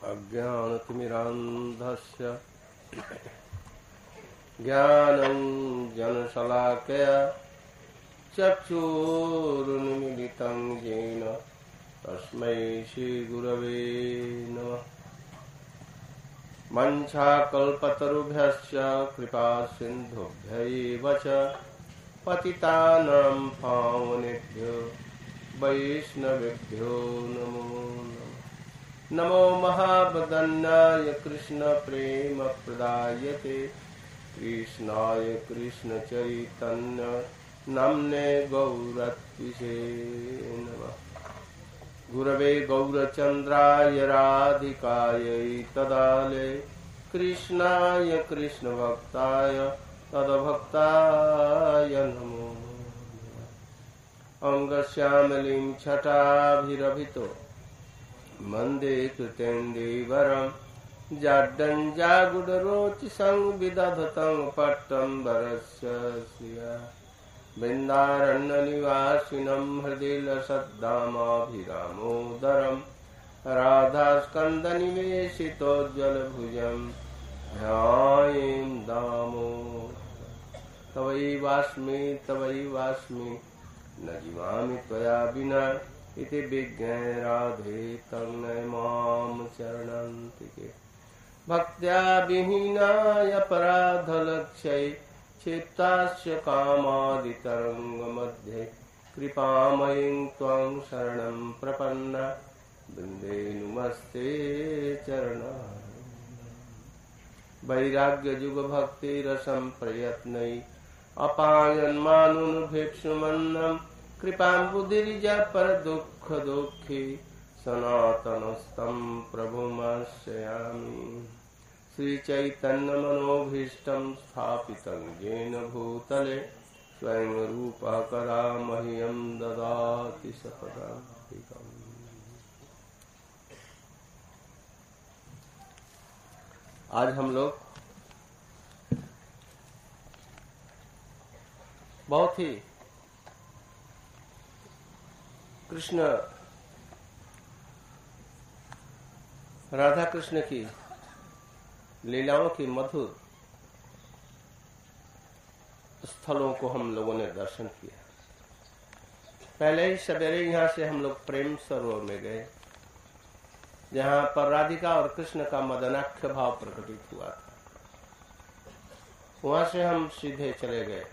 अज्ञानतिमिरान्धस्य ज्ञानं जनशलाकया चक्षुरुन्मीलितं येन तस्मै श्रीगुरवे नमः। वाञ्छाकल्पतरुभ्यश्च कृपासिन्धुभ्यैव च पतितानां पावनेभ्यो वैष्णवेभ्यो नमो नमः। नमो महावदन्याय कृष्णप्रेमप्रदायते कृष्णाय कृष्णचैतन्य नाम्ने गौरत्विषे नमः। गुरवे गौरचन्द्राय राधिकायै तदाले कृष्णाय कृष्णभक्ताय तद्भक्ताय नमो नमः। अङ्गश्यामलिं छटाभिरभितो वन्दे कृतेन्दीवरं जाड्डञ्जागुडरोचिसं विदधतं पट्टम्बरस्य श्रिया वृन्दारण्यनिवासिनं हृदि लसद्दामाभिरामोदरं राधास्कन्दनिवेशितोज्ज्वलभुजं ध्यायें दामोदरम्। तवैवास्मि न जीवामि त्वया विना इति विज्ञाय राधे तन्मय मां शरणन्तिके। भक्त्या विहीनाय अपराधलक्ष्यै चित्तस्य कामादितरङ्गमध्ये कृपामयीं त्वां शरणं प्रपन्ना वन्दे नमस्ते चरणं। वैराग्ययुगभक्तिरसं प्रयत्नै अपायन्मानुभिक्षुमन्नं कृपां बुद्धिरिजा परदुःखदुःखी सनातनस्तं प्रभुमाश्रयामि। श्रीचैतन्यमनोभीष्टं स्थापितं येन भूतले स्वयं रूपः कदा मह्यं ददाति सपदान्तिकम्। आज हम लोग बहुत ही कृष्ण राधा कृष्ण की लीलाओं की मधुर स्थलों को हम लोगों ने दर्शन किया। पहले ही सवेरे यहाँ से हम लोग प्रेम सरोवर में गए, जहाँ पर राधिका और कृष्ण का मदनाख्य भाव प्रकटित हुआ था। वहां से हम सीधे चले गए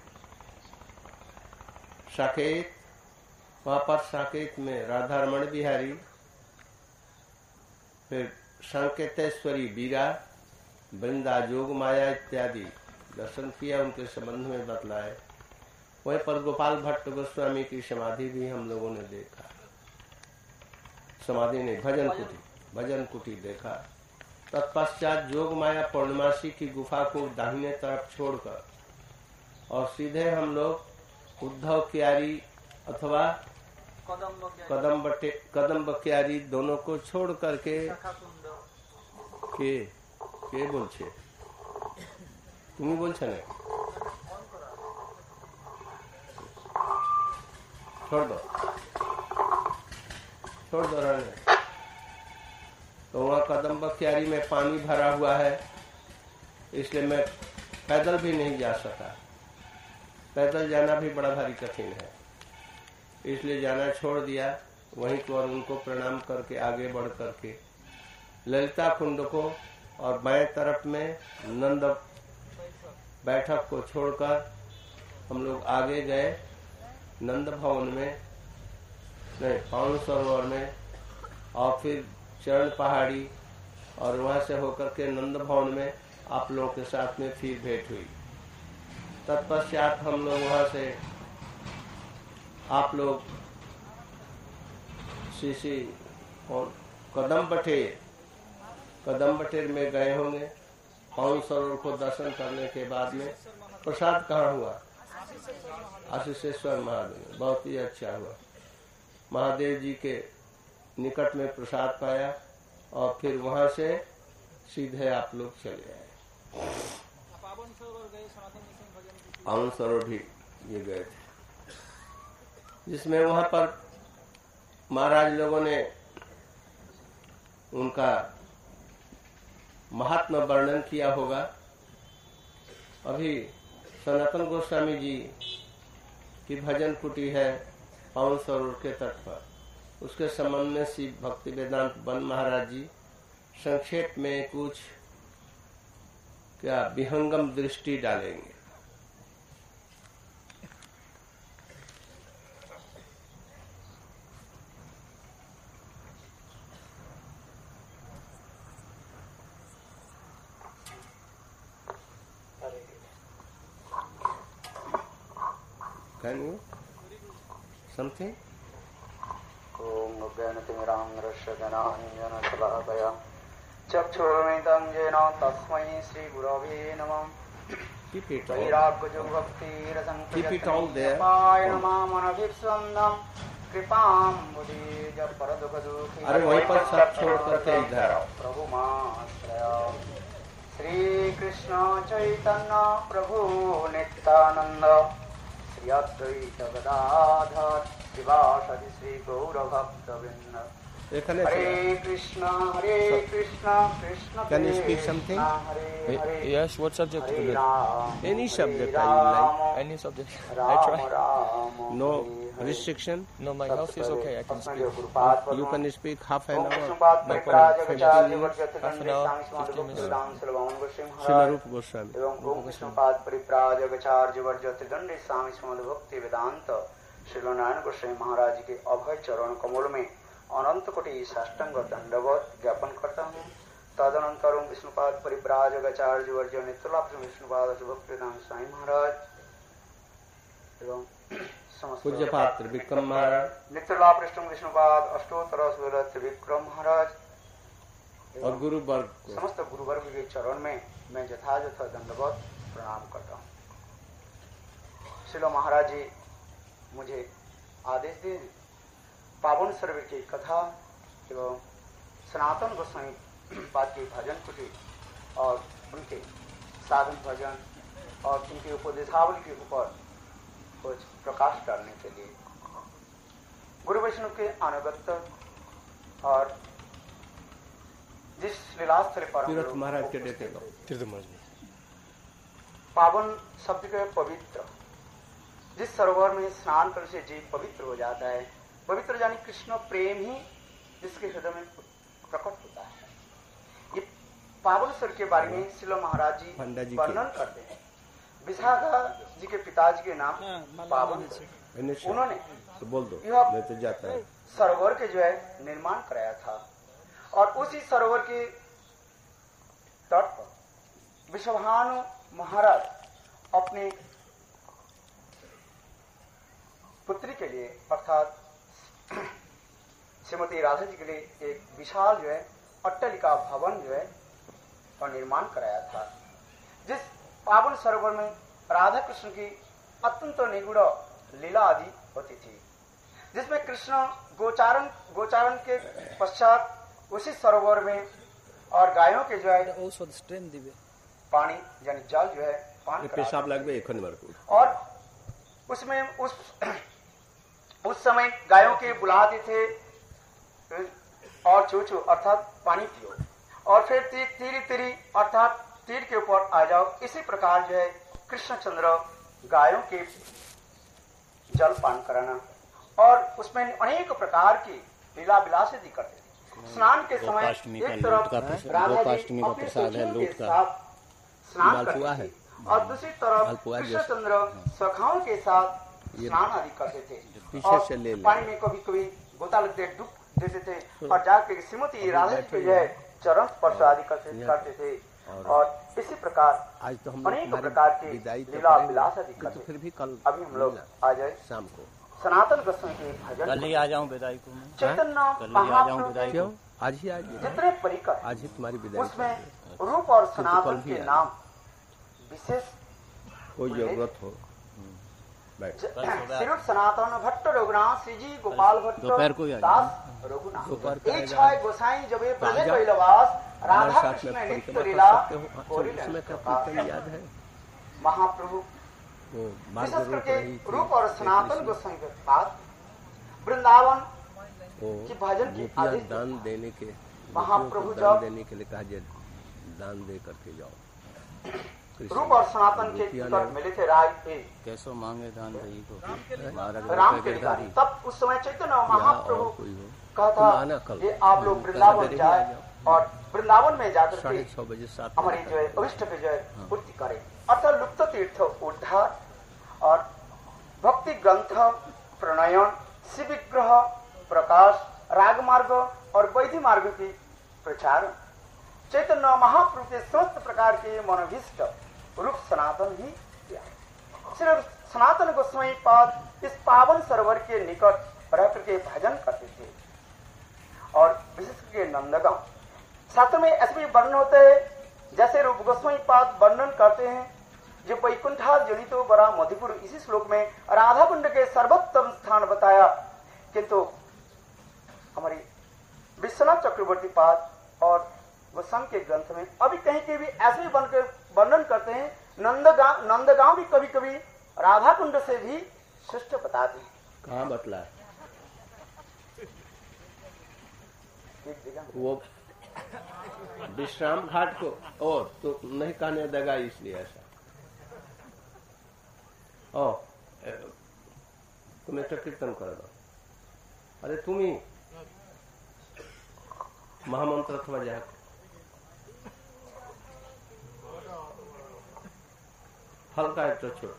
साकेत। वहां पर साकेत में राधा रमण बिहारी, फिर संकेतेश्वरी बीरा, वृंदा जोग माया इत्यादि दर्शन किया, उनके संबंध में बतलाए। वहीं पर गोपाल भट्ट गोस्वामी की समाधि भी हम लोगों ने देखा। समाधि ने भजन कुटी देखा। तत्पश्चात जोग माया पौर्णमासी की गुफा को दाहिने तरफ छोड़कर और सीधे हम लोग उद्धव क्यारी अथवा कदम्ब क्यारी दोनों को छोड़ करके के बोलছে তুমি বলছো না, छोड़ दो रहने। तो वहाँ कदम्ब क्यारी में पानी भरा हुआ है, इसलिए मैं पैदल भी नहीं जा सका। पैदल जाना भी बड़ा भारी कठिन है, इसलिए जाना छोड़ दिया। वहीं पर उनको प्रणाम करके आगे बढ़ करके ललिता कुंड को और बाएं तरफ में नंद बैठक को छोड़कर हम लोग आगे गए नंद भवन में, नहीं पावन सरोवर में, और फिर चरण पहाड़ी, और वहां से होकर के नंद भवन में आप लोगों के साथ में फिर भेंट हुई। तत्पश्चात हम लोग वहां से आप लोग श्री और कदम्बटेर में गए होंगे। पावन सरोवर को दर्शन करने के बाद में प्रसाद कहाँ हुआ? आशीषेश्वर महादेव। बहुत ही अच्छा हुआ। महादेव जी के निकट में प्रसाद पाया और फिर वहां से सीधे आप लोग चले आए। पावन सरोवर भी ये गए थे, जिसमें वहां पर महाराज लोगों ने उनका महात्मा वर्णन किया होगा। अभी सनातन गोस्वामी जी की भजन कुटी है पावन सरोवर के तट पर, उसके संबंध में श्री भक्ति वेदांत बन महाराज जी संक्षेप में कुछ क्या विहंगम दृष्टि डालेंगे। Can you? Something? Om Nogyanatimirangurashadanahanjanashalakaya Chakshuramitam jena tasmai Sri Gurave Namam Keep it all. Keep it all there. अरे वहीं पर सब छोड़ करके इधर आओ। प्रभु माश्रया श्री कृष्ण चैतन्य प्रभु नित्यानंद श्री अद्वैत गदाधर शिवासदि श्री गौरभक्तवृंद। हरे Krishna Krishna Can you speak something? Yes, what subject to do? Any subject I like. Any subject. I try. No restriction. No, my health is okay. I can speak. You can speak half an hour. No problem. 15 minutes, half an hour, 15 minutes. Srila Rupa Goswami. एवं Krishnapada परिप्राजकाचार्य verge त्रिदंडी स्वामी स्मृति भक्ति वेदांत श्री नारायण गोस्वामी महाराज के अभय चरण कमल में अनंत कोटि साष्टांग दंडवत ज्ञापन करता हूँ। तदनंतर विष्णुपाद परिव्राजकाचार्य वर्ज नित्यलाभ विष्णुपाद भक्ति वेदांत स्वामी महाराज एवं पूज्य पात्र विक्रम महाराज, नित्यलाभ विष्णुपाद अष्टोत्तर त्रिविक्रम महाराज और गुरु वर्ग समस्त गुरु वर्ग के चरण में मैं यथायथ दंडवत प्रणाम करता हूँ। श्रील महाराज जी मुझे आदेश दिए पावन सर्वे की कथा एवं सनातन गोस्वामी पाद की भजन कुटी और उनके साधन भजन और उनके उपदेशावली के ऊपर कुछ प्रकाश डालने के लिए गुरु वैष्णव के अनुगत्य और जिस लीलास्थल पर तीर्थ महाराज के देते पावन शब्द के पवित्र, जिस सरोवर में स्नान करने से जीव पवित्र हो जाता है। पवित्र यानी कृष्ण प्रेम ही जिसके हृदय में प्रकट होता है। ये पावन सर के बारे में श्रील महाराज जी वर्णन करते हैं। विशाखा जी के पिताजी के नाम पावन सर, उन्होंने यह सरोवर के जो है निर्माण कराया था और उसी सरोवर के तट पर विश्वभानु महाराज अपने पुत्री के लिए अर्थात श्रीमती राधा जी के लिए एक विशाल जो है अट्टालिका भवन जो है और निर्माण कराया था। जिस पावन सरोवर में राधा कृष्ण की अत्यंत निगूढ़ लीला आदि होती थी, जिसमें कृष्ण गोचारण के पश्चात उसी सरोवर में और गायों के जो है पानी यानी जल जो है पान पेशाब लगभग एक नंबर और उसमें उस समय गायों के बुलाते थे और चूचू अर्थात पानी पियो और फिर तीरी अर्थात तीर के ऊपर आ जाओ। इसी प्रकार जो है कृष्णचंद्र गायों के जल पान कराना और उसमें अनेक प्रकार की लीला विलास आदि करते थे। स्नान के समय एक तरफ राधा जी अपने सखियों के साथ स्नान करते थे और दूसरी तरफ कृष्णचंद्र सखाओं के साथ स्नान आदि करते थे और पानी में कभी कभी गोता लगते डूब देते थे और जाकर श्रीमती राधा जी के जो है चरण स्पर्श आदि करते थे और इसी प्रकार आज तो हम अनेक प्रकार के लीला विलास आदि करते। फिर भी कल अभी हम लोग आ जाए शाम को सनातन गोस्वामी के भजन कल ही आ जाऊं विदाई को मैं। चैतन्य क्यों आज ही जितने परिकर आज ही तुम्हारी विदाई उसमें रूप और सनातन के नाम विशेष कोई जरूरत हो श्री सनातन भट्ट रघुनाथ श्री जी गोपाल भट्ट दास रघुनाथ गोसाई जब राधा कृष्ण नित्य लीला याद है महाप्रभु विशेष करके रूप और सनातन गोसाई के पास वृंदावन की भजन की दान देने के महाप्रभु जब देने के लिए कहा दान दे करके जाओ। रूप और सनातन के टिकट मिले थे राय ए कैसो मांगे दान दही को राम के भिखारी। तब उस समय चैतन्य महाप्रभु कहा था कि आप लोग वृंदावन जाए और वृंदावन में जाकर के 6:30 बजे 7 हमारी जो है अभिष्ट की जो है पूर्ति करें। अतः लुप्त तीर्थ उद्धार और भक्ति ग्रंथ प्रणयन शिव विग्रह प्रकाश राग मार्ग और वैधि मार्ग की प्रचार चैतन्य महाप्रभु के समस्त प्रकार के मनोभीष्ट रूप सनातन ही किया। श्री सनातन गोस्वामी पाद इस पावन सरोवर के निकट रह करके भजन करते थे और विशेष करके नंदगांव शास्त्र में ऐसे भी वर्णन होते हैं जैसे रूप गोस्वामी पाद वर्णन करते हैं जो वैकुंठा जनितो बड़ा मधुपुर। इसी श्लोक में राधा कुंड के सर्वोत्तम स्थान बताया, किंतु हमारी विश्वनाथ चक्रवर्ती पाद और गोस्वामी के ग्रंथ में अभी कहीं के भी ऐसे भी वर्णन करते हैं। नंदगांव भी कभी कभी राधा कुंड से भी श्रेष्ठ बताते हैं। कहाँ बतला है? वो विश्राम घाट को और तो नहीं कहने देगा इसलिए ऐसा। तुम्हें तो कीर्तन कर दो। अरे तुम ही महामंत्र अथवा जाए हल्का है तो छोड़।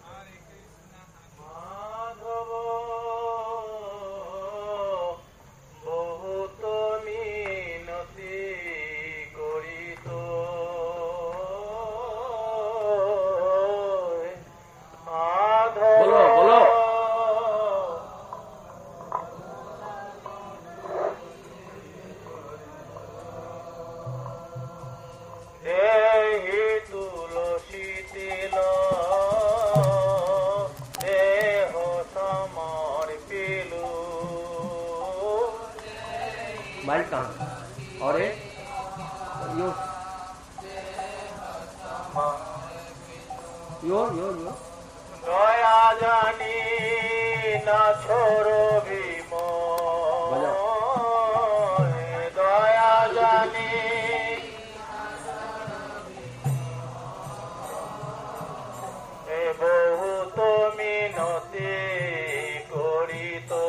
माइक कहाँ और यो दया जानी ना छोड़ो भी दया जानी बहुत मिनती करी तो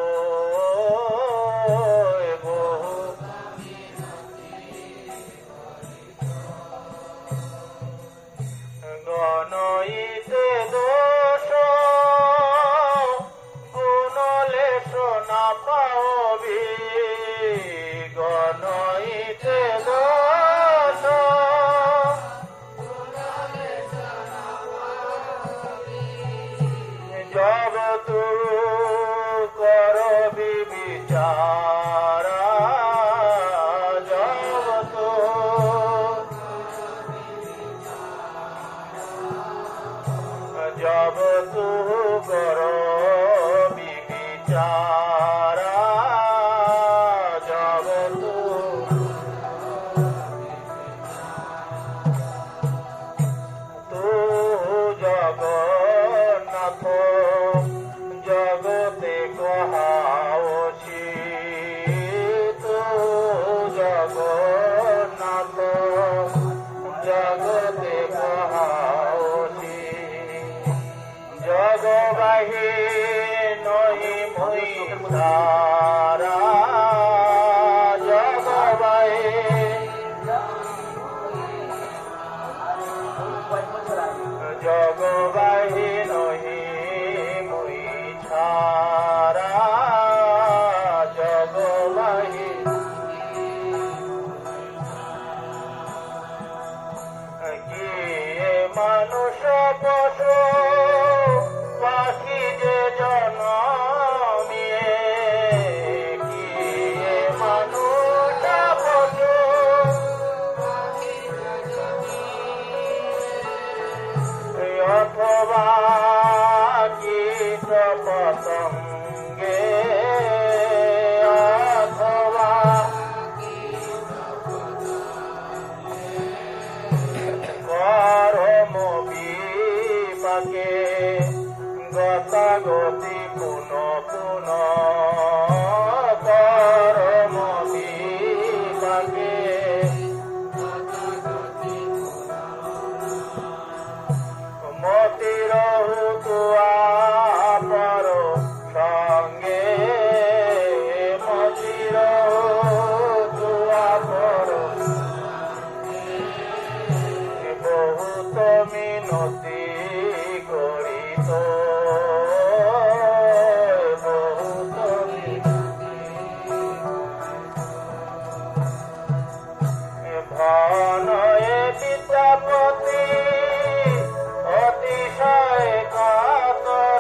গণইতে দোষ গুণলেশ না পাওবি গণইতে দোষ জগত করবি বিচার জগত जब तू करो विचारा जब तू जगन्नाथ जगते कहाओছি तू जगन्नाथ जगते कहाओছি जगबाही नही मुई तारा जगबाही जगबाही नही मुई छारा जगबाही किए मनुष्य पशु পাখি যে জনমিয়ে মিনতি করিত ভানয়ে বিদ্যাপতি অতিশয় কাতর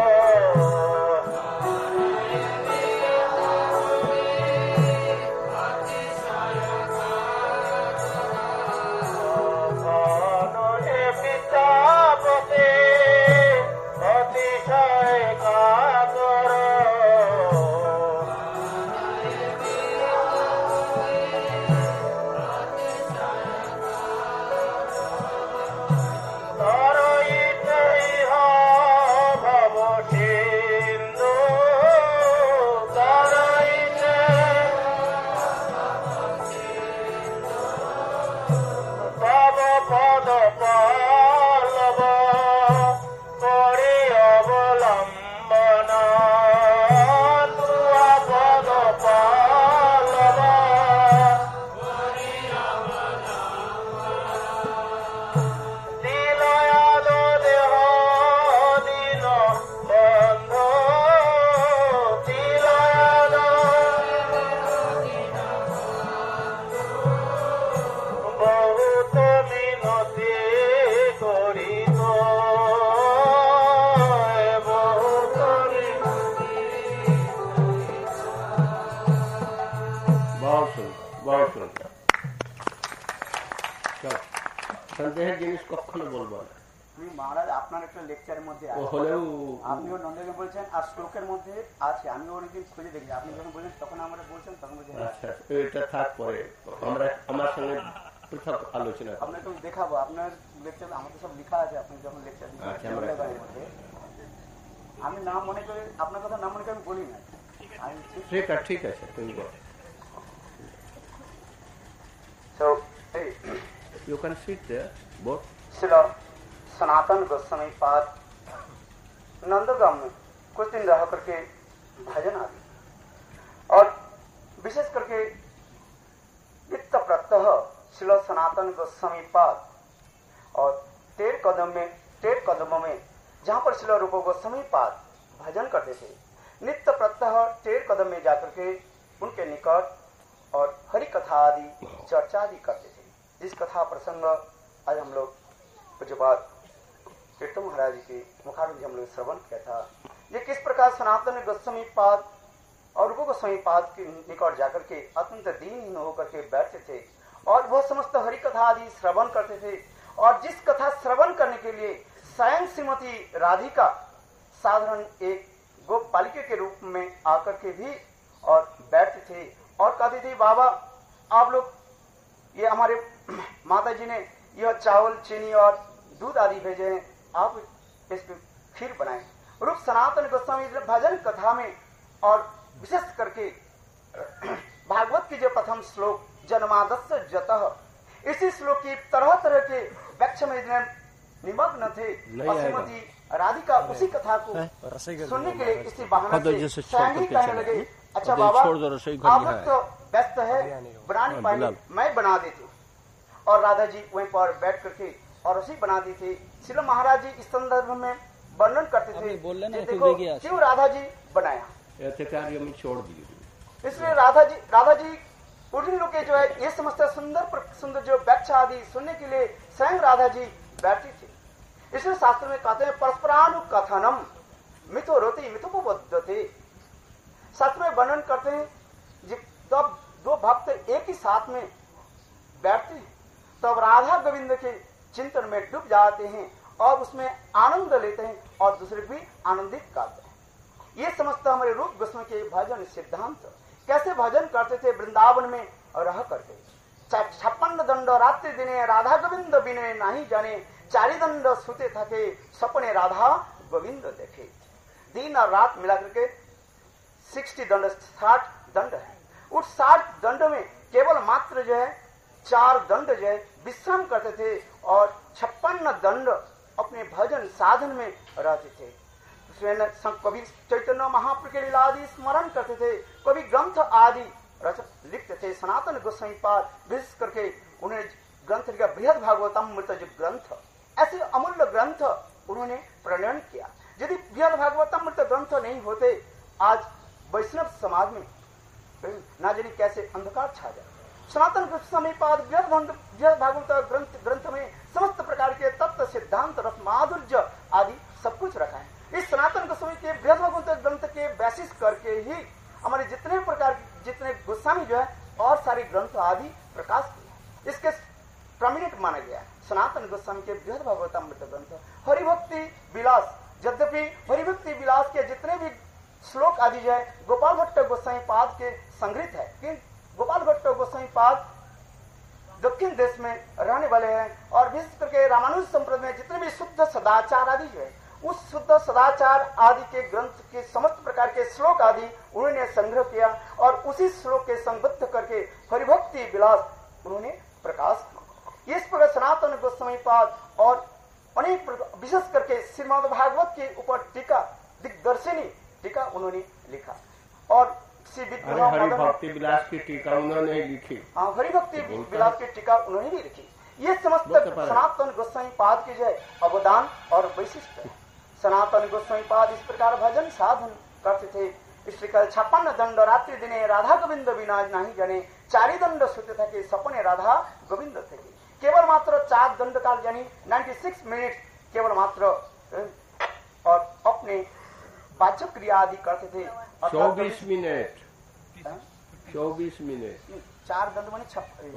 ভানয়ে বিদ্যাপতি অতিশয় কাতর সন্দেহের জিনিস কখনো বলবো না। মহারাজ আপনার একটা লেকচারের মধ্যে আপনিও নন্দকে বলছেন আর শ্লোকের মধ্যে আছে, আমি অনেকদিন খুঁজে দেখি, আপনি যখন বলছেন তখন আমরা বলছেন তখন আচ্ছা এটা থাক, পরে আমরা আমার সঙ্গে পৃথক আলোচনা আপনাকে আমি দেখাবো। আপনার লেকচার আমাদের সব লেখা আছে, আপনি যখন লেকচার মধ্যে আমি নাম মনে করি, আপনার কথা নাম মনে করে আমি বলি না। ঠিক আছে তুমি বল। So, you can sit there, both. Srila Sanatan Goswami पाद नंदगांव में कुछ दिन रह करके भजन आदि और विशेष करके नित्य प्रत्यह श्रील सनातन गोस्वामी पाद और 13 कदमों में जहाँ पर श्रील रूप गोस्वामी पाद भजन करते थे, नित्य प्रत्यह 13 कदम में जाकर के उनके निकट और हरि कथा आदि चर्चा आदि करते थे, जिस कथा प्रसंग आज हम लोग पूज्यपाद कीर्तन महाराज जी के मुखार में हम लोग श्रवण किया था। ये किस प्रकार सनातन गोस्वामी पाद और रूप गोस्वामी पाद के निकट जाकर के अत्यंत दीनहीन होकर के बैठते थे और वह समस्त हरि कथा आदि श्रवण करते थे। और जिस कथा श्रवण करने के लिए स्वयं श्रीमती राधिका साधारण एक गोप बालिका के रूप में आकर के भी और बैठते थे और कहते थे, बाबा आप लोग ये हमारे माता जी ने यह चावल चीनी और दूध आदि भेजे हैं, आप इस पे खीर बनाएं। रूप सनातन गोस्वामी भजन कथा में और विशेष करके भागवत की जो प्रथम श्लोक जन्मादस्य जतः, इसी श्लोक की तरह तरह के व्याख्या में निमग्न थे और श्रीमती राधिका उसी कथा को सुनने के लिए इसी बहाने से कहने लगे, अच्छा बाबा आप लोग तो व्यस्त है, बना नहीं पाएंगे, मैं बना देती हूँ। और राधा जी वहीं पर बैठ करके और उसी बना दी थी। श्रील महाराज जी इस संदर्भ में वर्णन करते थे, देखो क्यों राधा जी बनाया, ऐसे कार्य में छोड़ दिए। इसलिए राधा जी उन लोग के जो है ये समस्त सुंदर जो व्याख्या आदि सुनने के लिए स्वयं राधा जी बैठती थी। इसलिए शास्त्र में कहते हैं परस्परानुकथनम मिथो रोती मिथोपबद्धते, शास्त्र में वर्णन करते हैं जब दो भक्त एक ही साथ में बैठते हैं तब राधा गोविंद के चिंतन में डूब जाते हैं और उसमें आनंद लेते हैं और दूसरे भी आनंदित करते हैं। ये समस्त हमारे रूप गोस्वामी के भजन सिद्धांत कैसे भजन करते थे वृंदावन में और रह करके 56 दंड रात्रि दिने राधा गोविंद बिने नहीं जाने, 4 दंड सुते थके सपने राधा गोविंद देखे। दिन और रात मिला करके 60 दंड 60 दंड है। उस 60 दंड में केवल मात्र जो है 4 दंड जो है विश्राम करते थे और 56 दंड अपने भजन साधन में रहते थे। कभी चैतन्य महाप्रभु के लीला आदि स्मरण करते थे, कभी ग्रंथ आदि लिखते थे। सनातन गोस्वामी पाद विशेष करके उन्हें ग्रंथ लिखा बृहद भागवतम मृत जो ग्रंथ ऐसे अमूल्य ग्रंथ उन्होंने प्रणयन किया। यदि बृहद भागवतामृत ग्रंथ नहीं होते आज वैष्णव समाज में ना जाने कैसे अंधकार छा जाए। सनातन गोस्वामी पाद बृहद भागवत ग्रंथ में समस्त प्रकार के तत्व, सिद्धांत, रस, माधुर्य आदि सब कुछ रखा है। इस सनातन गोस्वामी के बृहद भागवत ग्रंथ के बेसिस करके ही हमारे जितने गोस्वामी जो है और सारे ग्रंथ आदि प्रकाश किए। इसके प्रमिनेंट माना गया सनातन गोस्वामी के बृहद भागवतामृत ग्रंथ हरिभक्ति विलास। यद्यपि हरिभक्ति विलास के जितने भी श्लोक आदि जो है गोपाल भट्ट गोस्वामी पाद के संग्रहित है, कि गोपाल भट्ट गोस्वामी पाद दक्षिण देश में रहने वाले हैं और विशेष करके रामानुज संप्रदाय में जितने भी शुद्ध सदाचार आदि जो है उस शुद्ध सदाचार आदि के ग्रंथ के समस्त प्रकार के श्लोक आदि उन्होंने संग्रह किया और उसी श्लोक के संबद्ध करके हरिभक्ति विलास उन्होंने प्रकाश किया। इस प्रकार सनातन गोस्वामी पाद और अनेक विशेष करके श्रीमद् भागवत के ऊपर टीका, दिग्दर्शिनी टीका उन्होंने लिखा और हरिभक्ति विलास की टीका उन्होंने लिखी। हाँ, हरिभक्ति विलास की टीका उन्होंने भी लिखी। ये समस्त सनातन गोस्वामी पाद के जो है अवदान और वैशिष्ट है। सनातन गोस्वामी पाद इस प्रकार भजन साधन करते थे। इसलिए 56 दंड रात्रि दिने राधा गोविंद विनाज नहीं जाने, 4 दंड सोते थे कि सपने राधा गोविंद थे। केवल मात्र 4 दंड काल यानी 96 मिनट केवल मात्र और अपने वाच्य क्रिया आदि करते थे। 24 मिनट 4 दंड माने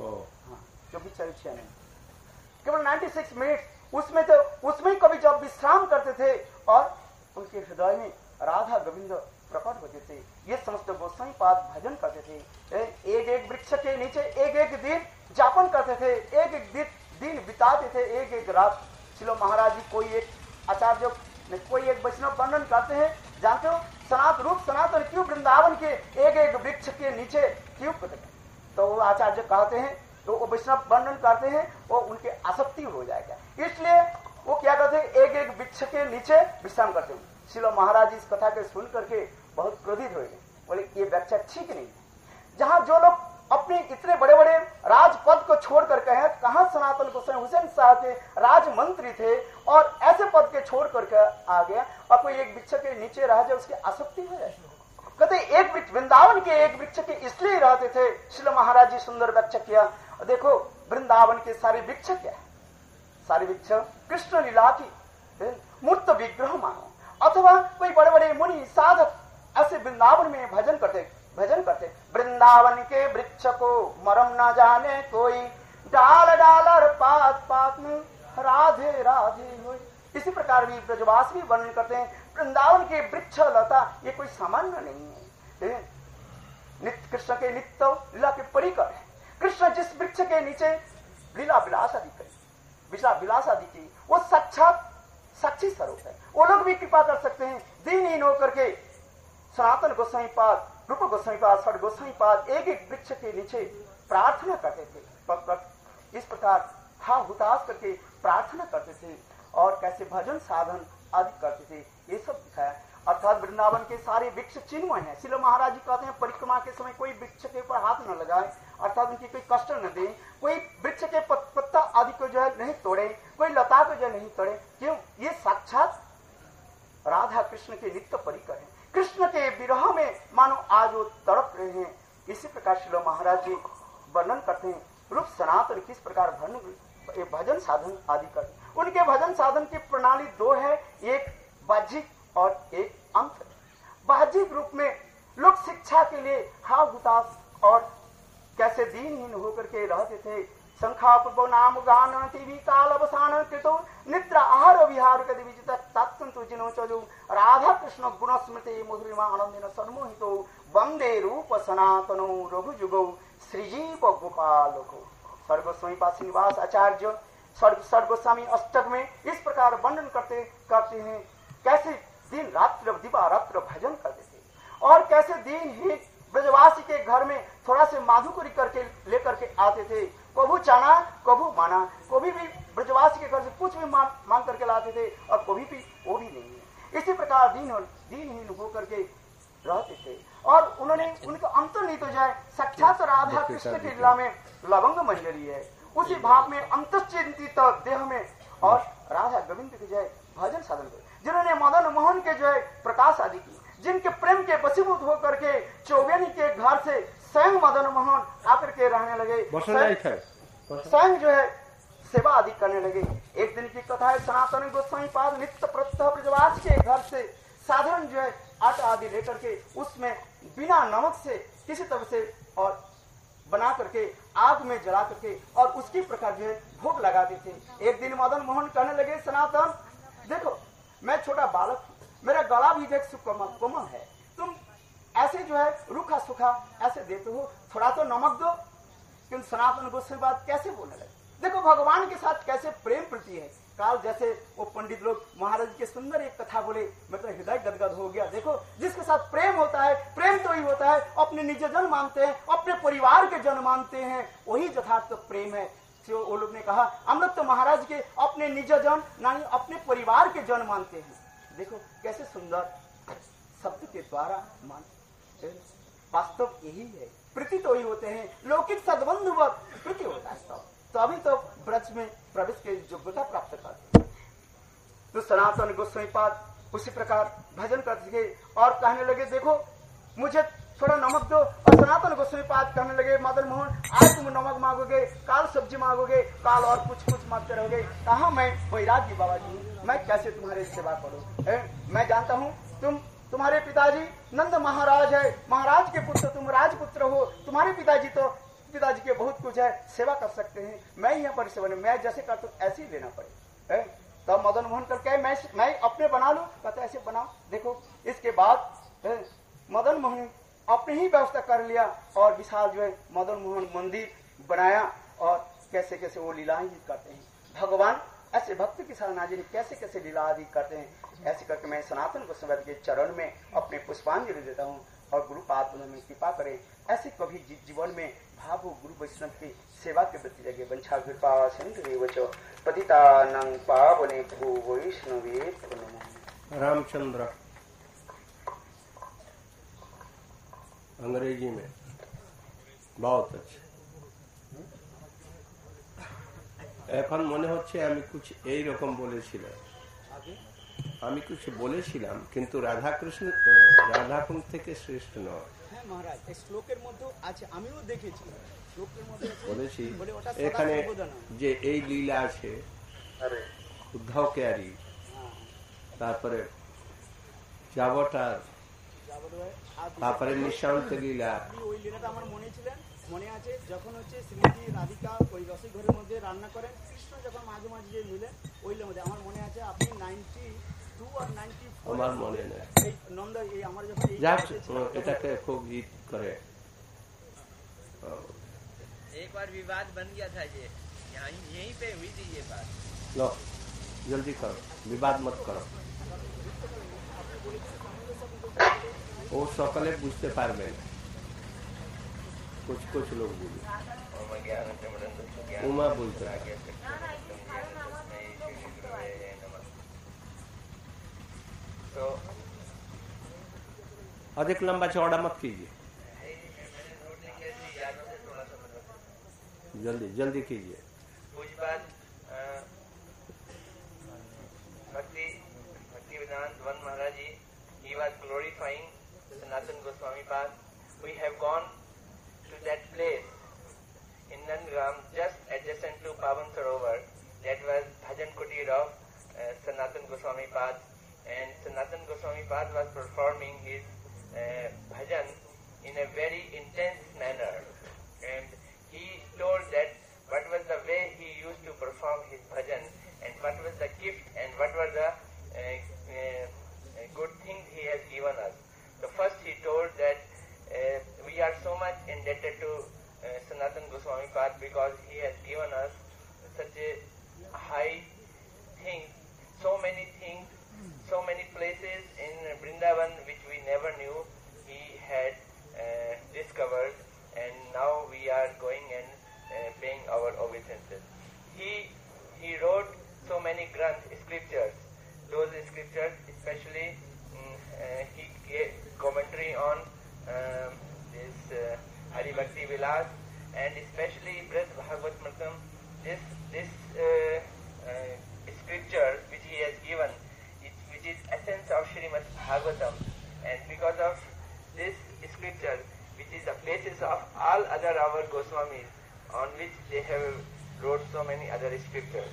24 नहीं, केवल 96 मिनट उसमें कभी जब विश्राम करते थे और उनके हृदय में राधा गोविंद प्रकट होते थे। ये समस्त गोस्वामी पाद भजन करते थे। एक एक वृक्ष के नीचे एक एक दिन जापन करते थे, एक एक दिन बिताते थे, एक एक रात। श्रील महाराज जी कोई एक आचार्य कोई एक वैष्णव वर्णन करते हैं, जानते हो सनातन क्यों वृंदावन के एक एक वृक्ष के नीचे क्यों करते हैं? तो वो आचार्य कहते हैं, तो वो वैष्णव वर्णन करते हैं, वो उनके आसक्ति हो जाएगा, इसलिए वो क्या करते हैं, एक एक वृक्ष के नीचे विश्राम करते हैं। श्रील महाराज इस कथा के सुन करके बहुत क्रोधित हो गए, बोले ये व्याख्या ठीक नहीं है। जहां जो लोग अपने इतने बड़े बड़े राजपद को छोड़ करके हैं, कहां सनातन गोस्वामी हुसैन साहब के राजमंत्री थे और ऐसे पद के छोड़ करके आ गया और कोई एक वृक्ष के नीचे रह जाए उसकी आसक्ति हो जाए। कहते एक वृंदावन के एक वृक्ष के इसलिए रहते थे। श्रील महाराज जी सुंदर व्याख्या किया। देखो वृंदावन के सारे वृक्ष क्या है, सारे वृक्ष कृष्ण लीला की मूर्त विग्रह मानो, अथवा कोई बड़े बड़े मुनि साधक ऐसे वृंदावन में भजन करते। वृंदावन के वृक्ष को मरम न जाने कोई, डाल डाल पात पात में राधे राधे होई। इसी प्रकार भी ब्रजवास भी वर्णन करते हैं। वृंदावन के वृक्ष लता ये कोई सामान्य नहीं है, नित्य कृष्ण के नित्य लीला के परिकर है। कृष्ण जिस वृक्ष के नीचे लीला विलास आदि करी, विलास आदि की, वो साक्षात साक्षी स्वरूप है। वो लोग भी कृपा कर सकते हैं। दीनहीन होकर के सनातन गोस्वामी पाद, रूप गोस्वामी पाद, षड गोस्वामी पाद एक एक वृक्ष के नीचे प्रार्थना करते थे। इस प्रकार हा हुताश करके प्रार्थना करते थे और कैसे भजन साधन आदि करते थे, ये सब दिखाया। अर्थात वृंदावन के सारे वृक्ष चिन्मय हैं। श्रील महाराज जी कहते हैं परिक्रमा के समय कोई वृक्ष के ऊपर हाथ न लगाए, अर्थात उनकी कोई कष्ट न दे, कोई वृक्ष के पत्ता आदि को जो है नहीं तोड़े, कोई लता को जो है नहीं तोड़े। क्यों? ये साक्षात राधा कृष्ण के नित्य परिकर है। कृष्ण के विरह में मानो आज वो तड़प रहे हैं। इसी प्रकार श्रील महाराज जी वर्णन करते हैं रूप सनातन किस प्रकार भजन साधन आदि करते। उनके भजन साधन की प्रणाली दो है, एक बाह्यिक और एक अंतर। बाह्यिक रूप में लोग शिक्षा के लिए हा हुताश और कैसे दीनहीन होकर के रहते थे। संख्या पूर्व नाम गान टीवी काल अवसान कृतो निद्रा आहार विहार के विजित तत्तु जिनो चलो राधा कृष्ण गुण स्मृति मधुरिमा आनंदिन सन्मोहितो वंदे रूप सनातनो रघुजुगो श्रीजीव गोपाल को। सर्वस्वामी पाद श्रीनिवास आचार्य सर्वस्वामी अष्टक में इस प्रकार वर्णन करते हैं कैसे दिन रात्र दिवा रात्र भजन करते थे और कैसे दिन ही ब्रजवासी के घर में थोड़ा से माधुकरी करके लेकर के आते थे। कभू चाना कभू माना, कभी भी ब्रजवासी के घर से कुछ भी मांग करके लाते थे और कभी भी वो भी नहीं है। इसी प्रकार दीनहीन होकर के रहते थे और उन्होंने उनका अंतर्निहित हो जाए साक्षात राधा कृष्ण की लीला में लवंग मंजरी है। उसी भाव में अंतश्चिंतित देह में और राधा गोविंद की जो है भजन साधन करे, जिन्होंने मदन मोहन के जो है प्रकाश आदि की, जिनके प्रेम के वशीभूत होकर के चौबेनी के घर से स्वयं मदन मोहन आकर के रहने लगे, स्वयं जो है सेवा आदि करने लगे। एक दिन की कथा है, सनातन गोस्वामी पाद नित्य प्रत्यह ब्रजवास के घर से साधारण जो है आटा आदि लेकर के उसमें बिना नमक से किसी तरह से और बना करके आग में जला करके और उसकी प्रकार जो है भोग लगाते थे। एक दिन मदन मोहन कहने लगे, सनातन देखो मैं छोटा बालक हूँ, मेरा गला भी देख कोमल है, तुम ऐसे जो है रूखा सूखा ऐसे देते हो, थोड़ा तो नमक दो। किंतु सनातन गोस्वामी बात कैसे बोलने लगे, देखो भगवान के साथ कैसे प्रेम प्रति है। काल जैसे वो पंडित लोग महाराज के सुंदर एक कथा बोले, मतलब हृदय गदगद हो गया। देखो जिसके साथ प्रेम होता है, प्रेम तो ही होता है, अपने निज जन मानते हैं, अपने परिवार के जन मानते हैं, वही यथार्थ प्रेम है। जो वो लोग ने कहा हम लोग तो महाराज के अपने निज जन नहीं अपने परिवार के जन मानते हैं। देखो कैसे सुंदर शब्द के द्वारा मानते, वास्तव यही है, प्रीति तो ही होते हैं, लौकिक सद्बंधुवत प्रीति होता है सब, तभी तो ब्रज में प्रवेश की योग्यता प्राप्त करते। तो सनातन गोस्वामी पाद उसी प्रकार भजन करते थे और कहने लगे, देखो मुझे थोड़ा नमक दो। और सनातन गोस्वामी पाद कहने लगे, मदन मोहन आज तुम नमक मांगोगे, काल सब्जी मांगोगे, काल और कुछ मांगते रहोगे, कहा मैं वैरागी बाबा जी हूँ, मैं कैसे तुम्हारी सेवा करूँ। मैं जानता हूँ तुम्हारे पिताजी नंद महाराज है, महाराज के पुत्र, तुम राजपुत्र हो, तुम्हारे पिताजी के बहुत कुछ है, सेवा कर सकते हैं, मैं यहाँ पर सेवा नहीं, मैं जैसे करता हूँ ऐसे ही लेना पड़े। तब मदन मोहन करके मैं अपने बना लूं, कहते ऐसे बनाओ। देखो इसके बाद मदन मोहन अपनी ही व्यवस्था कर लिया और विशाल जो है मदन मोहन मंदिर बनाया और कैसे कैसे वो लीलाएं करते हैं। भगवान ऐसे भक्त की साधनाजिनी कैसे कैसे लीला आदि करते हैं। ऐसे करके मैं सनातन गोस्वामी के चरण में अपने पुष्पांजलि देता हूँ और गुरु पाद में कृपा करें, ऐसे कभी जीवन में भाव हो गुरु वैष्णव की सेवा के प्रति लगे। वंशा कृपा सिंधु पतितानां पावनेभ्यो वैष्णवेभ्यो नमः। रामचंद्र अंग्रेजी में बहुत अच्छे। এখন মনে হচ্ছে আমি कुछ এই রকম বলেছিলাম, আমি কিছু বলেছিলাম কিন্তু রাধাকুণ্ড থেকে শ্রেষ্ঠ নয়। হ্যাঁ মহারাজ, এই শ্লোকের মধ্যে আছে, আমিও দেখেছি শ্লোকের মধ্যে বলেছি এখানে যে এই লীলা আছে উদ্ধব কেয়ারি, তারপরে যাবটার, তারপরে নিঃশান্ত লীলা। ওই লীলাটা আমার মনে আছে যখন হচ্ছে শ্রীমতী রাধিকা ওই রসিক ঘরের মধ্যে রান্না করেন, কৃষ্ণ যখন মাঝে মাঝে যে মিলেন ওই মধ্যে আমার মনে আছে আপনি 92 আর 94 আমার মনে নেই, এই নন্দ এই আমার যখন এটাকে খুব ঈদ করে। एक बार विवाद बन गया था, ये यहीं पे हुई थी ये बात। लो जल्दी करो, विवाद मत करो, ও সকালে বুঝতে পারবে না, कुछ लोग बोले उमा बोलते हैं। तो अधिक लंबा चौड़ा मत कीजिए, जल्दी कीजिए। कुछ बात Bhakti Vedanta Vana Maharaj ji, he was glorifying Sanatana Goswami Path. We have gone to that place in Nangram, just adjacent to Pavan Sarovar. That was Bhajan Kutir of Sanatana Goswami Path, and Sanatana Goswami Path was performing his bhajan in a very intense manner, and he told that what was the way he used to perform his bhajan, and what was the gift, and what were the good things he has given us. So first he told that we are so much indebted to Sanatana Goswami Path because he has given us such a high thing, so many things, so many places in Vrindavan which we never knew he had discovered, and now we are going and paying our obeisances. He wrote so many scriptures. Those scriptures, especially he gave commentary on this Hari Bhakti Vilas, and especially Braj Bhagavatamritam. This scripture which he has given, which is essence of Srimad Bhagavatam, and because of this scripture, which is the basis of all other our Goswamis, on which they have wrote so many other scriptures.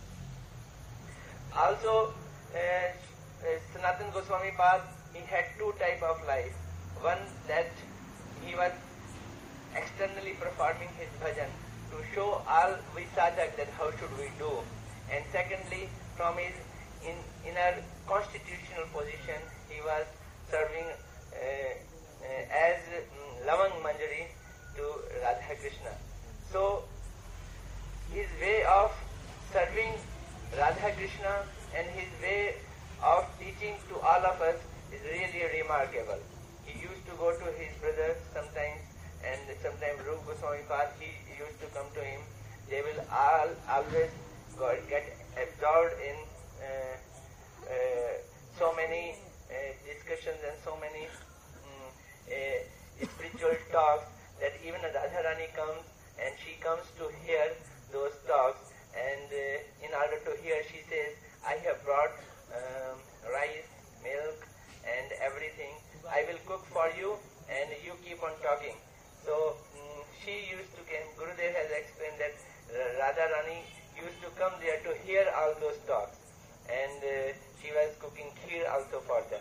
Also, Sanatana Goswami Pad, he had two type of life. One, that he was externally performing his bhajan to show all we sadhak that how should we do. And secondly, from his inner constitutional position, he was serving as Lavang Manjari to Radha Krishna. So, his way of serving Radha Krishna and his way of teaching to all of us is really remarkable. He used to go to his brother sometimes, and sometimes Rupa Goswami Pad, he used to come to him. They will always get absorbed in so many discussions and so many spiritual talks that even Radharani comes and she comes to hear those talks, and in order to hear she says, I have brought rice, milk and everything. I will cook for you and you keep on talking. So she used to come, Gurudev has explained that Radharani used to come there to hear all those talks, and she was cooking kheer also for them.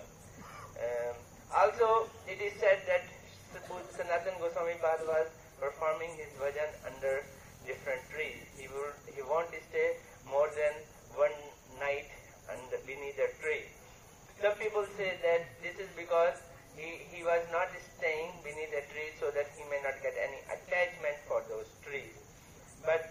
Also, it is said that Sanatana Goswami Pad was performing his bhajan under different trees. He won't stay more than one night beneath a tree. Some people say that this is because he was not staying beneath a tree so that he may not get any attachment for those trees. But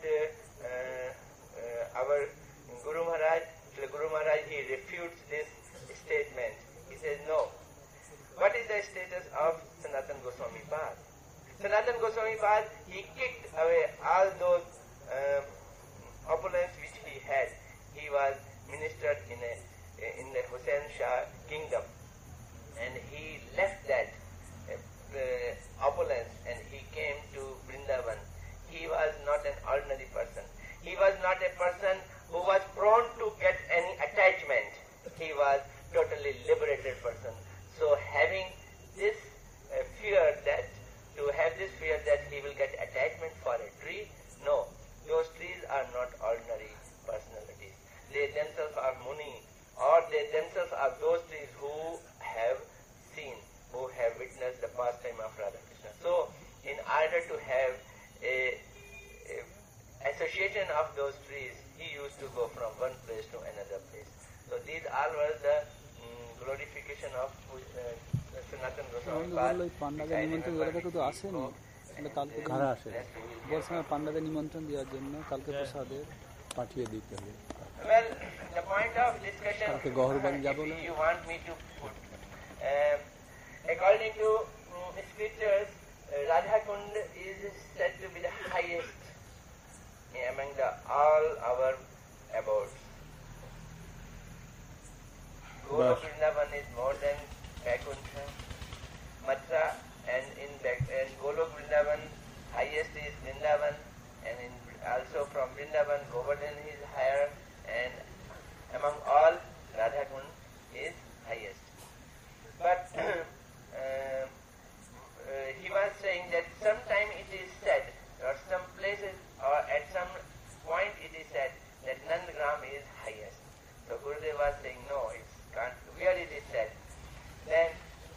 our Guru Maharaj, he refutes this statement. He says, no. What is the status of Sanatana Goswami Pad? Sanatana Goswami Pad, he kicked away all those opulence which he had. He was ministered in the Hussain Shah kingdom, and he left that opulence and he came to Vrindavan. He was not an ordinary person. He was not a person who was prone to get any attachment. He was totally liberated person. So having this fear that he will get attachment for a tree, no, those trees are not ordinary personalities. They themselves are Muni, or they themselves are those trees who have seen, who have witnessed the pastime of Radha Krishna. So, in order to have a association of those trees, he used to go from one place to another place. So these all were the glorification of Sanatana Goswami Pad. পান্ডাদের নিমন্ত্রণ দেওয়ার কথা তো আসেনি, কালকে কারা আসে বলছে পান্ডাদের নিমন্ত্রণ দেওয়ার জন্য কালকে প্রসাদের পাঠিয়ে দিতে হবে। Well, the point of discussion কালকে গহরবাড়ি যাব না। you want me to put, according to scriptures, Radha Kund is said to be the highest among all our abodes. Golok Vrindavan is more than Vaikuntha, Mathura, and in Golok Vrindavan, highest is Vrindavan, and also from Vrindavan, Govardhan is higher, and among all, Radha Kund is highest. But he was saying that sometime it is said, or some places, or at some point it is said that Nandagram is highest. So Gurudev was saying, no, it can't. Where it is said? Then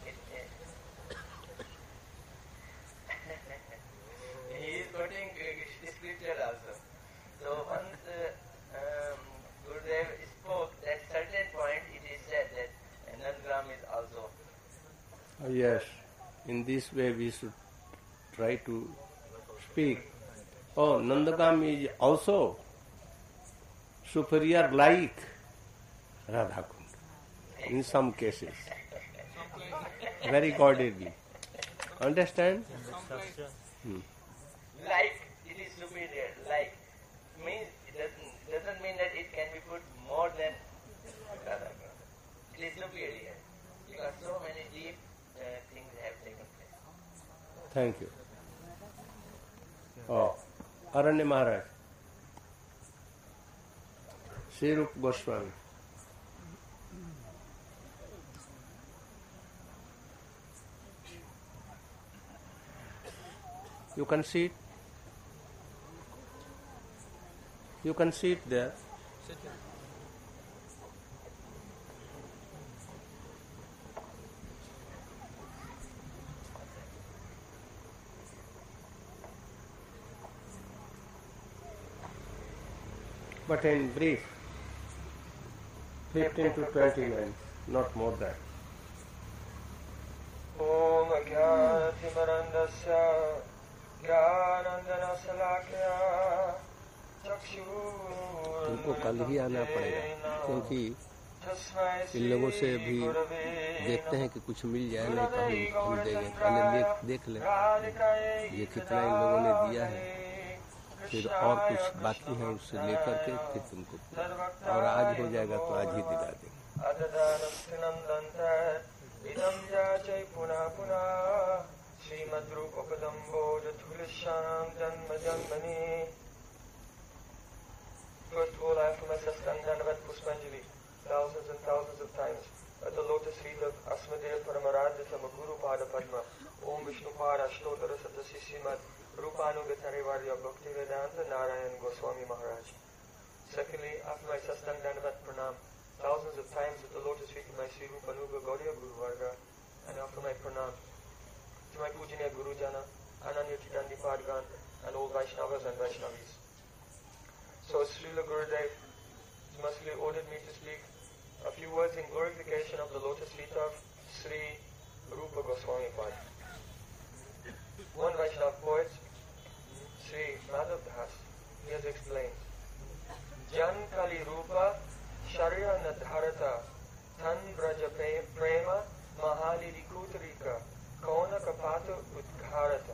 he is quoting scripture also. So once Gurudev spoke, at certain point it is said that Nandagram is also. Yes, in this way we should try to speak. Oh, Nandagam is also superior like Radha Kund in some cases. Very godly. Understand? Like, it is superior. Like means it doesn't mean that it can be put more than Radha Kund. It is superior because so many deep things have taken place. Thank you. Oh, Aranya Maharaj. Sri Rupa Goswami. You can see it. You can see it there. But in brief, 15 to 20 lines, not more than. Om Agyanatimarandasya Gyanandana Salakya तुमको कल ही आना पड़ेगा, क्योंकि इन लोगों से भी देखते हैं कि कुछ मिल जाए, नहीं तो हम देंगे। पहले देख ले ये कितना इन लोगों ने दिया है, फिर और कुछ बाकी है उससे लेकर के फिर तुमको, और आज हो जाएगा तो आज ही दिला देंगे। First of all, I have to myself stand Dandavat Puspanjali thousands and thousands of times at the lotus feet of Asmadeva Paramaradya Guru Pada Padma Om Vishnu Pada Ashtotara Satasishimat Rupanugatarivarya Bhaktivedanta Narayan Goswami Maharaj. Secondly, after my Sastang Dandavat Pranam thousands of times at the lotus feet of my Sri Rupanuga Gaudiya Guru Varga, and after my Pranam to my Pujaniya Guru Jana, Ananya Chidandi Padgan, and all Vaishnavas and Vaishnavis. So Srila Gurudev mostly ordered me to speak a few words in glorification of the lotus feet of Sri Rupa Goswami Pad. One Vaishnava poet, Sri Madhav Das, he has explained, Jan Kali Rupa Sharya Nadharata Tan Braja Prema Mahali Kutarika Kona Kapata Udgharata.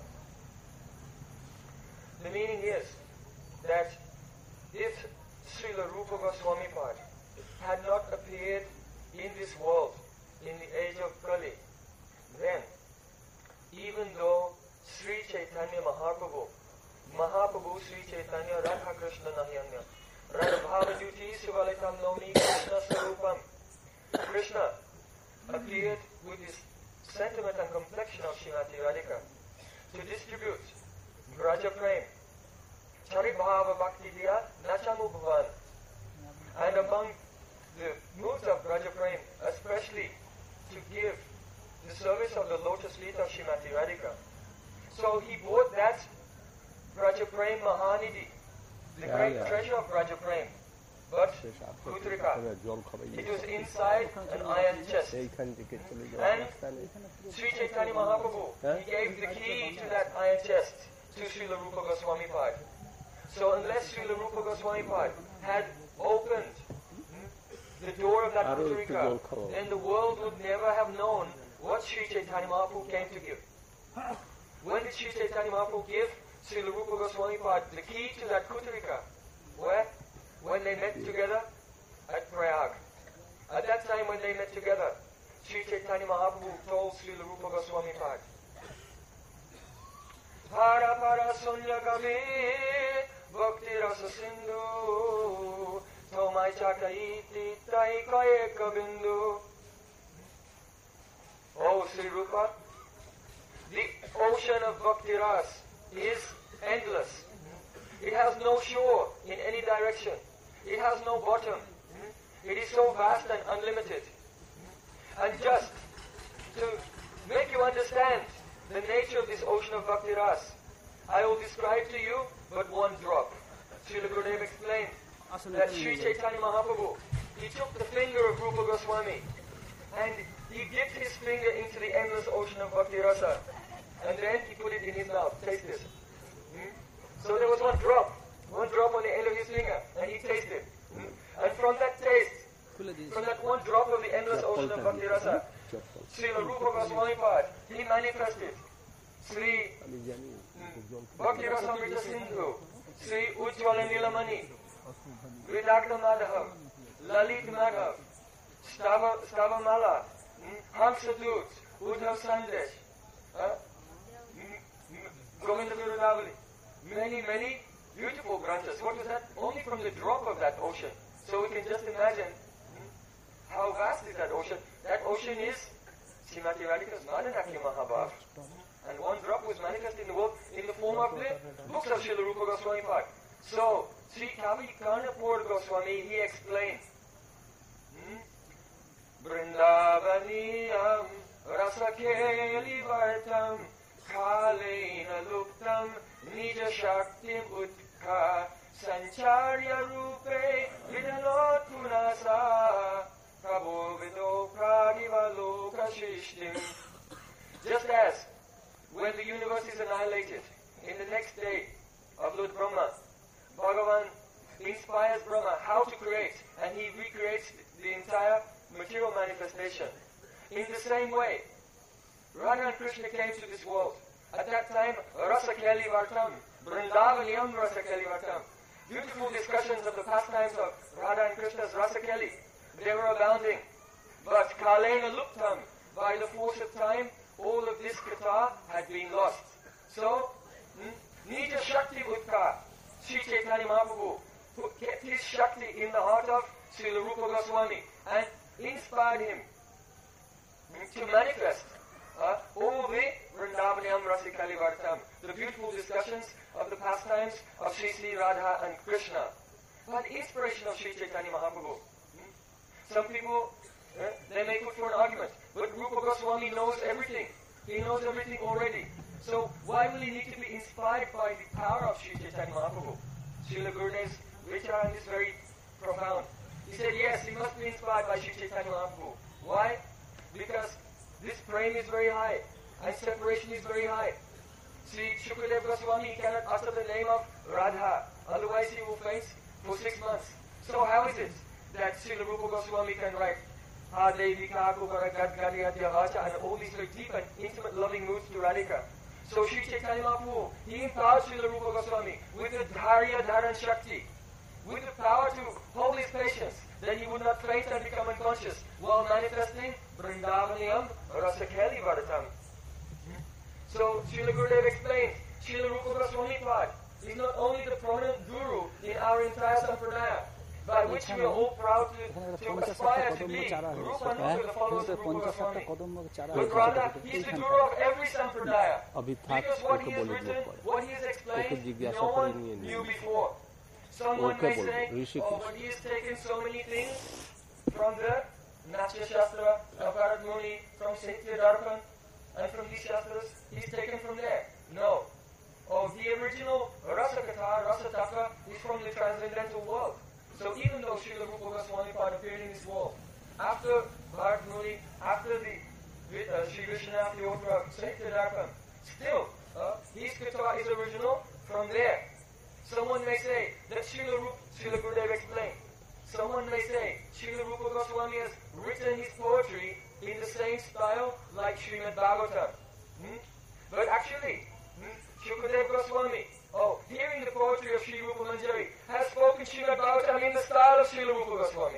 The meaning is that if Srila Rupa Goswami Pad had not appeared in this world in the age of Kali, then even though Sri Chaitanya Mahaprabhu Sri Chaitanya Radha Krishna Nahiyanya Radha Bhavajuti Sivalitam Nomi Krishna Sarupam, Krishna appeared with his sentiment and complexion of Srimati Radhika to distribute Braja Prem, Charibhava Bhakti Diya Nachamu Bhavan. And among the moods of Braja Prem, especially to give the service of the lotus feet of Srimati Radhika. So he bought that Braja Prem Mahanidhi, the great treasure of Braja Prem. But Kutrika, it was inside an iron chest. And Sri Chaitanya Mahaprabhu, he gave the key to that iron chest to Srila Rupa Goswami Pad. So unless Srila Rupa Goswami Pad had opened the door of that Kutarika, then the world would never have known what Sri Chaitanya Mahaprabhu came to give. When did Sri Chaitanya Mahaprabhu give Srila Rupa Goswami Pad the key to that Kutarika? Where? When they met together at Prayag. At that time when they met together, Sri Chaitanya Mahaprabhu told Srila Rupa Goswami Pad, Para para sunya kami bhakti rasa sindhu tomai chakaiti tai kayeka bindu. Oh Sri Rupa, the ocean of bhakti ras is endless. It has no shore in any direction. It has no bottom. It is so vast and unlimited. And just to make you understand the nature of this ocean of bhakti ras, I will describe to you but one drop. Srila Gurudev explained that Sri Chaitanya Mahaprabhu, he took the finger of Rupa Goswami and he dipped his finger into the endless ocean of bhakti rasa, and then he put it in his mouth. Taste this. So there was one drop on the end of his finger, and he tasted. And from that taste, from that one drop of the endless ocean of bhakti rasa, Srila Rupa Goswami Pad, he manifested Sri Bhakti Rasamrita Sindhu, Sri Ujjvala Nilamani, Vidagna Madhav, Lalit Madhav, Stava Mala, Hamsa Dut, Uddhav Sandesh, Govinda Virudavali, many beautiful branches. What was that? Only from the drop of that ocean, So we can just imagine how vast is that ocean. That ocean is Srimati Radhika's Madanakya Mahabhav. And one drop was manifest in the world in the form of the books of Srila Rupa Goswami Pad. So, Sri Kavi Karnapur Goswami, he explained, Vrindavaniyam Rasakeli Vartam Kalena Luktam Nija Shaktim Utka Sancharya Rupe Vidanotunasa Prabhu Vido Pradivaloka Shishtim. Just as when the universe is annihilated, in the next day of Lord Brahma, Bhagavan inspires Brahma how to create, and he recreates the entire material manifestation. In the same way, Radha and Krishna came to this world. At that time, Rasa Keli Vartam, Vrindavaniyam Rasa Keli Vartam. Beautiful discussions of the pastimes of Radha and Krishna's Rasa Keli. They were abounding. But Kalena Luptam, by the force of time, all of this katha had been lost. So, Nija Shakti Utka, Sri Chaitanya Mahaprabhu kept his Shakti in the heart of Srila Rupa Goswami and inspired him to manifest all the Vrindavaniyam Rasikali Vartam, the beautiful discussions of the pastimes of Sri Sri Radha and Krishna. By the inspiration of Sri Chaitanya Mahaprabhu. Some people, they may put for an argument, but Rupa Goswami knows everything. He knows everything already. So why will he need to be inspired by the power of Sri Chaitanya Mahaprabhu? Srila Gurudev's vicharan is very profound. He said, yes, he must be inspired by Sri Chaitanya Mahaprabhu. Why? Because this prema is very high, and separation is very high. Sri Shukadeva Goswami cannot utter the name of Radha, otherwise he will faint for 6 months. So how is it that Srila Rupa Goswami can write Ha Devika Kupara Gad Gadiyatya Vacha and all these very deep and intimate loving moods to Radhika? So Sri Chaitanya Mahaprabhu, he empowered Srila Rupa Goswami with the Dharya Dharan Shakti, with the power to hold his patience, that he would not faint and become unconscious while manifesting Vrindavaniyam Rasakeli Varatam. So Srila Gurudev explains, Srila Rupa Goswami Pad is not only the prominent guru in our entire Sampradaya, by which we are all proud to aspire to be, Rupanuga, the followers of Rupa Goswami. But rather, he is the guru of every Sampradaya, because what he has written, what he has explained, no one knew before. Someone may say, oh, but he has taken so many things from the Natya Shastra of Bharat Muni, from Saitya Darpan, and from these Shastras, he's taken from there. No. Oh, the original Rasa Katha, Rasa Taka, is from the transcendental world. So even though Srila Rupa Goswami Pad appeared in this world, after Bharat Muni, after the Sri Vishwanath Yotra, Saitya Darpan, still, his Katha is original from there. Someone may say that Srila Gurudev explained. Someone may say Srila Rupa Goswami has written his poetry in the same style like Srimad Bhagavatam. But actually, Shukadeva Goswami, hearing the poetry of Sri Rupa Manjari, has spoken Srimad Bhagavatam in the style of Srila Rupa Goswami.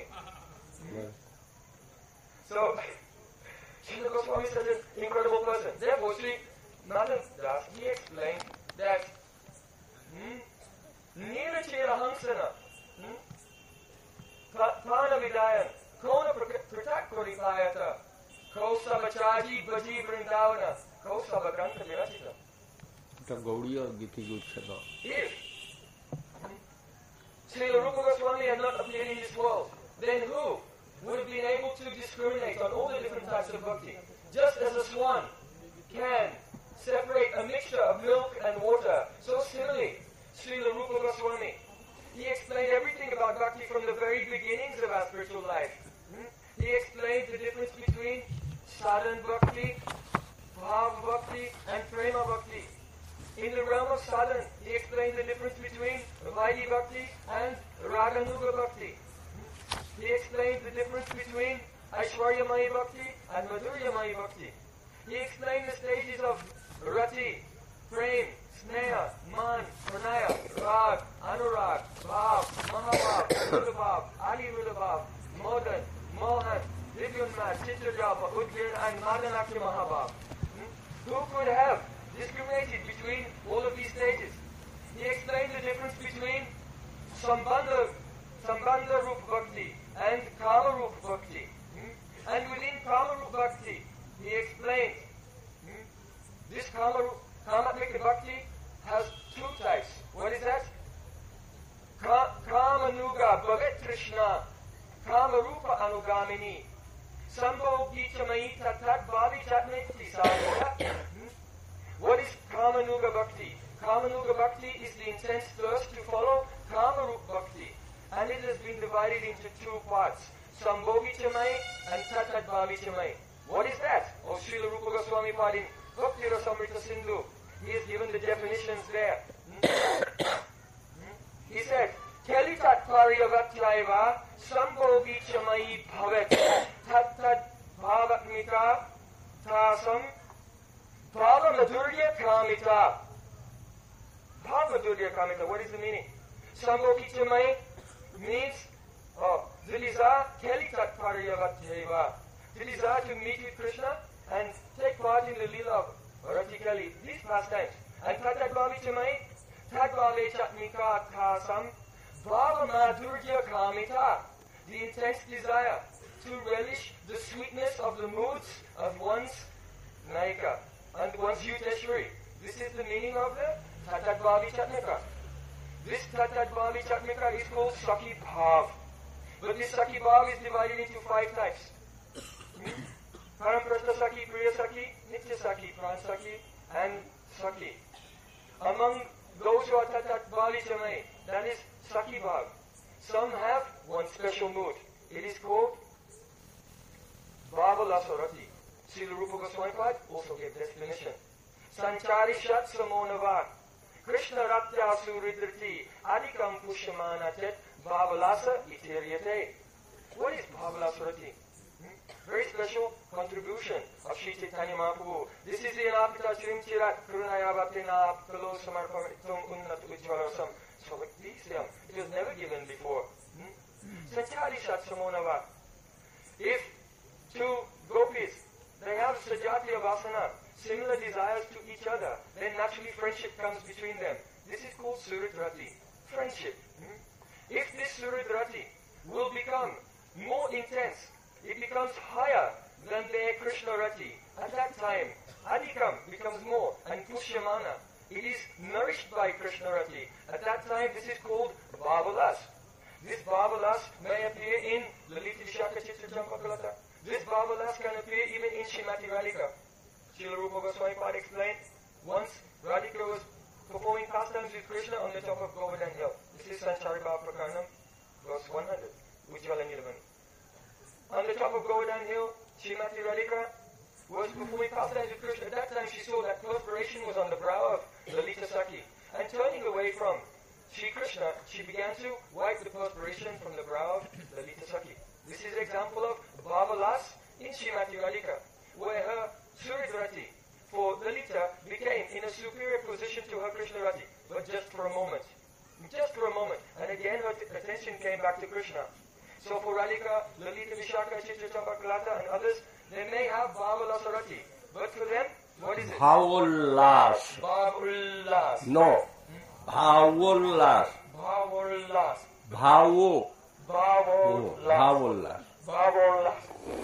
So, Srila Goswami is such an incredible person. Therefore, Sri Madan Das, he explained that Nirachira Hansana, Prana Vidayan, Kona Pratakkuripayata, Ko Sabachaji Baji Vrindavana, Ko Sabakanta Virachita. If Srila Rupa Goswami had not appeared in this world, then who would have been able to discriminate on all the different types of bhakti? Just as a swan can separate a mixture of milk and water, so similarly, Srila Rupa Goswami, he explained everything about bhakti from the very beginnings of our spiritual life. He explained the difference between sadhana bhakti, bhav bhakti, and prema bhakti. In the realm of sadhana, he explained the difference between Vaidhi bhakti and Raganuga bhakti. He explained the difference between Aishwaryamayi bhakti and Madhuryamayi bhakti. He explained the stages of Rati, Prem, Sneha, Man, Pranaya, Rag, Anurag, Bhav, Mahabhav, Rudabhav, Ali Rudabhav, Modan, Mohan, Divyunmad, Chittajapa, Udgir, and Madanakya Mahabhav. Who could have discriminated between all of these stages? He explained the difference between Sambandha Sambandha Rupa Bhakti and Kama Rupa Bhakti. And within Kama Rupa Bhakti, he explains, this Kamatmika Bhakti has two types. What is that? Kamanuga Bhagat Krishna, Kama Rupa Anugamini, Sambho Gichamai Tatat Bhavi Chatmeti Sadhya. What is Kamanuga Bhakti? Kamanuga Bhakti is the intent first to follow Kama Rupa Bhakti. And it has been divided into two parts, Sambhogi Chamai and Tatat Bhavi Chamai. What is that? Oh, Srila Rupa Goswami Padin, Bhakti Rasamrita Sindhu. He has given the definitions there. He said, Kelitat Pariyavatyaiva Sambhogi Chamai Bhavet Tatat Bhavatmita Tasam Bhavamadurya Kamita. Bhavamadurya Kamita, what is the meaning? Sambhogi Chamai means the desire, Kelitat Pariyavatyaiva, the desire to meet with Krishna and take part in the Leela of Rati Kali, these pastimes. And Tatat Bhavi Chamai, Tat Bhave Chatmika Tasam, Bhava Madhurya Kamita, the intense desire to relish the sweetness of the moods of one's Naika and one's Yuteshwari. This is the meaning of the Tatat Bhavi Chatmika. This Tatat Bhavi Chatmika is called Sakhi Bhav. But this Sakhi Bhav is divided into 5 types. Paramprashta Sakhi, Priya Sakhi, Nitya Sakhi, Pran Sakhi, and Sakhi. Among those who are Tatat Bhavi Chamai, that is Sakhi Bhav. Some have one special mood. It is called Bhavalasarati. Srila Rupa Goswami Pad also gave the explanation. Sanchari Shat Samonavat. Krishna Ratya Suridriti Adikam Pushamanatet Bhavalasa Itiryate. What is Bhavalasarati? Very special contribution of Sri Chaitanya Mahaprabhu. This is the Anapita Srim Chirat Kurunaya Bhaktina Kalo Samarpamitum Unnat Ujjalasam. So it was never given before. Sanchari Shat Samonava. If two gopis, they have Sajatiya Vasana, similar desires to each other, then naturally friendship comes between them. This is called Suridrati, friendship. If this Suridrati will become more intense, it becomes higher than their Krishna Rati. At that time, Adhikam becomes more, and Pushyamana, it is nourished by Krishna Rati. At that time, this is called Bhavalas. This Bhavalas may appear in Lalita Vishaka Chitra Champakalata. This Bhavalas can appear even in Srimati Radhika. Srila Rupa Goswami Pad explained, once Radhika was performing pastimes with Krishna on the top of Govardhan Hill. This is Sanchari Bhava Prakarnam, verse 100, Ujjvala Nilavani. On the top of Govardhan Hill, Srimati Radhika was performing pastimes with Krishna. At that time she saw that perspiration was on the brow of Lalita Sakhi. And turning away from Sri Krishna, she began to wipe the perspiration from the brow of Lalita Sakhi. This is an example of Bhavalas in Srimati Radhika, where her Suridrati for Lalita became in a superior position to her Krishna Rati, but just for a moment. Just for a moment. And again her attention came back to Krishna. So for Radhika, Lalita Vishaka, Chitra Champakalata and others, they may have Bhavalasarati. But for them, what is it? Bhavollas. Bhavullas. No. Bhavollas. Bhavullas. Bhavo. Bhavullas. Bhavollas. Bhavullas.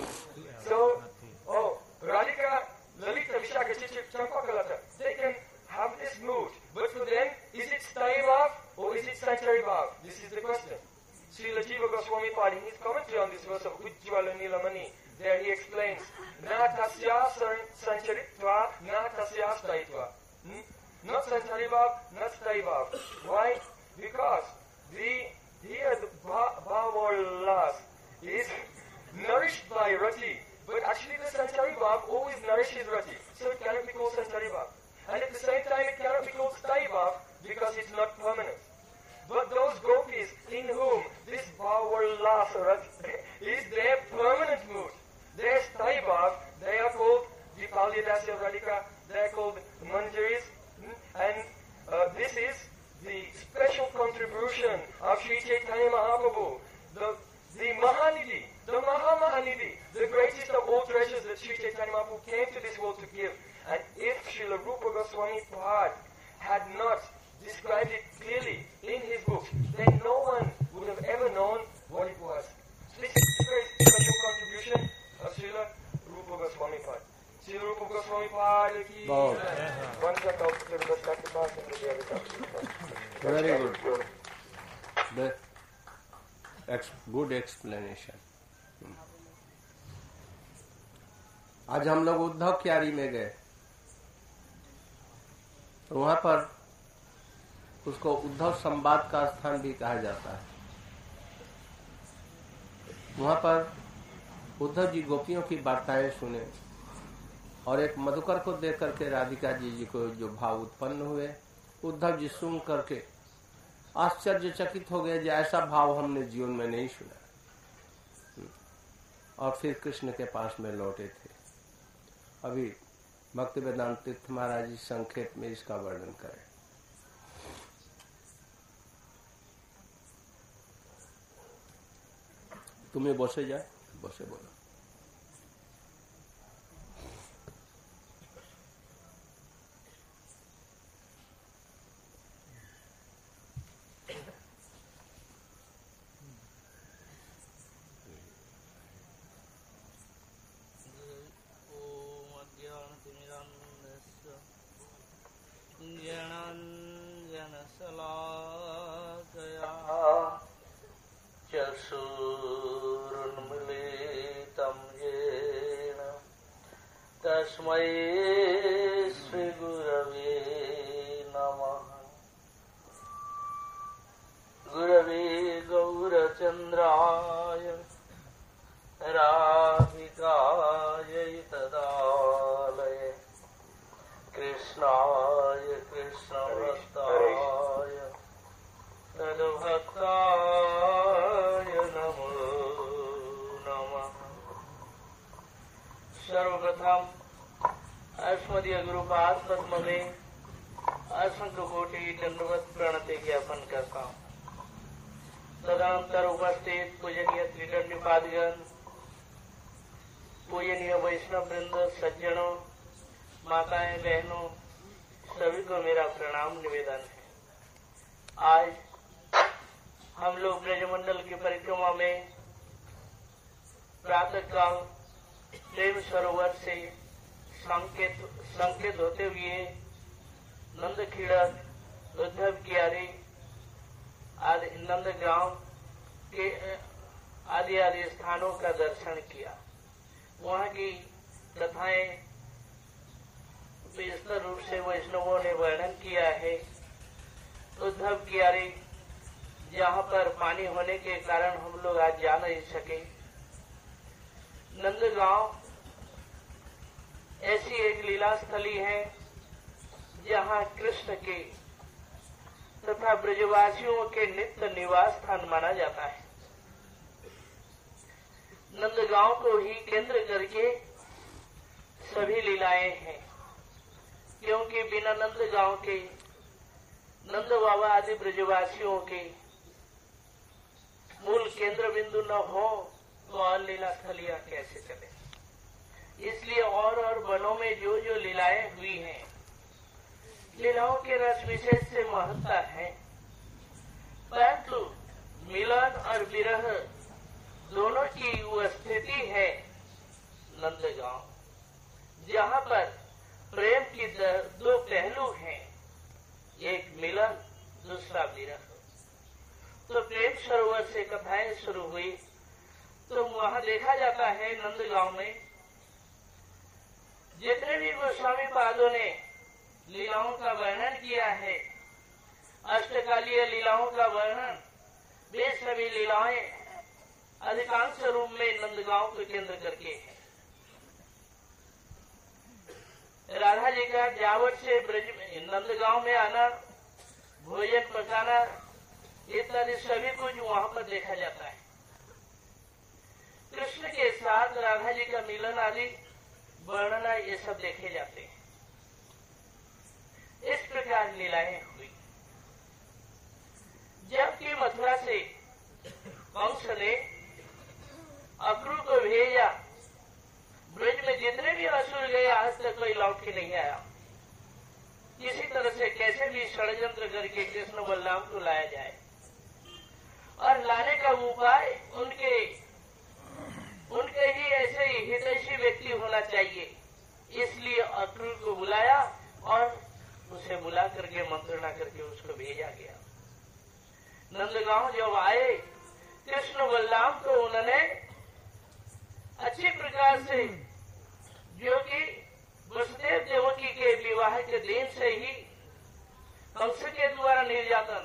So, Radhika, Lalita Vishaka, Chitra Champakalata, they can have this mood. But for them, is it Sthayi Bhav or is it Sanchari Bhav? This is the question. Srila Jiva Goswami Pad, in his commentary on this verse of Ujjvala Nilamani, there he explains, Na tasya sancharitva, na tasya sthaitva. Not Sanchari Bhav, not Sthayi Bhav. Why? Because here the Bhavollas is nourished by Rati, but actually the Sanchari Bhav always nourishes Rati, so it cannot be called Sanchari Bhav. And at the same time it cannot be called Sthayi Bhav because it's not permanent. But those gopis in whom this Bhavollas is their permanent mood, their Sthayi Bhav, they are called Vipalya Dasya Radhika, they are called Manjaris, and this is the special contribution of Sri Chaitanya Mahaprabhu, the Mahanidhi, the Mahamahanidhi, the greatest of all treasures that Sri Chaitanya Mahaprabhu came to this world to give. And if Srila Rupa Goswami Pad had not described it clearly in his books, then no one would have ever known good explanation. आज हम लोग उद्धव क्यारी में गए, तो वहां पर उसको उद्धव संवाद का स्थान भी कहा जाता है। वहां पर उद्धव जी गोपियों की वार्ताएं सुने और एक मधुकर को देख करके राधिका जी को जो भाव उत्पन्न हुए, उद्धव जी सुन करके आश्चर्यचकित हो गए, जो ऐसा भाव हमने जीवन में नहीं सुना। और फिर कृष्ण के पास में लौटे थे। अभी भक्ति वेदांत तीर्थ महाराज जी संक्षेप में इसका वर्णन करें। तुम्हें बसे जाए, बसे बोलो। तस्मै श्री गुरवे नमः। गुरवे गौरचन्द्राय राधिकाय तदालय कृष्णाय कृष्णभक्ताय तद्भक्ताय नमो नमः। सर्वप्रथम अस्मदीय गुरुपाद पद्म में असंख्य कोटि दंडवत प्रणति ज्ञापन करता हूँ। तदनंतर उपस्थित पूजनीय त्रिदंडीपादगण, पूजनीय वैष्णव वृंद, सज्जनों, माताएं, बहनों, सभी को मेरा प्रणाम निवेदन है। आज हम लोग ब्रजमंडल की परिक्रमा में प्रातः काल प्रेम सरोवर से संकेत होते हुए नंदखीड़क, उद्धव क्यारी आदि नंदगांव के आदि स्थानों का दर्शन किया। वहाँ की कथाएं विस्तार रूप से वैष्णवों ने वर्णन किया है। उद्धव क्यारी, जहाँ पर पानी होने के कारण हम लोग आज जा नहीं सके। नंदगांव ऐसी एक लीला स्थली है जहाँ कृष्ण के तथा ब्रजवासियों के नित्य निवास स्थान माना जाता है। नंदगांव को ही केंद्र करके सभी लीलाएं हैं, क्योंकि बिना नंदगांव के, नंद बाबा आदि ब्रजवासियों के मूल केंद्र बिंदु न हो तो और लीला स्थलियां कैसे चले। इसलिए और वनों में जो जो लीलाएं हुई हैं, लीलाओं के रस विशेष से महत्ता है, परंतु मिलन और विरह दोनों की वो स्थिति है नंदगांव, जहाँ पर प्रेम की दो पहलू हैं, एक मिलन, दूसरा विरह। तो प्रेम सरोवर से कथाएं शुरू हुई, तो वहाँ देखा जाता है नंदगांव में जितने भी गोस्वामी पादों ने लीलाओं का वर्णन किया है, अष्टकालीय लीलाओं का वर्णन, वे सभी लीलाएं अधिकांश रूप में नंदगांव को केंद्र करके है। राधा जी का जावट से ब्रज में नंदगांव में आना, भोजन पकाना इत्यादि सभी कुछ वहां पर देखा जाता है। कृष्ण के साथ राधा जी का मिलन आदि वर्णना ये सब देखे जाते हैं। इस प्रकार लीलाएं हुई। जबकि मथुरा से कंस ने अक्रूर को भेजा, ब्रज में जितने भी असुर गए आज तक कोई लौट के नहीं आया। किसी तरह से कैसे भी षड्यंत्र करके कृष्ण बलराम को लाया जाए, और लाने का उपाय उनके ही ऐसे ही हितैषी व्यक्ति होना चाहिए। इसलिए अक्रूर को बुलाया और उसे बुला करके मंत्रणा करके उसको भेजा गया। नंदगांव जब आए, कृष्ण बलराम को उन्होंने अच्छी प्रकार से, जो कि वसुदेव देवकी के विवाह के दिन से ही कंस के द्वारा निर्यातन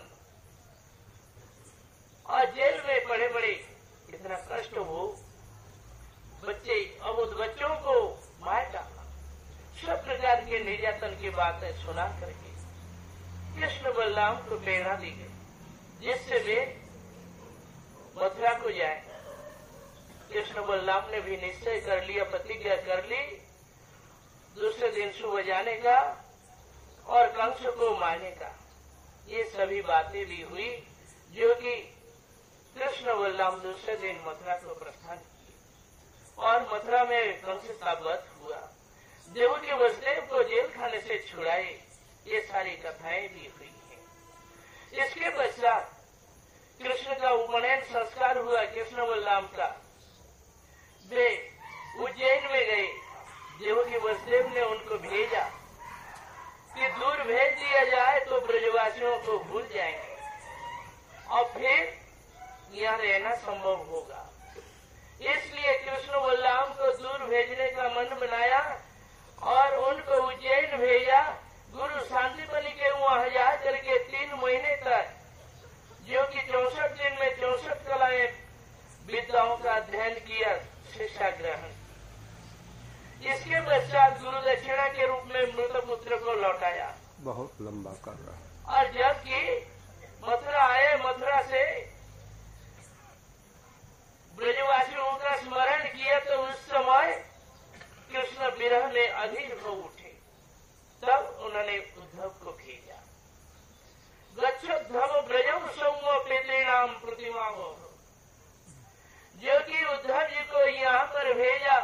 और जेल में पड़े पड़े इतना कष्ट हो, बच्चे अबुध बच्चों को मार डाला, सब प्रकार के निर्यातन की बातें सुना करके कृष्ण बलराम को प्रेरणा दी गई, जिससे वे मथुरा को जाए। कृष्ण बलराम ने भी निश्चय कर लिया, प्रतिज्ञा कर ली दूसरे दिन सुबह जाने का और कंस को मारने का। ये सभी बातें भी हुई, जो कि कृष्ण बलराम दूसरे दिन मथुरा को प्रस्थान किए और मथुरा में कंस का वध हुआ। देवकी वसुदेव को जेल खाने से छुड़ाए, ये सारी कथाएं भी हुई हैं। इसके पश्चात कृष्ण का उपनयन संस्कार हुआ कृष्ण बलराम का। वे उज्जैन में गए, देवकी वसुदेव ने उनको भेजा कि दूर भेज दिया जाए तो ब्रजवासियों को भूल जाएंगे और फिर यहाँ रहना संभव होगा। इसलिए कृष्ण बलराम को दूर भेजने का मन बनाया और उनको उज्जैन भेजा। गुरु शांतिपनी के वहां जा करके 3 महीने तक, जो कि 64 दिन में 64 कलाएं विद्याओं का अध्ययन किया, शिक्षा ग्रहण। इसके पश्चात गुरु दक्षिणा के रूप में मृत पुत्र को लौटाया। बहुत लंबा कर रहा है। और जबकि मथुरा आए, मथुरा से ब्रजवासियों का स्मरण किया तो उस समय कृष्ण विरह में अधीर हो उठे। तब उन्होंने उद्धव को भेजा। गच्छोद्धव ब्रजम सौम्य पितॄणाम प्रतिमा हो, जो कि उद्धव जी को यहाँ पर भेजा।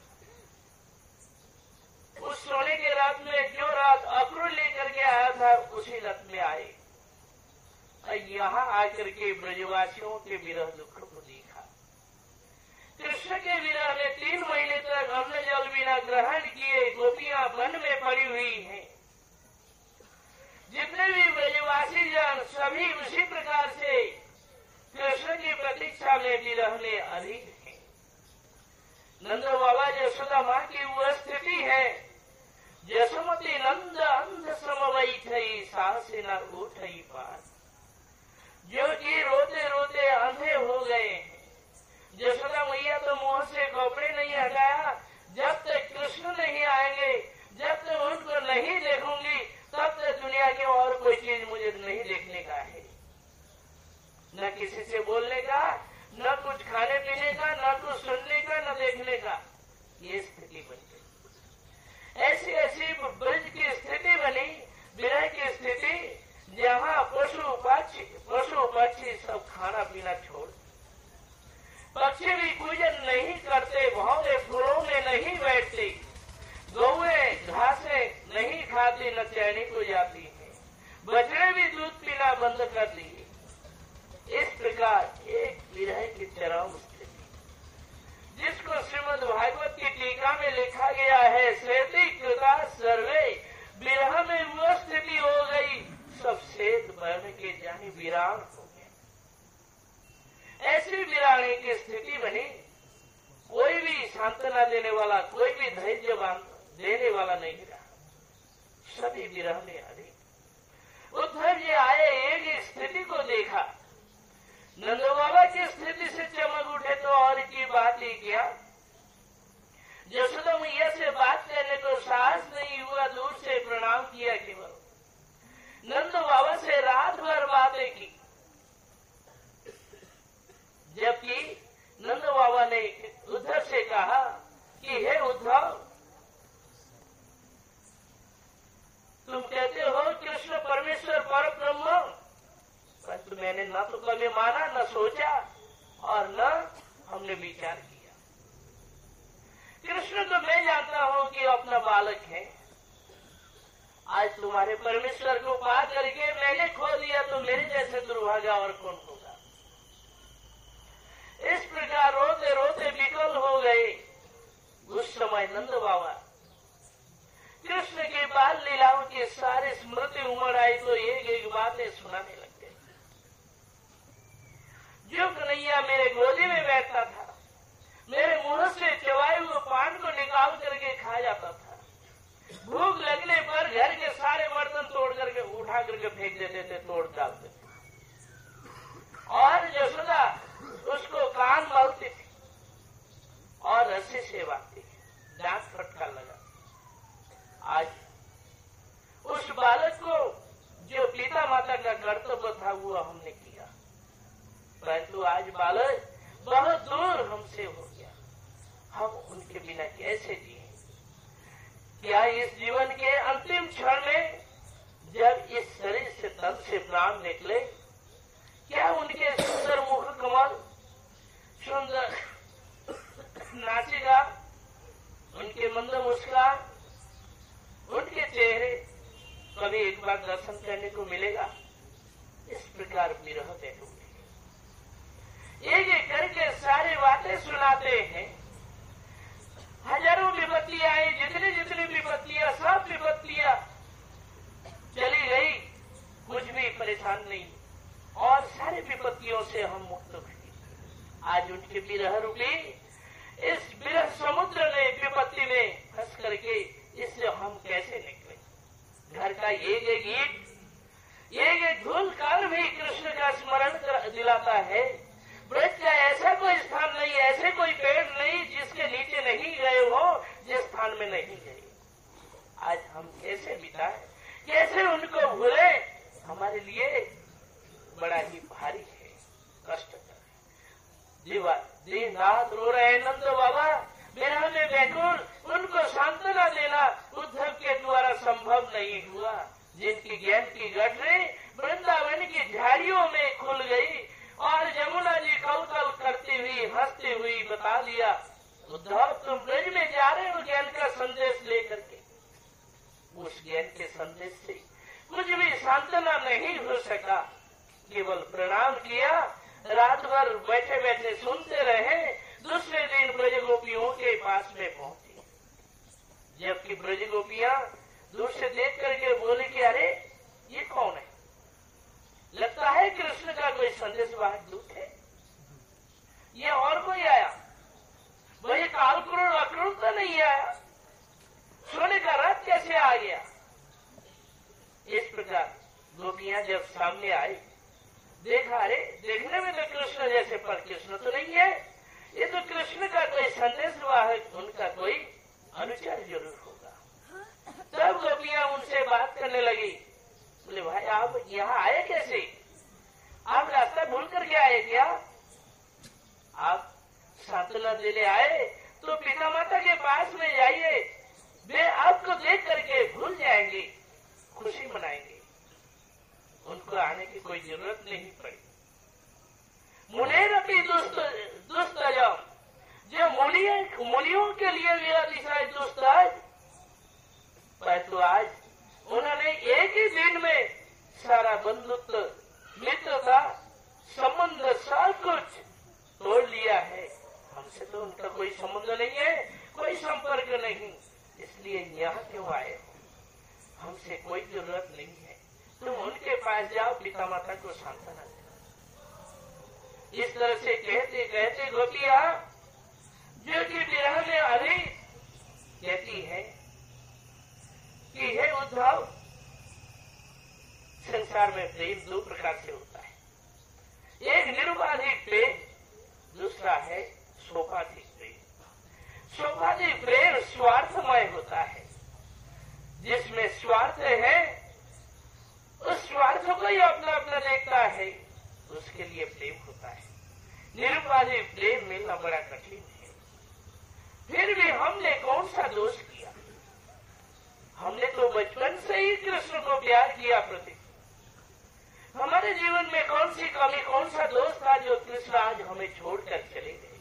उस सोने के रात में जो रात अक्रूर लेकर के आया था, उसी रात में आए और यहाँ आकर के ब्रजवासियों के विरह दुख को देखा। कृष्ण के विरह में 3 महीने तक अन्न जल बिना ग्रहण किए गोपियां वन में पड़ी हुई हैं। जितने भी ब्रजवासी जन सभी उसी प्रकार से कृष्ण की प्रतीक्षा में विरह में अधीर हैं। नंद बाबा यशोदा माँ की वह स्थिति है, यशोमती नंद अंध समवई थई सास न उठई पार, जो कि रोते रोते अंधे हो गए हैं। यशोदा मैया तो मुंह से कपड़े नहीं हटाया, जब तक कृष्ण नहीं आएंगे, जब तक उनको नहीं देखूंगी, तब तक दुनिया की और कोई चीज मुझे नहीं देखने का है। न किसी से बोलने का, न कुछ खाने पीने का, न कुछ सुनने का, न देखने का। ये स्थिति बन गई। ऐसी ऐसी ब्रज की स्थिति बनी, विरह की स्थिति, जहाँ पशु पक्षी सब खाना पीना छोड़, पक्षी भी पूजन नहीं करते, भौरे फूलों में नहीं बैठते, गौएं घासें नहीं खाती, न चैनी को जाती है, बछड़े भी दूध पीना बंद कर दिए। इस प्रकार एक विरह की चरम स्थिति, जिसको श्रीमद् भागवत की टीका में लिखा गया है, श्वेति कृता सर्वे, विरह में वो स्थिति हो गई, सब श्वेत वर्ण के जानी वीरान हो गए। ऐसी वीरानी की स्थिति बनी, कोई भी सांत्वना देने वाला, कोई भी धैर्य देने वाला नहीं रहा, सभी विरह में अधिक। उद्धव जी आए, एक स्थिति को देखा, नंद बाबा की स्थिति से चमक उठे तो और की बात ही क्या। यशोदा मैया से बात करने को साहस नहीं हुआ, दूर से प्रणाम किया केवल। नंद बाबा से रात भर बातें की, जबकि नंद बाबा ने उद्धव से कहा कि हे उद्धव, तुम कहते हो कृष्ण परमेश्वर पर ब्रह्म, परंतु मैंने न तो कभी माना, न सोचा और न हमने विचार किया। कृष्ण तो मैं जानता हूं कि अपना बालक है, आज तुम्हारे परमेश्वर को पा करके मैंने खो दिया, तो मेरे जैसे दुर्भागा और कौन होगा। इस प्रकार रोते रोते विकल हो गए। उस समय नंद बाबा कृष्ण के बाल लीलाओं की सारी स्मृति उमड़ आई तो एक एक बातें सुनाने लग गए। जो कन्हैया मेरे गोदी में निकाल करके खा जाता था। भूख लगने पर घर के सारे बर्तन तोड़ करके उठा करके फेंक देते थे, तोड़ डालते थे। और यशोदा उसको कान मलती थी और रस्सी से बांधती थी, दांत फटका लगा। आज उस बालक को जो पिता माता का कर्तव्य था वो हमने किया, परंतु आज बालक बहुत दूर हमसे हो गया। हम उनके बिना कैसे जिए? क्या इस जीवन के अंतिम क्षण में जब इस शरीर से तन से प्राण निकले, क्या उनके सुंदर मुख कमल, सुंदर नाचिका, उनके मंद मुस्कान, उनके चेहरे कभी एक बार दर्शन करने को मिलेगा? इस प्रकार विरह बैठूंगे, एक एक करके सारी बातें सुनाते हैं। हजारों विपत्तियां आई, जितनी जितनी विपत्तियां, सब विपत्तियां चली गई, कुछ भी परेशान नहीं, और सारी विपत्तियों से हम मुक्त हुए। आज उनके विरह रूपी इस विरह समुद्र में, विपत्ति में फंस करके इससे हम कैसे निकले? घर का एक एक ईंट, एक एक धूल काल भी कृष्ण का स्मरण दिलाता है। ब्रज का ऐसा कोई स्थान नहीं, ऐसे कोई पेड़ नहीं जिसके नीचे नहीं गए हो, जिस स्थान में नहीं गए। आज हम कैसे बिताए, कैसे उनको भूले? हमारे लिए बड़ा ही भारी है, कष्टकर है। जीवा दिन रात रो रहे नंद बाबा, विरह में व्याकुल, उनको सांत्वना देना उद्धव के द्वारा संभव नहीं हुआ। जिनकी ज्ञान की गठरी वृंदावन की झाड़ियों में खुल गई और यमुना जी कौतल करती हुई, हंसती हुई बता दिया, उद्धव तुम ब्रज में जा रहे हो ज्ञान का संदेश लेकर के। उस ज्ञान के संदेश से कुछ भी सांत्वना नहीं हो सका, केवल प्रणाम किया, रात भर बैठे बैठे सुनते रहे। दूसरे दिन ब्रज गोपियों के पास में पहुंची, जबकि ब्रज गोपियां दूर से देख करके बोले कि अरे ये कौन है? लगता है कृष्ण का कोई संदेशवाहक दूत है, ये और कोई आया, वही कालक्रूर अक्रूर तो नहीं आया, सोने का रथ कैसे आ गया? इस प्रकार गोपियां जब सामने आई, देखा अरे देखने में तो कृष्ण जैसे, पर कृष्ण तो नहीं है, ये तो कृष्ण का कोई संदेशवाहक, उनका कोई अनुचर जरूर होगा। तब गोपियां उनसे बात करने लगी, बोले भाई आप यहाँ आए कैसे? आप रास्ता भूल करके आए क्या? आप सांत्वना देने आए तो पिता माता के पास में जाइए, वे आपको देख करके भूल जाएंगे, खुशी मनाएंगे, उनको आने की कोई जरूरत नहीं पड़ी। मुनेरपी दुस्तजम, जो मुनियों के लिए मेरा दिशा दुस्तज, परंतु आज उन्होंने एक ही दिन में सारा बंधुत्व, मित्रता, संबंध सब कुछ तोड़ लिया है। हमसे तो उनका कोई संबंध नहीं है, कोई संपर्क नहीं, इसलिए यहाँ क्यों आए हो? हमसे कोई जरूरत नहीं है, तुम उनके पास जाओ, पिता माता को सांत्वना दो। इस तरह से कहते कहते गोपियां जो कि विरह में अभी कहती है कि हे उद्धव, संसार में प्रेम दो प्रकार से होता है, एक निरुपाधिक प्रेम, दूसरा है सोपाधिक प्रेम। सोपाधिक प्रेम स्वार्थमय होता है, जिसमें स्वार्थ है उस स्वार्थ को ही अपना अपना देखता है, उसके लिए प्रेम होता है। निरुपाधिक प्रेम मिलना बड़ा कठिन है। फिर भी हमने कौन सा दोष किया? हमने तो बचपन से ही कृष्ण को प्यार किया प्रति। हमारे जीवन में कौन सी कमी, कौन सा दोष था जो कृष्ण आज हमें छोड़कर चले गए?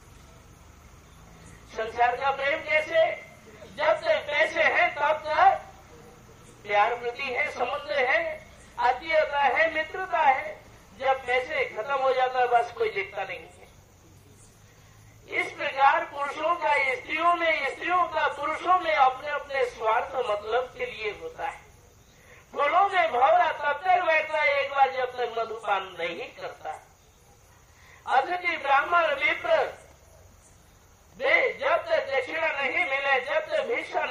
संसार का प्रेम कैसे? जब तक पैसे हैं तब तक प्यार प्रति है, संबंध है, आत्मीयता है, मित्रता है। जब पैसे खत्म हो जाता है बस कोई देखता नहीं है। इस प्रकार पुरुषों का स्त्रियों में, स्त्रियों का पुरुषों में अपने अपने स्वार्थ मतलब के लिए होता है। फूलों में भौरा तब तक बैठता है एक बार जब तक मधुपान नहीं करता। अतिथि ब्राह्मण विप्र वे जब तक दक्षिणा नहीं मिले,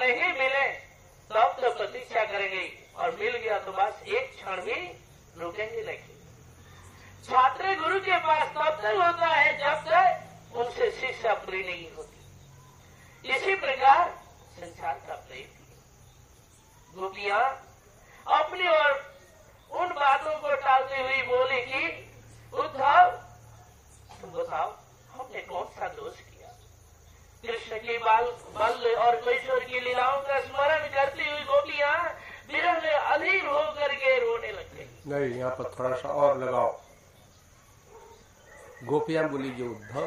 नहीं मिले तब तो प्रतीक्षा करेंगे, और मिल गया तो बस एक क्षण भी रुकेंगे नहीं। छात्र गुरु के पास तब तक होता है जब तक उनसे शिक्षा पूरी नहीं होती। इसी प्रकार संसार का प्रेम। गोपियां अपनी ओर उन बातों को टालते हुए बोले कि उद्धव तुम बताओ हमने कौन सा दोष किया। कृष्ण के बल और कैशोर की लीलाओं का स्मरण करती हुई गोपियां विरह में अधीर होकर के रोने लग गई। नहीं, यहाँ पर थोड़ा सा और लगाओ। गोपियां बोली जो उद्धव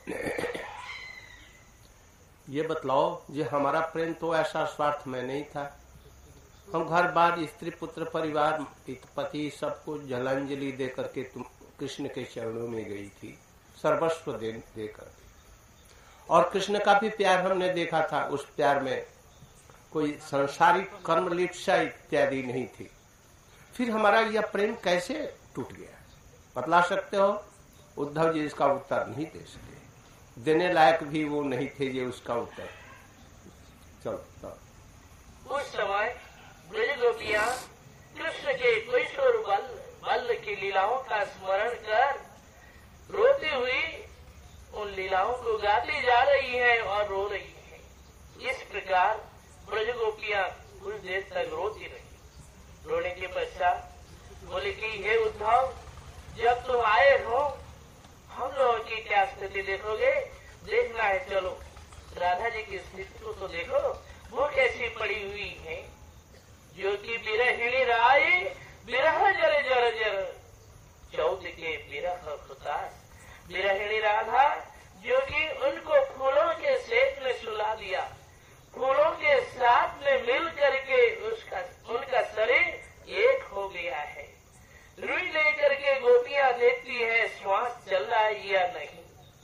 ये बतलाओ, ये हमारा प्रेम तो ऐसा स्वार्थ में नहीं था। हम घर बार स्त्री पुत्र परिवार पति सबको जलांजलि दे करके तुम कृष्ण के चरणों में गई थी, सर्वस्व देकर। और कृष्ण का भी प्यार हमने देखा था। उस प्यार में कोई संसारिक कर्म लिप्सा इत्यादि नहीं थी। फिर हमारा यह प्रेम कैसे टूट गया, बतला सकते हो? उद्धव जी इसका उत्तर नहीं दे सके, देने लायक भी वो नहीं थे ये उसका उत्तर। चलो उस समय ब्रज गोपियां कृष्ण के कैशोर बल की लीलाओं का स्मरण कर रोती हुई उन लीलाओं को गाती जा रही है और रो रही है। इस प्रकार ब्रज गोपियां कुछ देर तक रोती रही। रोने के पश्चात बोले कि हे उद्धव, जब तुम आए हो हम लोगों की क्या स्थिति देखोगे? देखना है, चलो राधा जी की स्थिति को तो देखो, वो कैसी पड़ी हुई है। जो कि बिरहिणी राय बिरह जर जर जर चौथ के बिरह खुतास। बिरहिणी राधा जो कि उनको फूलों के सेक में सुला दिया, फूलों के साथ में मिल करके उनका शरीर एक हो गया है। रुई लेकर के गोपियां देखती है श्वास चल रहा है या नहीं,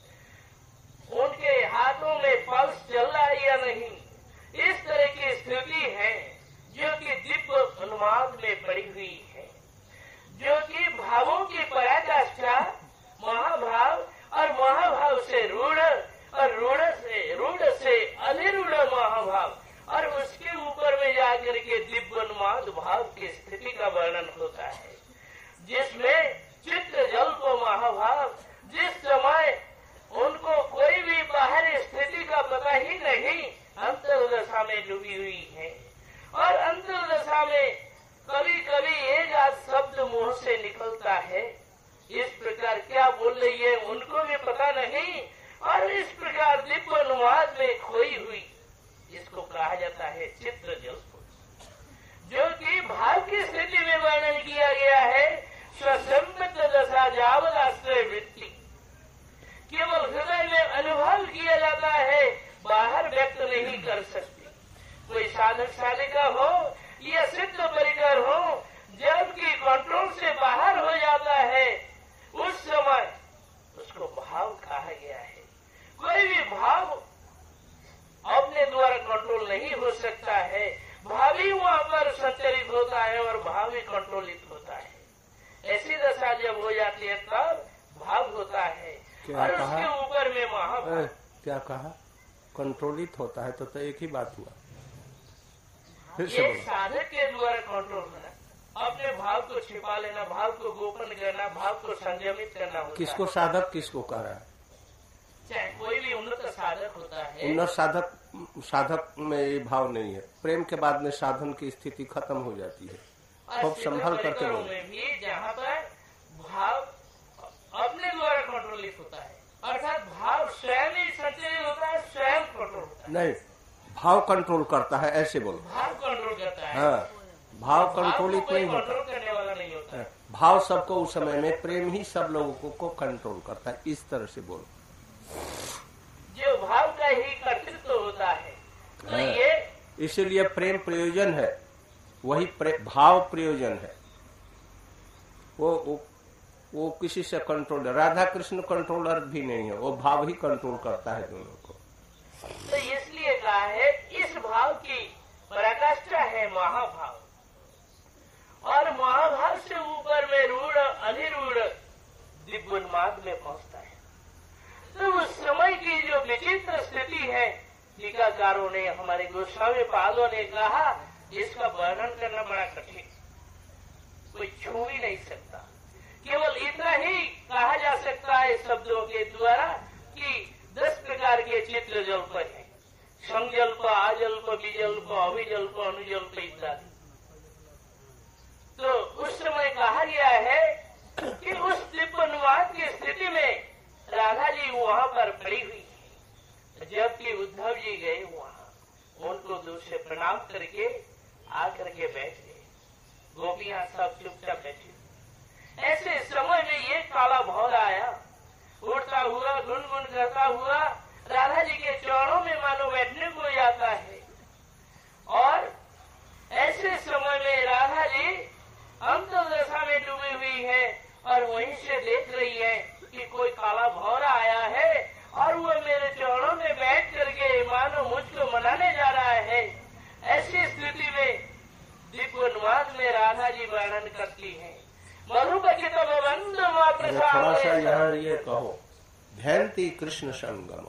उनके हाथों में पल्स चल रहा है या नहीं। इस तरह की स्थिति है जो कि दिव्य उन्माद में पड़ी हुई है, जो कि भावों की पराकाष्ठा महाभाव और महाभाव से रूढ़ और रूढ़ से अनिरूढ़ महाभाव और उसके ऊपर में जाकर के दिव्य उन्माद भाव की स्थिति का वर्णन होता है, जिसमें चित्त जल को महाभाव जिस समय उनको कोई भी बाहरी स्थिति का पता ही नहीं, अंतर्दशा में डूबी हुई है। और अंतर्दशा में कभी कभी एक आध शब्द मुंह से निकलता है, इस प्रकार क्या बोल रही है उनको भी पता नहीं, और इस प्रकार दिव्य अनुवाद में खोई हुई, इसको कहा जाता है चित्र जल, जो कि भाव की स्थिति में वर्णन किया गया है। स्वसंबित दशा जावल आश्रय वृत्ति केवल हृदय में अनुभव किया जाता है, बाहर व्यक्त नहीं कर सकती। कोई साधक साधिका हो या सिद्ध परिकर हो, जबकि कंट्रोल से बाहर हो जाता है, उस समय उसको भाव कहा गया है। कोई भी भाव अपने द्वारा कंट्रोल नहीं हो सकता है, भाव ही वहां पर संचरित होता है और भाव ही कंट्रोलित होता है। ऐसी दशा जब हो जाती है तब भाव होता है, और उसके ऊपर में महाभाव। क्या कहा? कंट्रोलित होता है, तो एक ही बात हुआ। ये साधक के द्वारा कंट्रोल होना, अपने भाव को छिपा लेना, भाव को गोपन करना, भाव को संयमित करना होता किसको है। साधक किसको कह रहा है? चाहे कोई भी उन्नत साधक होता है। उन्नत साधक में ये भाव नहीं है। प्रेम के बाद में साधन की स्थिति खत्म हो जाती है। खूब संभल करके बोले। भी जहाँ पर भाव अपने द्वारा कंट्रोलित होता है, अर्थात भाव स्वयं ही संचरित होता है, स्वयं कंट्रोल होता है। नहीं, भाव कंट्रोल करता है, ऐसे बोलो। भाव कंट्रोल करता है। हाँ, भाव कंट्रोलित नहीं होता, कंट्रोल करने वाला नहीं होता। भाव सबको उस समय में, प्रेम ही सब लोगों को कंट्रोल करता है, इस तरह से बोलो। जो भाव का ही कर्तृत्व होता है, तो ये इसीलिए प्रेम प्रयोजन है, वही भाव प्रयोजन है। वो किसी से कंट्रोल, राधा कृष्ण कंट्रोलर भी नहीं है, वो भाव ही कंट्रोल करता है दोनों को। तो इसलिए कहा है इस भाव की पराकाष्ठा है महाभाव, और महाभाव से ऊपर में रूढ़ अनिरूढ़ दिव्योन्माद में पहुंचता है। तो उस समय की जो विचित्र स्थिति है, टीका टीकाकारों ने, हमारे गोस्वामी पादों ने कहा, इसका वर्णन करना बड़ा कठिन, कोई छू भी नहीं सकता। केवल इतना ही कहा जा सकता है शब्दों के द्वारा कि 10 प्रकार के चित्र जल्प है, संजल्प, आजल्प, विजल्प, अभिजल्प, अनुजल्प इत्यादि। तो उस समय कहा गया है कि उस दिव्यनुवाद की स्थिति में राधा जी वहां पर पड़ी हुई है। जबकि उद्धव जी गए वहां, उनको दूर से प्रणाम करके आकर के बैठ गए, गोपियां सब चुपचाप बैठी। ऐसे समय में ये काला भौर आया, उड़ता हुआ, गुनगुन करता हुआ राधा जी के चरणों में मानो बैठने को जाता है। और ऐसे समय में राधा जी अंतर्दशा में डूबी हुई है और वहीं से देख रही है कि कोई काला भौरा आया है और वो मेरे चरणों में बैठ करके मानो मुझको मनाने जा रहा है। ऐसी स्थिति में दिव्यनुवाद में राधा जी वर्णन करती है, मधुपकित बंद थोड़ा सा यहाँ ये कहो, ध्यानती कृष्ण संगम।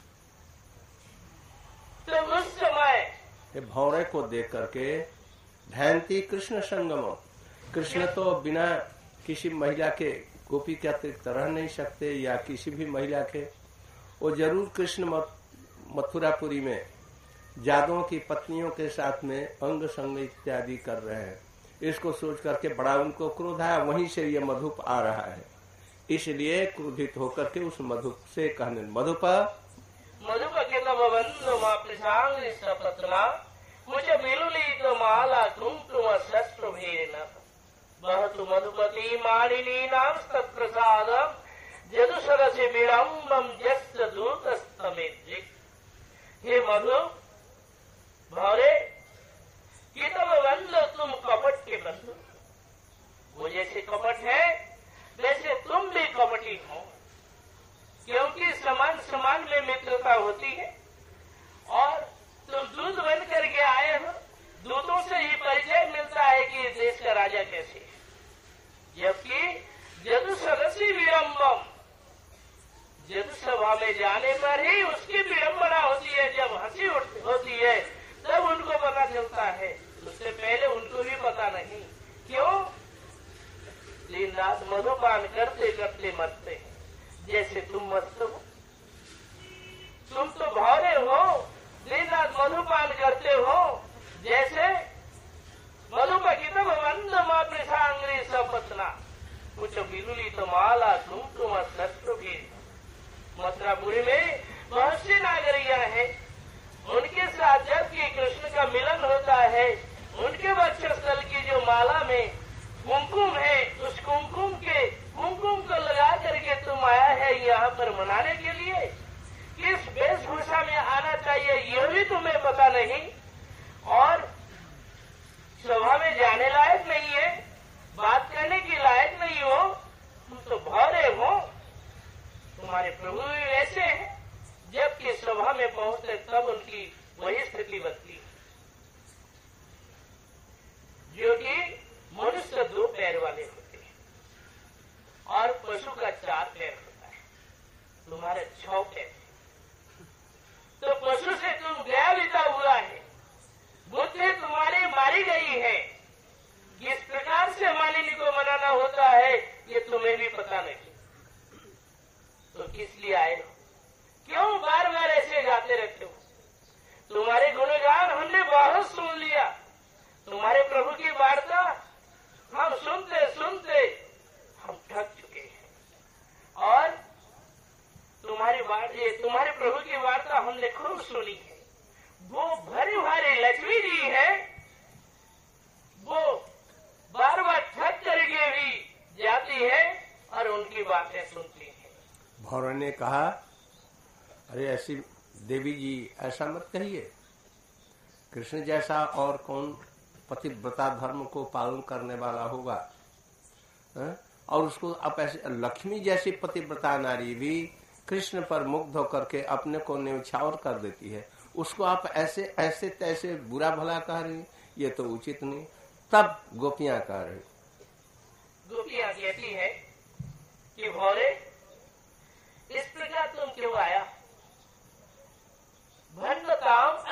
तो उस समय भौरे को देख करके ध्यानती कृष्ण संगम, कृष्ण तो बिना किसी महिला के, गोपी के अतिरिक्त रह नहीं सकते, या किसी भी महिला के, वो जरूर कृष्ण मथुरापुरी में जादुओं की पत्नियों के साथ में अंग संग इत्यादि कर रहे हैं। इसको सोच करके बड़ा उनको क्रोध आया, वहीं से ये मधुप आ रहा है, इसलिए क्रोधित होकर के उस मधुप से कहने, मधुप मुझे मिलुली तो माला कुंकुम शस्त्र भेन बहुत मधुपति मालिनी नाम तत्प्रसादम जदु सरसे विलंबम जस्त दूतस्तमेद्रिक। हे मधु भौरे, कितम बंधु तुम कपट के बंधु, वो जैसे कपट है वैसे तुम भी कपटी हो, क्योंकि समान समान में मित्रता होती है। और तुम दूत बन करके आए हो, दूतों से ही परिचय मिलता है कि देश का राजा कैसे है। जबकि जदु सरसी विलंबम, जदु सभा में जाने पर ही उसकी विडंबना होती है, जब हंसी होती है तब उनको पता चलता है, उससे पहले उनको भी पता नहीं। क्यों? दिन रात मधुपान करते करते मरते हैं, जैसे तुम मस्त हो। तुम तो भौरे हो, दिन रात मधुपान करते हो, जैसे मधुपकितम बंद प्रसांग्री सपतना कुछ बिरुली तो माला कुमकुम शस्त्र भी। मथुरापुरी में बहुत सी नागरियां हैं, उनके साथ जबकि कृष्ण का मिलन होता है, उनके वक्षस्थल की जो माला में कुमकुम है, उस कुमकुम को लगा करके तुम आया है यहाँ पर मनाने के लिए। किस वेशभूषा में आना चाहिए यह भी तुम्हें पता नहीं, और सभा में जाने लायक नहीं है, बात करने की लायक नहीं हो, तुम तो भौरे हो। तुम्हारे प्रभु भी वैसे हैं, जबकि सभा में पहुंचते तब उनकी वही स्थिति बनती है, जो कि मनुष्य 2 पैर वाले होते हैं और पशु का 4 पैर होता है, तुम्हारे 6 पैर। तो पशु से तुम गया बीता हुआ है, बुद्धि तुम्हारी मारी गई है। किस प्रकार से मालिनी को मनाना होता है ये तुम्हें भी पता नहीं, तो किस लिए आए हो? क्यों बार बार ऐसे गाते रहते हो? तुम्हारे गुणगान हमने बहुत सुन लिया, तुम्हारे प्रभु की वार्ता हम सुनते सुनते हम थक चुके हैं, और तुम्हारे प्रभु की वार्ता हमने खूब सुनी है। वो भरी भारी लक्ष्मी जी है, वो बार बार थक करके भी जाती है और उनकी बातें सुनती है। भौरों ने कहा, अरे ऐसी देवी जी ऐसा मत कहिए, कृष्ण जैसा और कौन पतिव्रता धर्म को पालन करने वाला होगा, और उसको आप ऐसे लक्ष्मी जैसी पतिव्रता नारी भी कृष्ण पर मुग्ध होकर के अपने को न्यौछावर कर देती है, उसको आप ऐसे ऐसे तैसे बुरा भला कह रही, ये तो उचित नहीं। तब गोपियां कह रही, गोपियां कहती है कि भौरे इस प्रकार तुम क्यों आया? भंडताम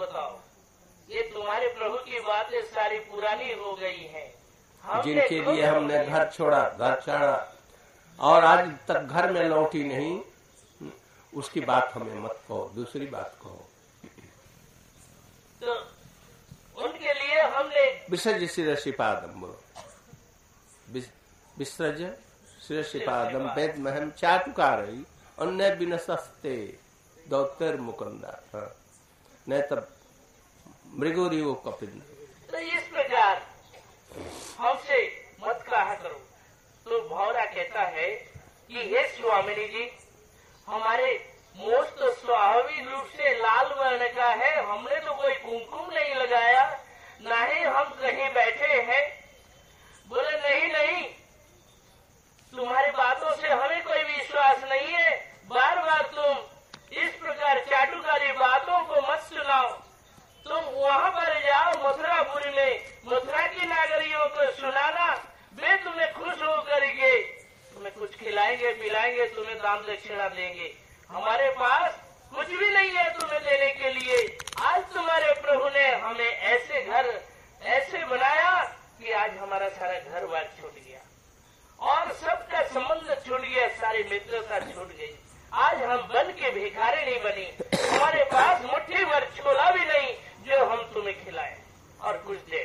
बताओ, ये तुम्हारे प्रभु की बातें सारी पुरानी हो गई हैं। जिनके लिए हमने घर छोड़ा और आज तक घर में लौटी नहीं, उसकी बात हमें मत कहो, दूसरी बात कहो। तो उनके लिए हमने विसर्ज शिरसिपादम बोलो, विसर्ज शिरसिपादम वेद महम चाटुकारई अन्य विनसस्ते दौतर मुकुंदा। हाँ, नहीं तब मृगोरी वो कपिल। तो इस प्रकार हमसे मत कहा करो। तो भौरा कहता है कि हे स्वामिनी जी, हमारे मोष तो स्वाभाविक रूप से लाल वर्ण का है, हमने तो कोई कुमकुम नहीं लगाया, ना ही हम कहीं बैठे हैं। बोले नहीं, तुम्हारी बातों से हमें कोई विश्वास नहीं है। बार बार तुम इस प्रकार चाटुकारी बातों को मत सुनाओ। तुम वहाँ पर जाओ मथुरापुरी में, मथुरा की नागरियों को सुनाना, वे तुम्हें खुश होकर के तुम्हें कुछ खिलाएंगे पिलाएंगे, तुम्हें दान दक्षिणा देंगे। हमारे पास कुछ भी नहीं है तुम्हें देने के लिए। आज तुम्हारे प्रभु ने हमें ऐसे घर ऐसे बनाया कि आज हमारा सारा घर बार छूट गया और सबका संबंध छूट गया, सारी मित्रता छूट गई। आज हम बन के भिखारी नहीं बनी, हमारे पास मुट्ठी भर छोला भी नहीं जो हम तुम्हें खिलाएं और कुछ दे।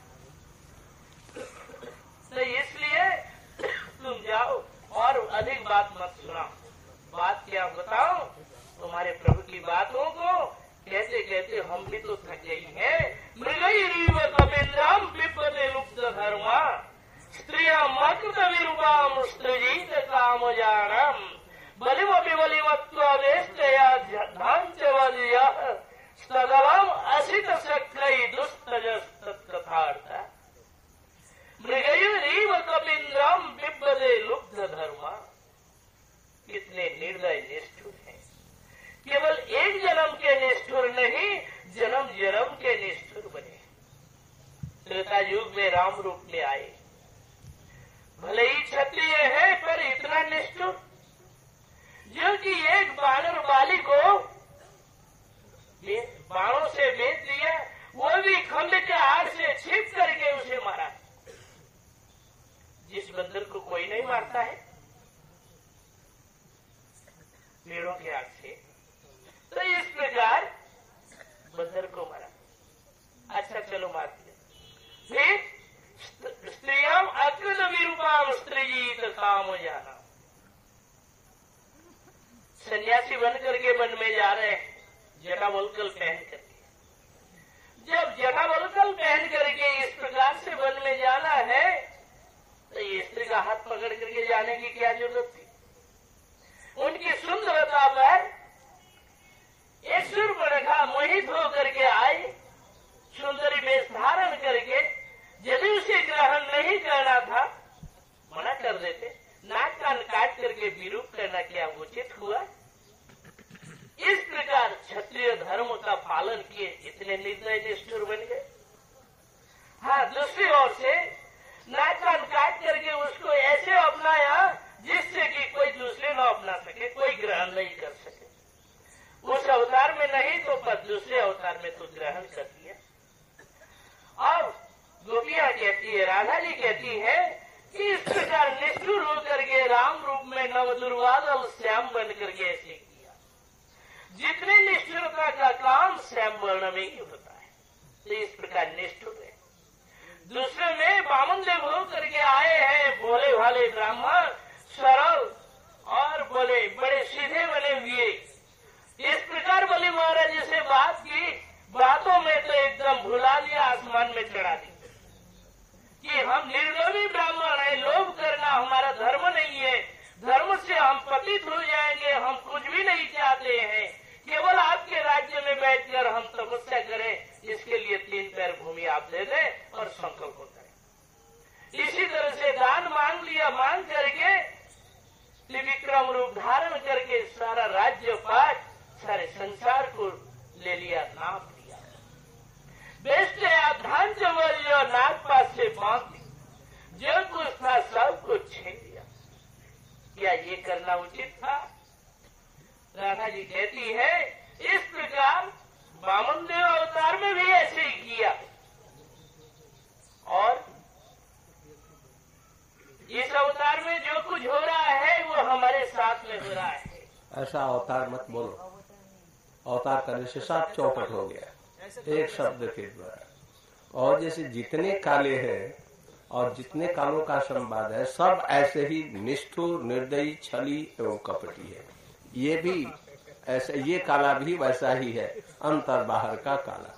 तो इसलिए तुम जाओ और अधिक बात मत सुनाओ। बात क्या बताओ, तुम्हारे प्रभु की बातों को कहते कहते हम भी तो थक गई हैं। मृगैरीव कपिन्द्रम विपदे लुप्त धर्मा स्त्रिया मकृत विरूपाम सृजीत कामजानम बलिमपि बलिमत्वादेष्टया धांचवल्यः सदलम असित शक्रै दुस्तजस्तत्कथार्थ। मृगैरीव कपिन्द्रम विपदे लुप्त धर्मा। कितने निर्दय निष्ठुर हैं। केवल एक जन्म के निष्ठुर नहीं, जन्म जन्म के निष्ठुर बने। त्रेता युग में राम रूप में आए, भले ही क्षत्रिय है पर इतना निष्ठुर जो कि एक बानर बाली को बाणों से बेच दिया, वो भी खंड के आग से छिप करके उसे मारा। जिस बंदर को कोई नहीं मारता है पेड़ों की आग से, तो इस प्रकार बंदर को मारा। अच्छा चलो मार दिया। फिर स्त्रियाम अकृत विरूपाम स्त्रीजीत काम जाना। सन्यासी बन करके वन में जा रहे हैं जटावल्कल पहन करके। जब जटावल्कल पहन करके इस प्रकार से वन में जाना है तो ये स्त्री का हाथ पकड़ करके जाने की क्या जरूरत थी। उनकी सुंदरता पर एक शूर्पणखा मोहित होकर के आई, सुंदरी वेश धारण करके। यदि उसे ग्रहण नहीं करना था मना कर देते, नाक कान काट करके विरूप करना क्या उचित हुआ। इस प्रकार क्षत्रिय धर्म का पालन किए इतने निर्दय निष्ठुर बन गए। हाँ, दूसरी ओर से नाक कान काट करके उसको ऐसे अपनाया जिससे कि कोई दूसरे न अपना सके, कोई ग्रहण नहीं कर सके। उस अवतार में नहीं तो पर दूसरे अवतार में तो ग्रहण कर दिया। और गोपियां कहती है, राधा जी कहती है कि इस प्रकार निष्ठुर होकर के राम रूप में नव दुर्वादल श्याम बन करके ऐसे किया। जितने निष्ठुरता का काम श्याम वर्ण में ही होता है, तो इस प्रकार निष्ठुर है। दूसरे में वामन देव होकर के आए हैं, भोले भाले ब्राह्मण, सरल और बोले बड़े सीधे बने हुए। इस प्रकार बलि महाराज जी से बात की, बातों में तो एकदम भुला दिया, आसमान में चढ़ा दिया कि हम निर्लोभी ब्राह्मण हैं, लोभ करना हमारा धर्म नहीं है, धर्म से हम पतित हो जाएंगे, हम कुछ भी नहीं चाहते हैं, केवल आपके राज्य में बैठकर हम तपस्या करें, इसके लिए 3 पैर भूमि आप दे दें और संकल्प करें। इसी तरह से दान मांग लिया, मांग करके त्रिविक्रम रूप धारण करके सारा राज्य पाठ सारे संसार को ले लिया, नाप लिया। धान चवलियो नागपात से बांध दी, जो कुछ था सब कुछ छीन लिया। क्या ये करना उचित था? राधा जी कहती है इस प्रकार वामन देव अवतार में भी ऐसे ही किया और इस अवतार में जो कुछ हो रहा है वो हमारे साथ में हो रहा है। ऐसा अवतार मत बोलो, अवतार करने से सब चौपट हो गया एक शब्द के द्वारा। और जैसे जितने काले हैं और जितने कालों का संवाद है सब ऐसे ही निष्ठुर, निर्दयी, छली एवं कपटी है। ये भी ऐसे, ये काला भी वैसा ही है, अंतर बाहर का काला।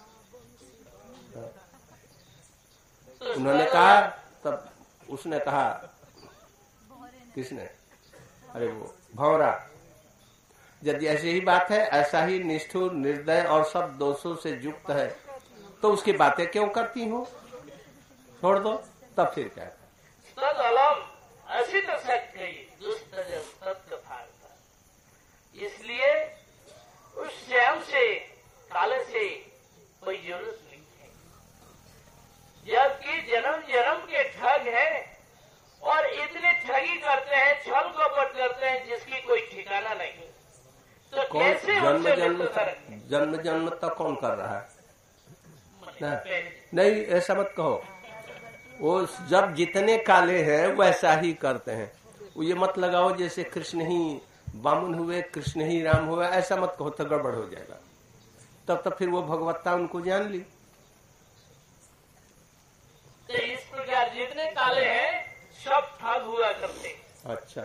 उन्होंने कहा, तब उसने कहा, किसने, अरे वो भौरा, यदि ऐसी ही बात है, ऐसा ही निष्ठुर, निर्दय और सब दोषों से युक्त है तो उसकी बातें क्यों करती हो, छोड़ दो। तब फिर क्या, इसलिए उस श्याम से, काले से कोई जरूरत नहीं है, जबकि जन्म जन्म के ठग है और इतने ठगी करते हैं, छल कपट करते हैं जिसकी कोई ठिकाना नहीं। तो कैसे जन्म जन्म तक कौन कर रहा है? नहीं, ऐसा मत कहो। वो जब जितने काले हैं वैसा ही करते हैं। वो ये मत लगाओ जैसे कृष्ण ही वामन हुए, कृष्ण ही राम हुए, ऐसा मत कहो तो गड़बड़ हो जाएगा। तब फिर वो भगवत्ता उनको जान ली। तो इस प्रकार जितने काले हैं सब ठग हुआ करते। अच्छा,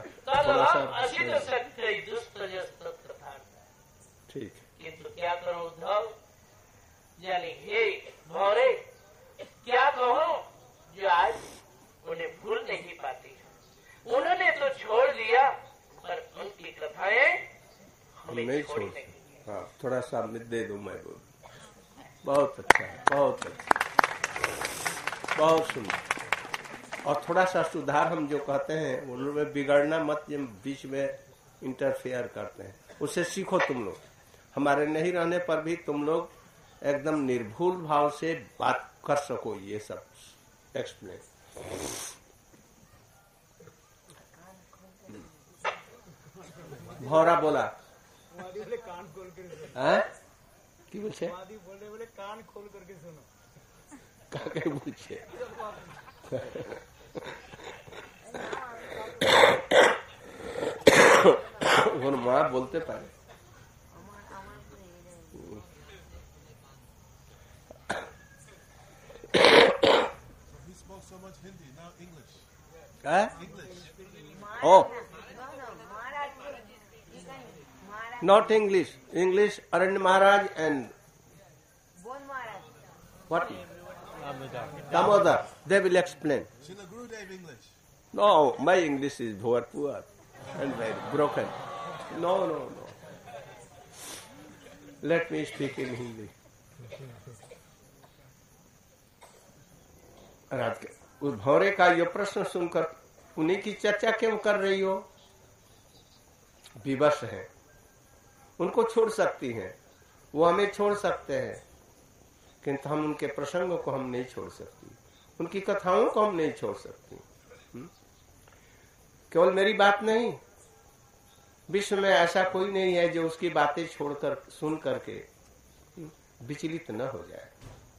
ठीक है। किंतु क्या करो उद्धव, यानी हे भौरे, क्या कहो जो आज उन्हें भूल नहीं पाती। उन्होंने तो छोड़ दिया पर उनकी कथाएं हमें नहीं छोड़ी छोड़। नहीं। हाँ, थोड़ा सा दे दूं मैं, बहुत अच्छा है, बहुत अच्छा, बहुत सुंदर। और थोड़ा सा सुधार हम जो कहते हैं उनमें बिगड़ना मत, जो बीच में इंटरफेयर करते हैं उससे सीखो तुम लोग। हमारे नहीं रहने पर भी तुम लोग एकदम निर्भूल भाव से बात कर सको, ये सब एक्सप्लेन। भौरा बोला, कान खोल कर हैं? की बोलছে? बोले कान खोल करके सुनो। কাকে বলছে? ওর মা বলতে পারে। He spoke so much Hindi, now English. English. Oh, not English. English, Aranya Maharaj and what? Damodar. They will explain. Srila Gurudev English. No, my English is very poor and very broken. No. Let me speak in Hindi. उस भौरे का ये प्रश्न सुनकर उन्हीं की चर्चा क्यों कर रही हो? विवश है, उनको छोड़ सकती हैं, वो हमें छोड़ सकते हैं, किंतु हम उनके प्रसंगों को हम नहीं छोड़ सकती, उनकी कथाओं को हम नहीं छोड़ सकती। केवल मेरी बात नहीं, विश्व में ऐसा कोई नहीं है जो उसकी बातें छोड़कर सुन करके विचलित न हो जाए।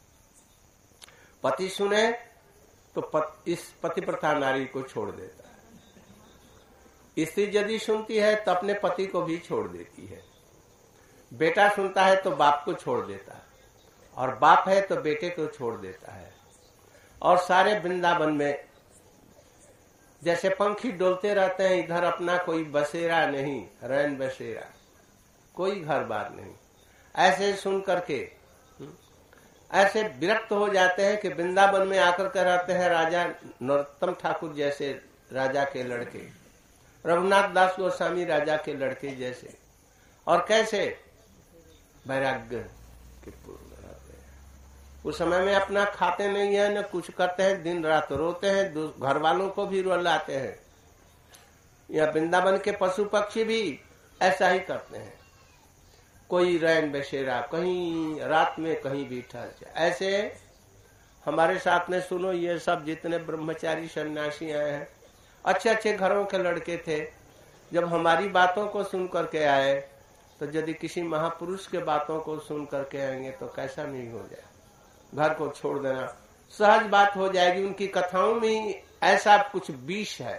पति सुने तो इस पतिव्रता नारी को छोड़ देता है। स्त्री यदि सुनती है तो अपने पति को भी छोड़ देती है। बेटा सुनता है तो बाप को छोड़ देता है, और बाप है तो बेटे को छोड़ देता है। और सारे वृंदावन में जैसे पंखी डोलते रहते हैं, इधर अपना कोई बसेरा नहीं, रैन बसेरा, कोई घर बार नहीं। ऐसे सुन करके ऐसे विरक्त हो जाते हैं कि वृंदावन में आकर के रहते हैं राजा नरोत्तम ठाकुर जैसे राजा के लड़के, रघुनाथ दास गोस्वामी राजा के लड़के जैसे, और कैसे वैराग्य के पूर्ण रहते हैं। उस समय में अपना खाते नहीं है, न कुछ करते हैं, दिन रात रोते हैं, घर वालों को भी रुलाते हैं। या वृंदावन के पशु पक्षी भी ऐसा ही करते हैं, कोई रैन बसेरा, कहीं रात में कहीं भी ठहर जाए। ऐसे हमारे साथ में सुनो, ये सब जितने ब्रह्मचारी सन्यासी आए हैं, अच्छे अच्छे घरों के लड़के थे, जब हमारी बातों को सुन करके आए तो यदि किसी महापुरुष के बातों को सुन करके आएंगे तो कैसा नहीं हो जाए, घर को छोड़ देना सहज बात हो जाएगी। उनकी कथाओं में ऐसा कुछ विष है।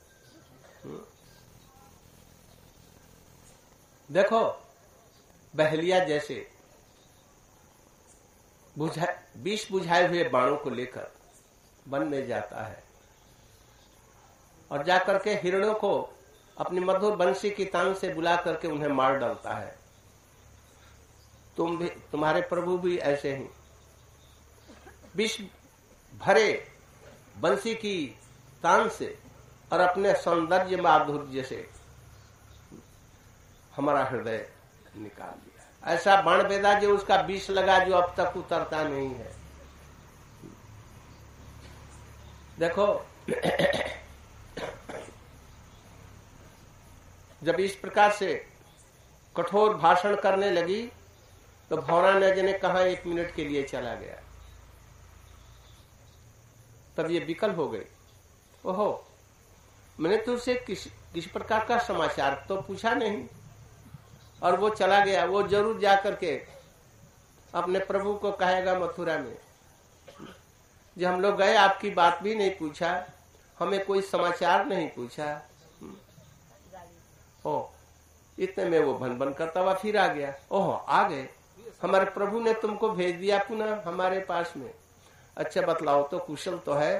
देखो बहलिया जैसे विष बुझाए हुए बाणों को लेकर वन में जाता है और जाकर के हिरणों को अपनी मधुर बंसी की तान से बुला करके उन्हें मार डालता है। तुम्हारे प्रभु भी ऐसे ही विष भरे बंसी की तान से और अपने सौंदर्य माधुर्य से हमारा हृदय निकाल दिया। ऐसा बाण बेदा जो उसका विष लगा जो अब तक उतरता नहीं है। देखो जब इस प्रकार से कठोर भाषण करने लगी तो भौरा न जाने कहा 1 मिनट के लिए चला गया। तब ये विकल हो गई। ओहो, मैंने तुझसे किस प्रकार का समाचार तो पूछा नहीं, और वो चला गया। वो जरूर जाकर के अपने प्रभु को कहेगा मथुरा में, जो हम लोग गए आपकी बात भी नहीं पूछा, हमें कोई समाचार नहीं पूछा। ओ इतने में वो भन भन करता हुआ फिर आ गया। ओहो, आ गए, हमारे प्रभु ने तुमको भेज दिया पुनः हमारे पास में। अच्छा बतलाओ तो कुशल तो है?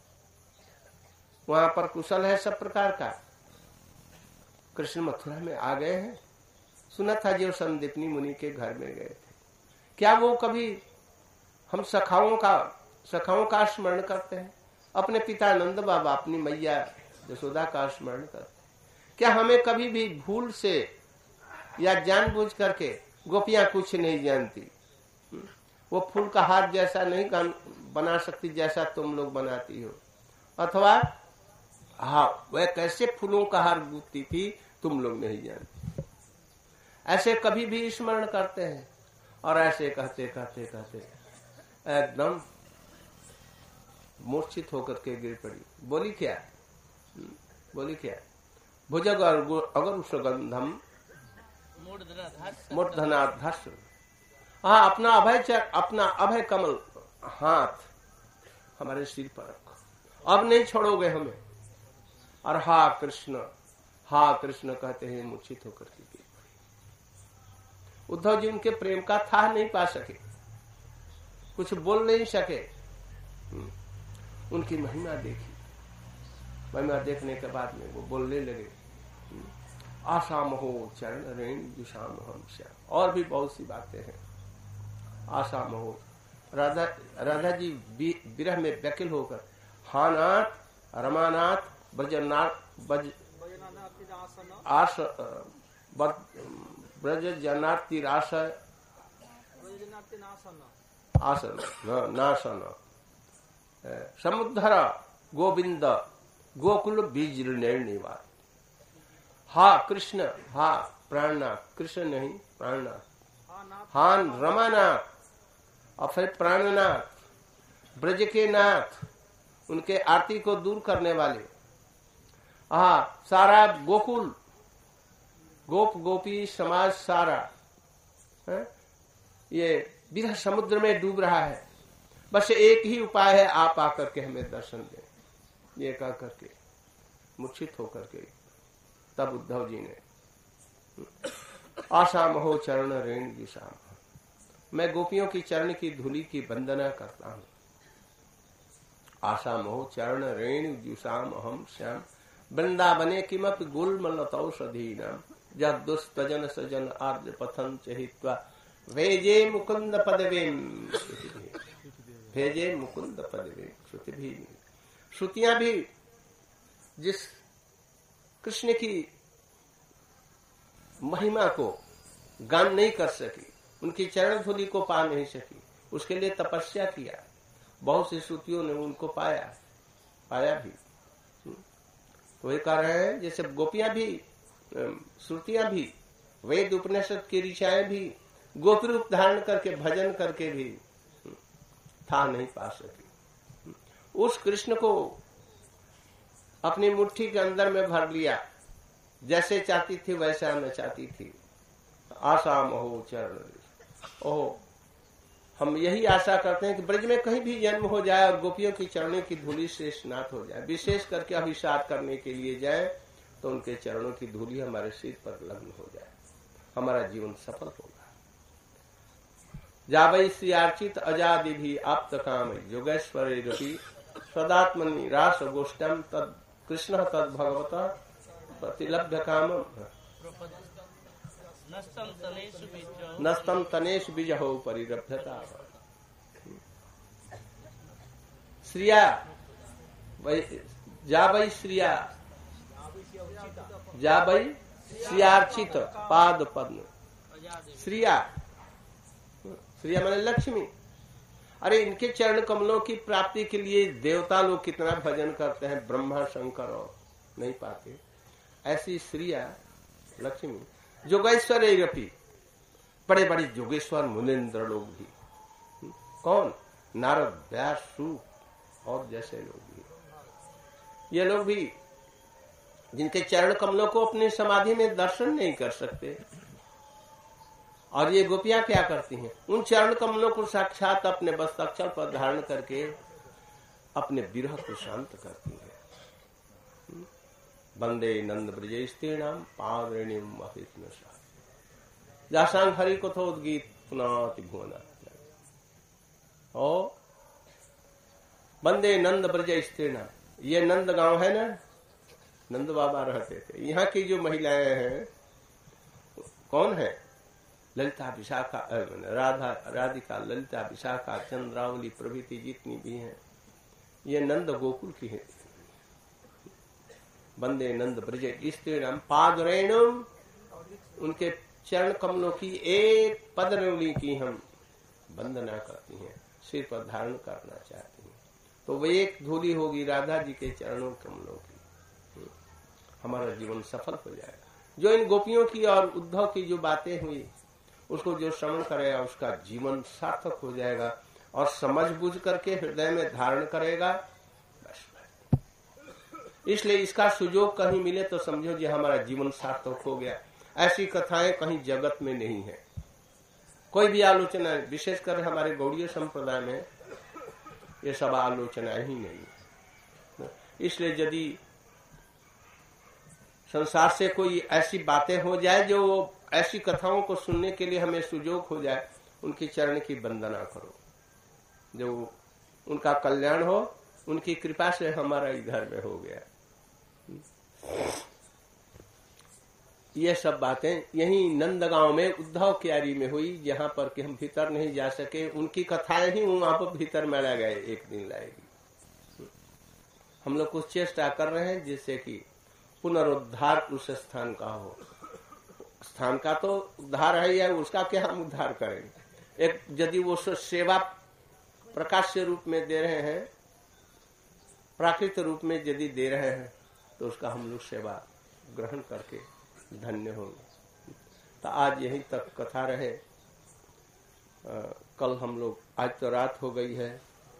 वहां पर कुशल है सब प्रकार का। कृष्ण मथुरा में आ गए हैं। सुना था जो संदीपनी मुनि के घर में गए थे। क्या वो कभी हम सखाओं का स्मरण करते हैं? अपने पिता नंद बाबा, अपनी मैया यशोदा का स्मरण करते हैं? क्या हमें कभी भी भूल से या जानबूझ करके, गोपियां कुछ नहीं जानती, वो फूल का हाथ जैसा नहीं बना सकती जैसा तुम लोग बनाती हो, अथवा हाँ वह कैसे फूलों का हार गूंथती थी तुम लोग नहीं जानते। ऐसे कभी भी स्मरण करते हैं और ऐसे कहते कहते कहते एकदम मूर्छित होकर के गिर पड़ी। बोली क्या? भुजग अगर सुगंधम मूर्धनाधस। हाँ, अपना अभय कमल हाथ हमारे सिर पर रखो, अब नहीं छोड़ोगे हमें। और हा कृष्ण कहते हैं मूर्छित होकर के गिर पड़ी। उद्धव जी उनके प्रेम का था नहीं पा सके, कुछ बोल नहीं सके। उनकी महिमा देखी, महिमा देखने के बाद में वो बोलने लगे, आशा महो चरण रेण जुषाम हम श्याम। और भी बहुत सी बातें हैं। आशा महो, राधा जी विरह में व्याकुल होकर हानाथ रमानाथ ब्रज जनातिराश आसन नासन समुद्धर गोविंद गोकुल बीज निवास। हा कृष्ण, हा प्राणनाथ, कृष्ण नहीं प्राणनाथ, हान रमानाथ और फिर प्राणनाथ, ब्रज के नाथ, उनके आरती को दूर करने वाले। हाँ, सारा गोकुल, गोप गोपी समाज सारा है? ये विरह समुद्र में डूब रहा है। बस एक ही उपाय है, आप आकर के हमें दर्शन दें। ये कह करके मूर्छित होकर के तब उद्धव जी ने आशा महो चरण रेण विषाम, मैं गोपियों की चरण की धूलि की वंदना करता हूं। आशा महो चरण रेण जुषाम अहम श्याम वृंदावने किमपि गुल्मलतौषधीनां जब दुस्तजन सजन आर्य पथं चहित्वा भेजे मुकुंद पदवीं, भेजे मुकुंद पदवीं श्रुति। श्रुतियां भी जिस कृष्ण की महिमा को गान नहीं कर सकी, उनकी चरण धूलि को पा नहीं सकी, उसके लिए तपस्या किया। बहुत सी श्रुतियों ने उनको पाया भी। तो ये कह रहे हैं जैसे गोपियां भी, श्रुतियां भी, वेद उपनिषद की ऋचाएं भी गोपी रूप धारण करके भजन करके भी था नहीं पा सकी। उस कृष्ण को अपनी मुट्ठी के अंदर में भर लिया, जैसे चाहती थी वैसे आना चाहती थी। आशा महो चरण। ओह, हम यही आशा करते हैं कि ब्रज में कहीं भी जन्म हो जाए और गोपियों की चरणों की धूलि से स्नात हो जाए। विशेष करके अभिषेक करने के लिए जाए तो उनके चरणों की धूलि हमारे सिर पर लग्न हो जाए, हमारा जीवन सफल होगा। जावै श्री अर्चित अजादि भी आप्त काम योगेश्वरे रवि सदात्मनि रास गोष्ठम तद कृष्ण तद भगवता प्रतिलभ्य काम नस्तम तनेश बीजहो परिरभ्यता। श्रिया जावै श्रिया जावै श्रियार्चित पाद पद्म। श्रिया, श्रिया माने लक्ष्मी। अरे इनके चरण कमलों की प्राप्ति के लिए देवता लोग कितना भजन करते हैं, ब्रह्मा शंकर, और नहीं पाते। ऐसी श्रिया लक्ष्मी। जोगेश्वर रपी, बड़े बड़े जोगेश्वर मुनिंद्र लोग भी, कौन, नारद व्यास सूत और जैसे लोग भी, ये लोग भी जिनके चरण कमलों को अपनी समाधि में दर्शन नहीं कर सकते, और ये गोपियां क्या करती हैं, उन चरण कमलों को साक्षात अपने वस्त्राक्षर पर धारण करके अपने विरह को शांत करती हैं। वंदे नंद ब्रजेस्तीर्णाम पादरेणीम अहितनसा जासांग हरि कथोद्गीत पुनाति भुवना। ओ वंदे नंद ब्रजेस्तीर्णाम, ये नंद गांव है ना, नंद बाबा रहते थे। यहाँ की जो महिलाएं हैं कौन है, ललिता विशाखा, राधिका ललिता विशाखा चंद्रावली प्रभृति जितनी भी हैं, ये नंद गोकुल की है। वंदे नंद ब्रज स्त्रीणाम पादरेणुम, उनके चरण कमलों की एक पदरेणुली की हम वंदना करती हैं, सिर पर धारण करना चाहती हैं, तो वो एक धूली होगी राधा जी के चरणों कमलों की, हमारा जीवन सफल हो जाएगा। जो इन गोपियों की और उद्धव की जो बातें हुई उसको जो श्रवण करेगा उसका जीवन सार्थक हो जाएगा, और समझ बुझ करके हृदय में धारण करेगा। इसलिए इसका सुजोग कहीं मिले तो समझो कि हमारा जीवन सार्थक हो गया। ऐसी कथाएं कहीं जगत में नहीं है, कोई भी आलोचना, विशेषकर हमारे गौड़ीय संप्रदाय में ये सब आलोचना ही नहीं। इसलिए यदि संसार से कोई ऐसी बातें हो जाए जो ऐसी कथाओं को सुनने के लिए हमें सुजोग हो जाए, उनकी चरण की वंदना करो, जो उनका कल्याण हो, उनकी कृपा से हमारा इधर में हो गया। ये सब बातें यही नंदगांव में उद्धव क्यारी में हुई, जहां पर कि हम भीतर नहीं जा सके। उनकी कथाएं ही वहां पर भीतर में ला गए, एक दिन लाएगी। हम लोग कुछ चेष्टा कर रहे हैं जिससे कि पुनरुद्धार उस स्थान का हो। स्थान का तो उद्धार है या उसका क्या हम उद्धार करेंगे। एक यदि वो सेवा प्रकाश्य रूप में दे रहे हैं, प्राकृत रूप में यदि दे रहे हैं, तो उसका हम लोग सेवा ग्रहण करके धन्य होंगे। तो आज यहीं तक कथा रहे। कल हम लोग, आज तो रात हो गई है,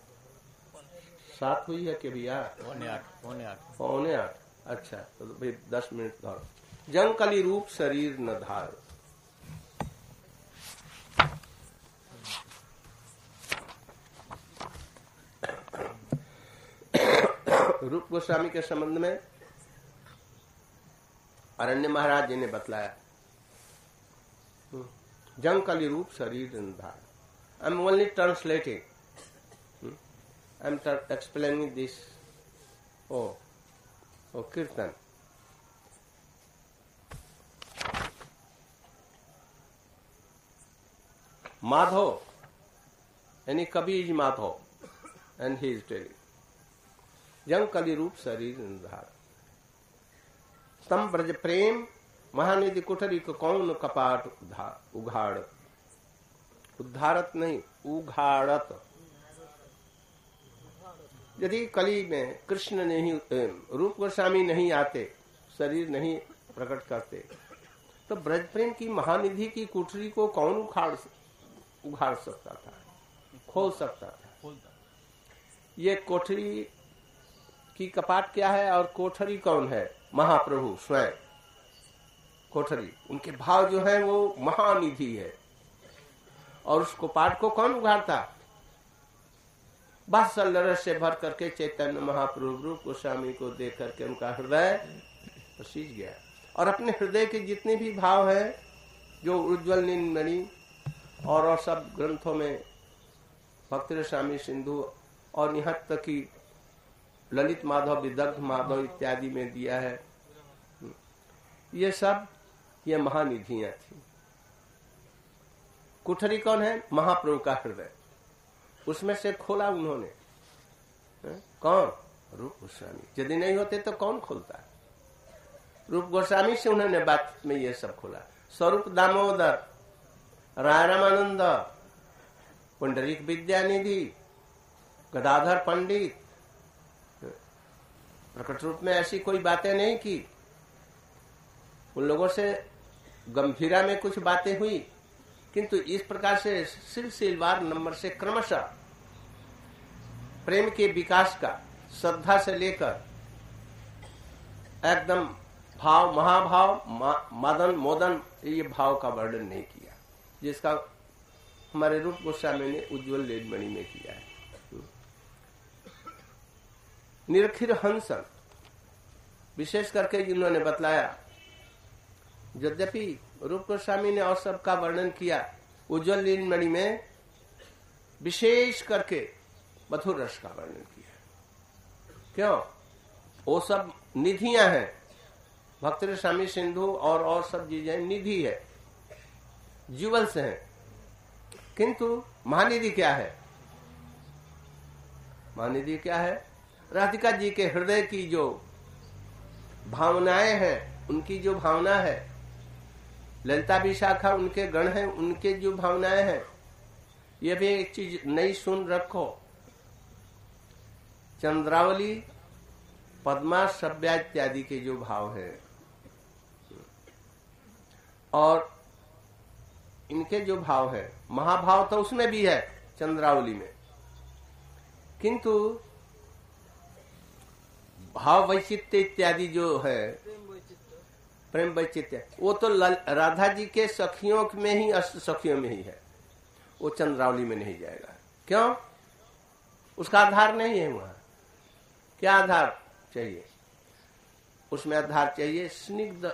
7 हुई है कि भैया 8:45। अच्छा, तो भाई 10 मिनट धरो। जंकली रूप शरीर न धार, रूप गोस्वामी के संबंध में अरण्य महाराज जी ने बतलाया, जंकली रूप शरीर न धार। I am only translating, I am explaining this. ओ कीर्तन, माधव यानी कवि is Madhav and he is telling जंग कली रूप शरीर निधार। तम ब्रज प्रेम महानिधि कुठरी को कौन कपाट उघाड़, उद्धारत नहीं उघाड़त। यदि कली में कृष्ण नहीं, रूप गोस्वामी नहीं आते, शरीर नहीं प्रकट करते, तो ब्रज प्रेम की महानिधि की कुठरी को कौन उघाड़ सकता था, खोल सकता था। ये कोठरी की कपाट क्या है और कोठरी कौन है? महाप्रभु स्वयं। कोठरी, उनके भाव जो है वो महानिधि है। और उसको पाठ को कौन उघाड़ता? वात्सल्य रस से भर करके चैतन्य महाप्रभु रूप गोस्वामी को देख करके उनका हृदय प्रसीज गया। और अपने हृदय के जितने भी भाव है जो उज्ज्वल नीलमणि और सब ग्रंथों में भक्ति रसामी सिंधु और यहाँ तक कि ललित माधव, विदग्ध माधव इत्यादि में दिया है, ये सब ये महानिधियां थी। कुठरी कौन है? महाप्रभु का हृदय, उसमें से खोला उन्होंने। कौन? रूप गोस्वामी। यदि नहीं होते तो कौन खोलता? रूप गोस्वामी से उन्होंने बात में ये सब खोला। स्वरूप दामोदर, राय रामानंद, पुंडरीक विद्यानिधि, गदाधर पंडित, प्रकट रूप में ऐसी कोई बातें नहीं की। उन लोगों से गंभीरा में कुछ बातें हुई, किंतु इस प्रकार से सिलसिलेवार नंबर से क्रमशः प्रेम के विकास का, श्रद्धा से लेकर एकदम भाव, महाभाव, मदन, मोदन, ये भाव का वर्णन नहीं किया, जिसका हमारे रूप गोस्वामी ने उज्ज्वल लीलमणि में किया है। निरखिर हंसन विशेष करके जिन्होंने बतलाया, यद्यपि रूप गोस्वामी ने और सबका वर्णन किया, उज्ज्वल लीलमणि में विशेष करके मधुर रस का वर्णन किया। क्यों? वो सब निधियां हैं, भक्ति रसामी सिंधु और सब चीजें निधि है, ज्यूवल्स हैं। किंतु महानिधि क्या है? महानिधि क्या है? राधिका जी के हृदय की जो भावनाएं हैं, उनकी जो भावना है, ललिता विशाखा उनके गण हैं, उनके जो भावनाएं हैं, ये भी एक चीज नई सुन रखो। चंद्रावली, पद्मा, सभ्या इत्यादि के जो भाव है और इनके जो भाव है, महाभाव तो उसमें भी है चंद्रावली में, किंतु भाव वैचित्य इत्यादि जो है, प्रेम वैचित्य, वो तो राधा जी के सखियों में ही, अष्ट सखियों में ही है, वो चंद्रावली में नहीं जाएगा। क्यों? उसका आधार नहीं है वहां। क्या आधार चाहिए? उसमें आधार चाहिए स्निग्ध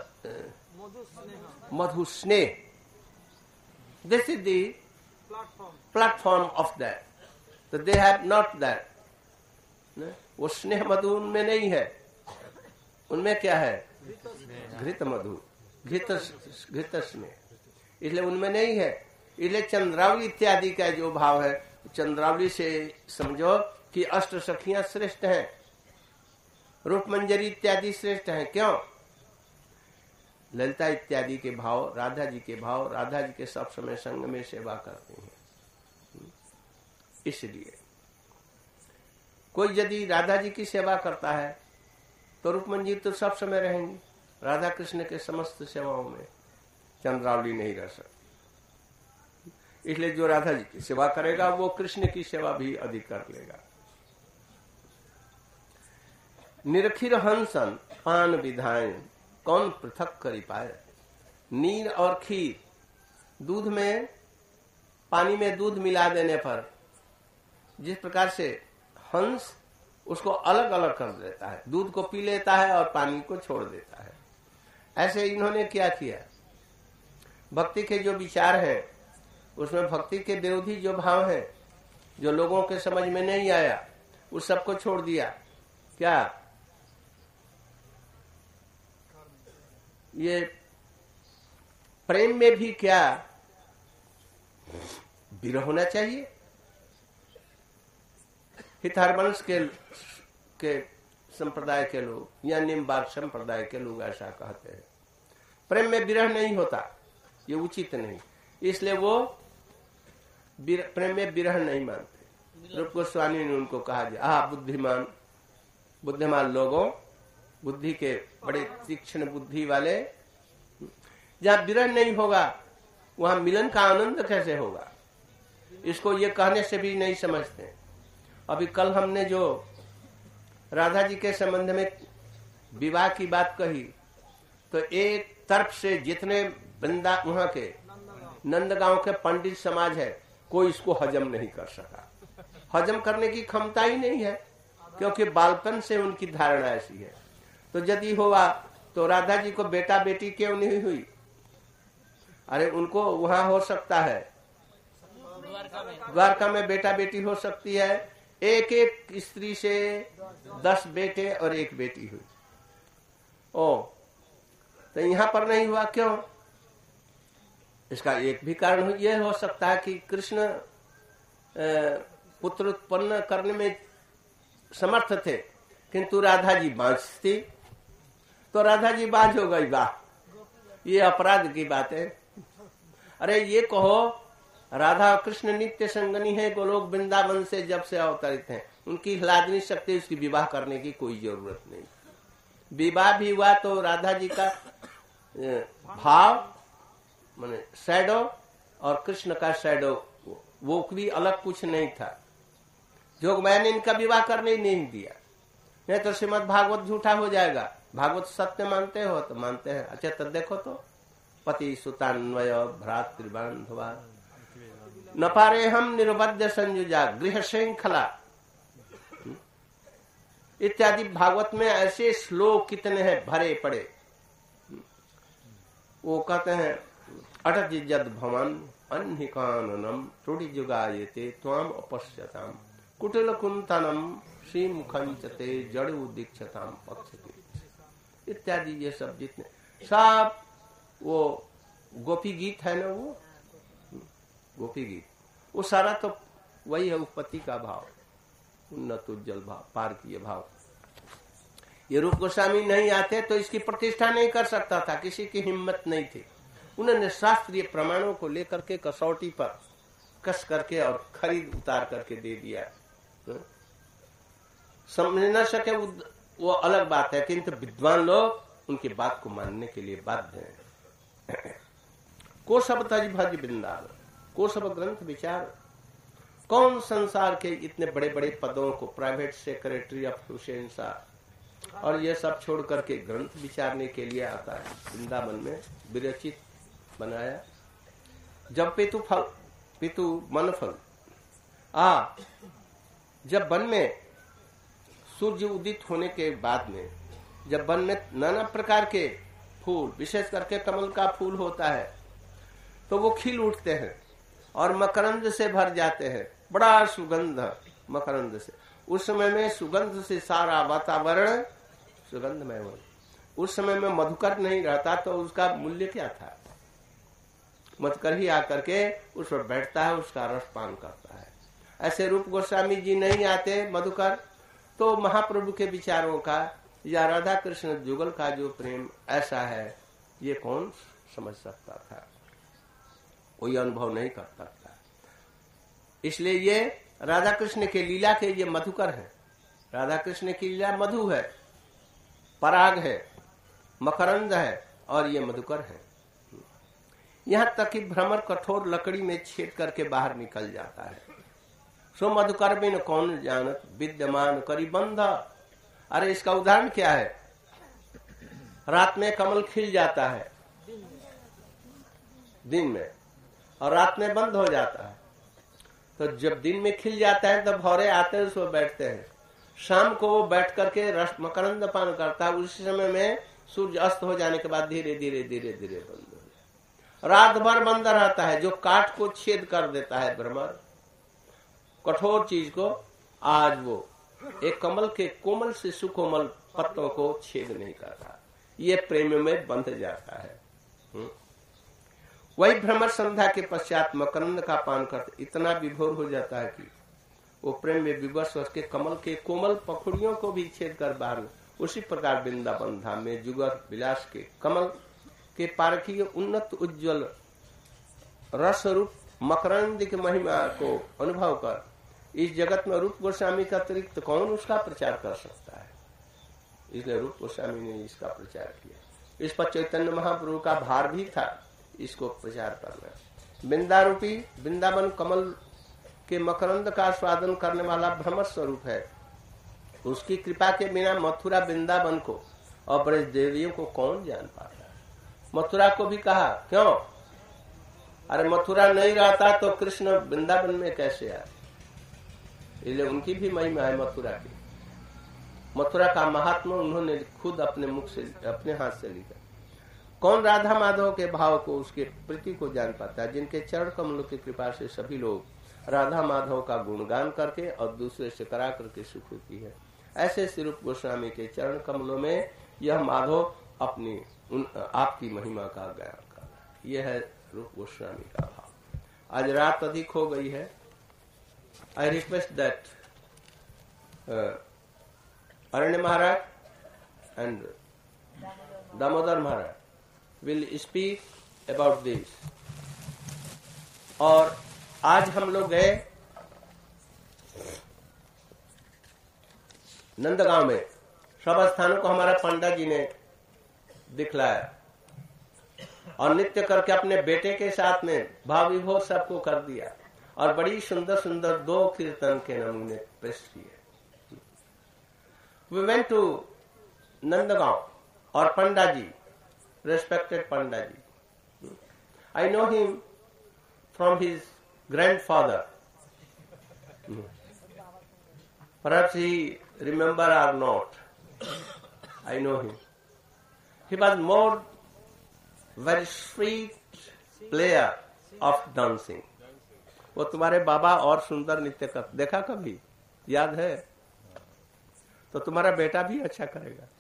मधु स्नेह। This is the platform of that, तो दे हैव नॉट दैट। वो स्नेह मधु उनमें नहीं है। उनमें क्या है? घृत मधु, घृत स्नेह, इसलिए उनमें नहीं है। इसलिए चंद्रावली इत्यादि का जो भाव है, चंद्रावली से समझो कि अष्ट सखियां श्रेष्ठ हैं, रूप मंजरी इत्यादि श्रेष्ठ हैं। क्यों? ललिता इत्यादि के भाव, राधा जी के भाव, राधा जी के सब समय संग में सेवा करते हैं। इसलिए कोई यदि राधा जी की सेवा करता है तो रूपमंजी तो सब समय रहेंगी राधा कृष्ण के समस्त सेवाओं में, चंद्रावली नहीं रह सकती। इसलिए जो राधा जी की सेवा करेगा वो कृष्ण की सेवा भी अधिक कर लेगा। निरखिर हंसन पान विधाएं, कौन पृथक करी पाए। नीर और खीर, दूध में, पानी में दूध मिला देने पर जिस प्रकार से हंस उसको अलग अलग कर देता है, दूध को पी लेता है और पानी को छोड़ देता है, ऐसे इन्होंने क्या किया। भक्ति के जो विचार है उसमें भक्ति के विरोधी जो भाव है, जो लोगों के समझ में नहीं आया, उस सबको छोड़ दिया। क्या ये प्रेम में भी क्या विरह होना चाहिए? हितहरवंश के संप्रदाय के लोग या निम्बार्क संप्रदाय के लोग ऐसा कहते हैं, प्रेम में विरह नहीं होता, ये उचित नहीं, इसलिए वो प्रेम में विरह नहीं मानते। रूप गोस्वामी ने उनको कहा, बुद्धिमान लोगों, बुद्धि के बड़े तीक्ष्ण बुद्धि वाले, जहाँ विरह नहीं होगा वहां मिलन का आनंद कैसे होगा? इसको ये कहने से भी नहीं समझते। अभी कल हमने जो राधा जी के संबंध में विवाह की बात कही, तो एक तरफ से जितने वृंदा वहां के नंदगांव के पंडित समाज है, कोई इसको हजम नहीं कर सका। हजम करने की क्षमता ही नहीं है, क्योंकि बालपन से उनकी धारणा ऐसी है। तो यदि हुआ तो राधा जी को बेटा बेटी क्यों नहीं हुई? अरे उनको वहां हो सकता है, द्वारका में बेटा बेटी हो सकती है। एक एक स्त्री से 10 बेटे और 1 बेटी हुई। तो यहाँ पर नहीं हुआ, क्यों? इसका एक भी कारण यह हो सकता है कि कृष्ण पुत्र उत्पन्न करने में समर्थ थे, किंतु राधा जी बांझ थी। तो राधा जी बांझ हो गई, वाह, ये अपराध की बात है। अरे ये कहो, राधा और कृष्ण नित्य संगनी है, गोलोक वृंदावन से जब से अवतरित हैं, उनकी ह्लादनी शक्ति, उसकी विवाह करने की कोई जरूरत नहीं। विवाह भी हुआ तो राधा जी का भाव माने शैडो और कृष्ण का शैडो, वो भी अलग कुछ नहीं था। जोग मैंने इनका विवाह करने ही नहीं दिया, नहीं तो श्रीमद् भागवत झूठा हो जाएगा। भागवत सत्य मानते हो तो मानते हैं। अच्छा तो देखो तो, पति सुतान्वय भ्रातृबान्धवा न पारे हम निर्बद्ध संयुजा गृह श्रृंखला इत्यादि भागवत में ऐसे श्लोक कितने हैं भरे पड़े। वो कहते हैं अटत जद भवन अन्हिकाननम त्रुटि जुगायते त्वाम अपश्यताम कुटिल कुंतनम श्रीमुखंचते जड़ु दीक्षताम पक्षते इत्यादि। ये सब जितने सब वो गोपी गीत है ना, वो गोपी गीत, वो सारा तो वही है, उत्पत्ति का भाव, उन्नत उज्जवल भाव, पारकीय भाव। ये रूप गोस्वामी नहीं आते तो इसकी प्रतिष्ठा नहीं कर सकता था, किसी की हिम्मत नहीं थी। उन्होंने शास्त्रीय प्रमाणों को लेकर के कसौटी पर कस करके और खरीद उतार करके दे दिया। समझ न सके वो अलग बात है, किंतु विद्वान लोग उनकी बात को मानने के लिए बाध्य हैं। को सब तज भज बिंदाल, को सब ग्रंथ विचार। कौन संसार के इतने बड़े बड़े पदों को, private secretary of Hussain Shah और ये सब छोड़ करके ग्रंथ विचारने के लिए आता है? वृंदावन में विरचित बनाया। जब पितु फल पितु मन फल जब वन में सूर्य उदित होने के बाद में, जब वन में नाना प्रकार के फूल, विशेष करके कमल का फूल होता है, तो वो खिल उठते हैं और मकरंद से भर जाते हैं। बड़ा सुगंध मकरंद से। उस समय में सुगंध से सारा वातावरण सुगंधमय हो। उस समय में मधुकर नहीं रहता तो उसका मूल्य क्या था? मधुकर ही आकर के उस पर बैठता है, उसका रस पान करता है। ऐसे रूप गोस्वामी जी नहीं आते मधुकर, तो महाप्रभु के विचारों का या राधा कृष्ण जुगल का जो प्रेम ऐसा है, ये कौन समझ सकता था? कोई अनुभव नहीं कर सकता। इसलिए ये राधा कृष्ण के लीला के ये मधुकर है। राधा कृष्ण की लीला मधु है, पराग है, मकरंद है और ये मधुकर है। यहाँ तक कि भ्रमर कठोर लकड़ी में छेद करके बाहर निकल जाता है। सो मधुकर बिन कौन जानत विद्यमान करी बंधा। अरे इसका उदाहरण क्या है? रात में कमल खिल जाता है दिन में, और रात में बंद हो जाता है। तो जब दिन में खिल जाता है तब भौरे आते हैं, उसमें बैठते हैं। शाम को वो बैठ करके रस मकरंद पान करता है। उसी समय में सूर्य अस्त हो जाने के बाद धीरे धीरे धीरे धीरे बंद हो जाता। रात भर बंद रहता है, जो काठ को छेद कर देता है भ्रमर, कठोर चीज को। आज वो एक कमल के कोमल से सुकोमल पत्तों को छेद नहीं करता, ये प्रेम में बंध जाता है। वही भ्रमर संध्या के पश्चात मकरंद का पान करते इतना विभोर हो जाता है कि वो प्रेम में विवश उसके कमल के कोमल पखुड़ियों को भी छेद कर बाहर। उसी प्रकार वृंदावन धाम में जुगर विलास के कमल के पारखी उन्नत उज्जवल रस रूप मकरंद की महिमा को अनुभव कर इस जगत में रूप गोस्वामी का अतिरिक्त कौन उसका प्रचार कर सकता है? इसलिए रूप गोस्वामी ने इसका प्रचार किया। इस पर चैतन्य महाप्रभु का भार भी था इसको प्रचार करना। वृंदा रूपी वृंदावन कमल के मकरंद का स्वादन करने वाला भ्रमर स्वरूप है। उसकी कृपा के बिना मथुरा वृंदावन को और ब्रज देवियों को कौन जान पाता है? मथुरा को भी कहा, क्यों? अरे मथुरा नहीं रहता तो कृष्ण वृंदावन में कैसे आए? इसलिए उनकी भी महिमा है मथुरा की। मथुरा का महात्मा उन्होंने खुद अपने मुख से, अपने हाथ से लिखा। कौन राधा माधव के भाव को, उसके प्रीति को जान पाता है? जिनके चरण कमलों की कृपा से सभी लोग राधा माधव का गुणगान करके और दूसरे से करा करके सुख होती है। ऐसे श्री रूप गोस्वामी के चरण कमलों में यह माधव अपनी आपकी महिमा का गायन कर रहा है। यह है रूप गोस्वामी का भाव। आज रात अधिक हो गई है। I request that Aranya Maharaj and Damodar Maharaj will speak about this। और आज हम लोग गए नंदगांव में। सब स्थानों को हमारा पंडा जी ने दिखलाया और नृत्य करके अपने बेटे के साथ में भाव विभोर सबको कर दिया और बड़ी सुंदर सुंदर 2 कीर्तन के नमूने पेश किए। वी वेंट टू नंदगांव और पंडा जी, respected Panda ji, I know him from his grandfather. Perhaps he remember or not. I know him. He was more very sweet player of dancing. वो तुम्हारे बाबा और सुंदर नृत्य कर देखा कभी? याद है? तो तुम्हारा बेटा भी अच्छा करेगा।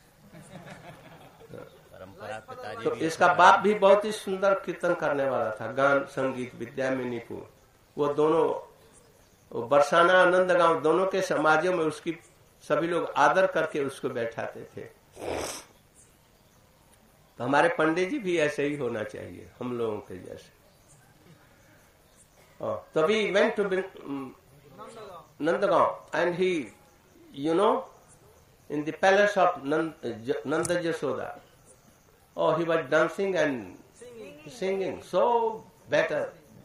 तो इसका बाप भी बहुत ही सुंदर कीर्तन करने वाला था, गान संगीत विद्या में निपुण। वो दोनों बरसाना नंदगांव दोनों के समाजों में उसकी सभी लोग आदर करके उसको बैठाते थे। तो हमारे पंडित जी भी ऐसे ही होना चाहिए, हम लोगों के जैसे। तभी went to Nandgaon and he in the palace of Nanda Yashoda. Oh, he was dancing and singing so better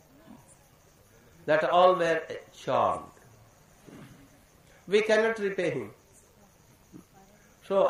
that all were charmed. We cannot repay him. So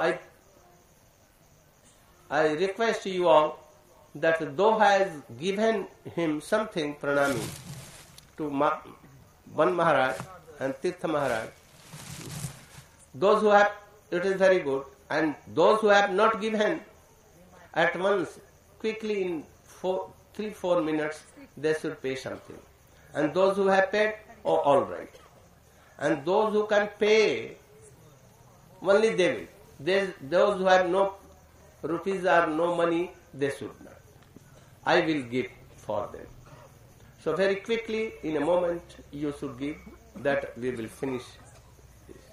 I request you all that though I have given him something pranami to Ban Maharaj and Tirtha Maharaj, those who have, it is very good, and those who have not given, at once, quickly in 3-4 minutes, they should pay something. And those who have paid, oh, all right. And those who can pay, only they will. Those who have no rupees or no money, they should not. I will give for them. So very quickly, in a moment, you should give, that we will finish this.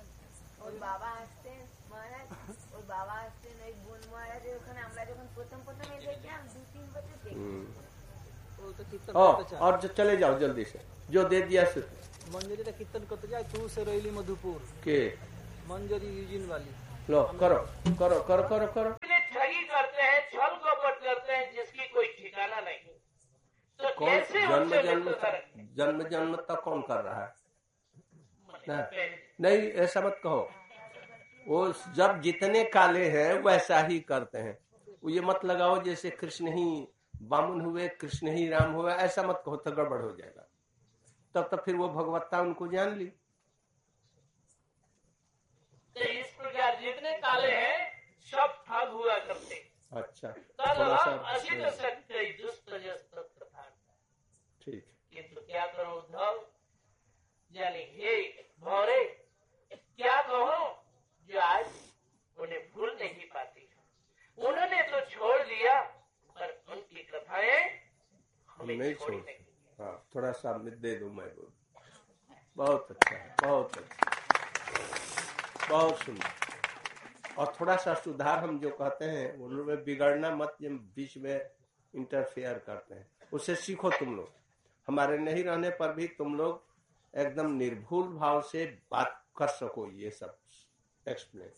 और चले जाओ जल्दी से, जो दे दिया से मंजरी कीर्तन करते जाए तू से रोइली मधुपुर के मंजरी यूजिन वाली। लो करो करो करो करो करो। ठगी करते हैं, छल कपट करते हैं, जिसकी कोई ठिकाना नहीं। तो कौन कैसे जन्म जन्म तक कौन कर रहा है? नहीं, ऐसा मत कहो। वो जब जितने काले हैं वैसा ही करते हैं। वो ये मत लगाओ जैसे कृष्ण ही बामन हुए, कृष्ण ही राम हुआ, ऐसा मत कहो, तो गड़बड़ हो जाएगा। तब तो फिर वो भगवत्ता उनको जान ली। तो इस प्रकार जितने काले हैं सब ठग हुआ करते। अच्छा, ठीक। किंतु क्या करो उद्धव, यानी हे भौरे, क्या कहो जो आज उन्हें भूल नहीं पाती। उन्होंने तो छोड़ दिया, पर उनकी कथाएं हमें नहीं छोड़ छोड़। हाँ, थोड़ा सा दे दूं मैं। बहुत अच्छा, बहुत अच्छा, बहुत सुंदर। और थोड़ा सा सुधार हम जो कहते हैं उनमें बिगड़ना मत, जो बीच में इंटरफेयर करते हैं, उससे सीखो तुम लोग। हमारे नहीं रहने पर भी तुम लोग एकदम निर्भूल भाव से बात कर सको, ये सब एक्सप्लेन।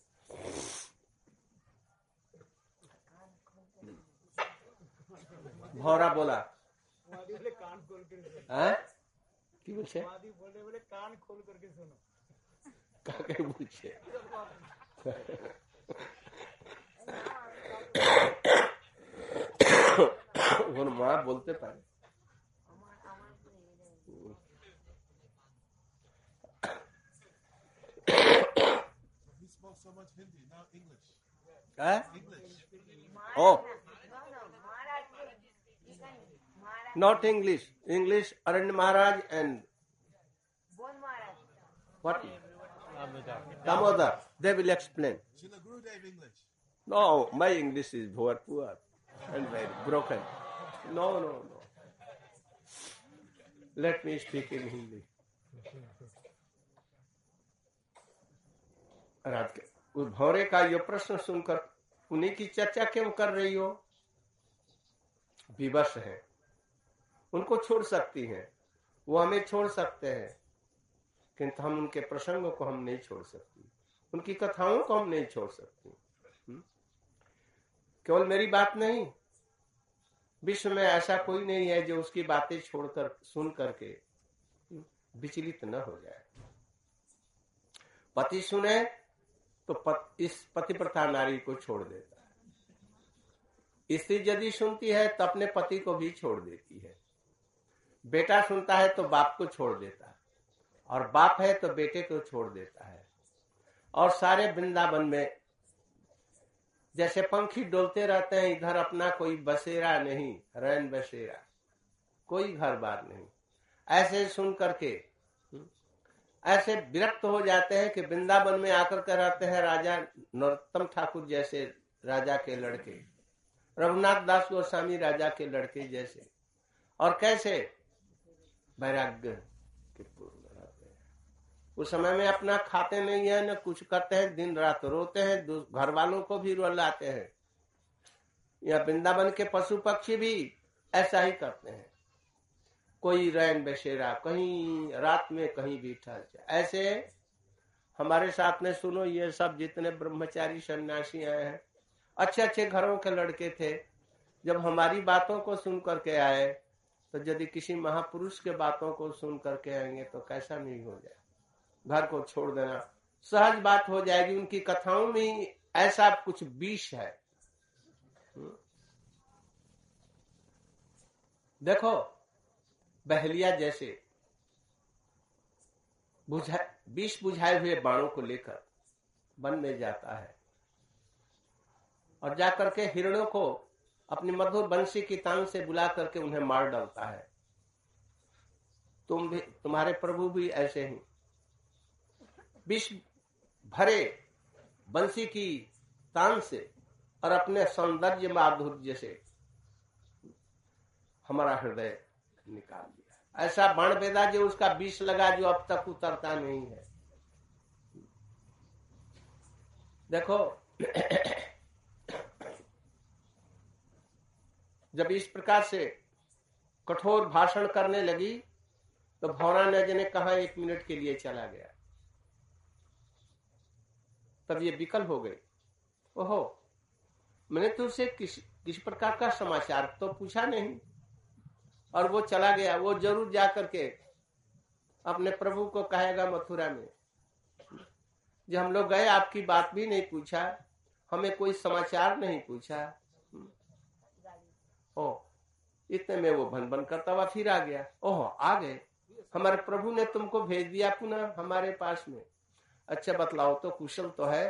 भौरा बोला कान खोल कर কি বলছে? বলে কান খোল করকে শোনো। কাকে বলছে? ওর মা বলতে পারে। He spoke so much Hindi, now English. English. Oh, not English. English, Aranya Maharaj and what? Damodar. They will explain. Srila Gurudev English. No, my English is very poor and very broken. No. Let me speak in Hindi. रात के उस भौरे का ये प्रश्न सुनकर उन्हीं की चर्चा क्यों कर रही हो? विवश है, उनको छोड़ सकती हैं, वो हमें छोड़ सकते हैं, किंतु हम उनके प्रसंगों को हम नहीं छोड़ सकती, उनकी कथाओं को हम नहीं छोड़ सकती। केवल मेरी बात नहीं, विश्व में ऐसा कोई नहीं है जो उसकी बातें छोड़कर सुन करके विचलित न हो जाए। पति सुने तो इस पतिव्रता नारी को छोड़ देता है। स्त्री यदि सुनती है तो अपने पति को भी छोड़ देती है। बेटा सुनता है तो बाप को छोड़ देता है, और बाप है तो बेटे को छोड़ देता है। और सारे वृंदावन में जैसे पंखी डोलते रहते हैं, इधर अपना कोई बसेरा नहीं, रैन बसेरा, कोई घर बार नहीं। ऐसे सुन करके ऐसे विरक्त हो जाते हैं कि वृंदावन में आकर के रहते हैं राजा नरोत्तम ठाकुर जैसे राजा के लड़के, रघुनाथ दास गोस्वामी राजा के लड़के जैसे, और कैसे वैराग्य के पूर्ण रहते हैं। उस समय में अपना खाते नहीं है, न कुछ करते हैं, दिन रात रोते हैं, घर वालों को भी रुलाते हैं। या वृंदावन के पशु पक्षी भी ऐसा ही करते हैं, कोई रैन बसेरा, कहीं रात में कहीं भी ठहर जाए। ऐसे हमारे साथ में सुनो, ये सब जितने ब्रह्मचारी सन्यासी आए हैं, अच्छे अच्छे घरों के लड़के थे, जब हमारी बातों को सुन करके आए, तो यदि किसी महापुरुष के बातों को सुन करके आएंगे तो कैसा नहीं हो जाए। घर को छोड़ देना सहज बात हो जाएगी। उनकी कथाओं में ऐसा कुछ विष है। देखो, बहलिया जैसे विष बुझाए हुए बाणों को लेकर वन में जाता है और जाकर के हिरणों को अपनी मधुर बंसी की तान से बुला करके उन्हें मार डालता है। तुम भी, तुम्हारे प्रभु भी ऐसे ही विष भरे बंसी की तान से और अपने सौंदर्य माधुर्य से हमारा हृदय निकाल दिया। ऐसा बाण बेदा जो उसका विष लगा, जो अब तक उतरता नहीं है। देखो, जब इस प्रकार से कठोर भाषण करने लगी तो भौरानज ने कहा 1 मिनट के लिए चला गया। तब ये विकल हो गई। ओहो, मैंने तुझसे किस प्रकार का समाचार तो पूछा नहीं, और वो चला गया। वो जरूर जाकर के अपने प्रभु को कहेगा मथुरा में, जो हम लोग गए, आपकी बात भी नहीं पूछा, हमें कोई समाचार नहीं पूछा। ओ, इतने में वो भन भन करता हुआ फिर आ गया। ओह, आ गए, हमारे प्रभु ने तुमको भेज दिया पुनः हमारे पास में। अच्छा बतलाओ तो, कुशल तो है?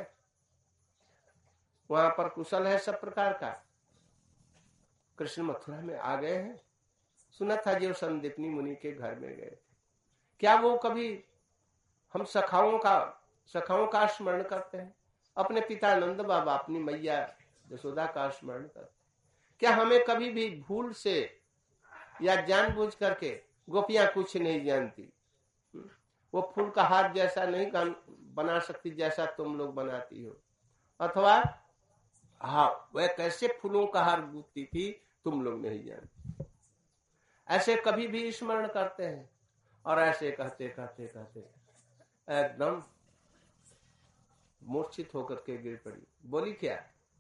वहां पर कुशल है सब प्रकार का। कृष्ण मथुरा में आ गए हैं। सुना था जो संदीपनी मुनि के घर में गए थे। क्या वो कभी हम सखाओं का स्मरण करते हैं? अपने पिता नंद बाबा, अपनी मैया यशोदा का स्मरण करते हैं? क्या हमें कभी भी भूल से या जानबूझ करके, गोपियां कुछ नहीं जानती, वो फूल का हार जैसा नहीं बना सकती जैसा तुम लोग बनाती हो, अथवा हाँ वह कैसे फूलों का हार गूंथती थी तुम लोग नहीं जानते। ऐसे कभी भी स्मरण करते हैं, और ऐसे कहते कहते कहते एकदम मूर्छित होकर के गिर पड़ी। बोली क्या?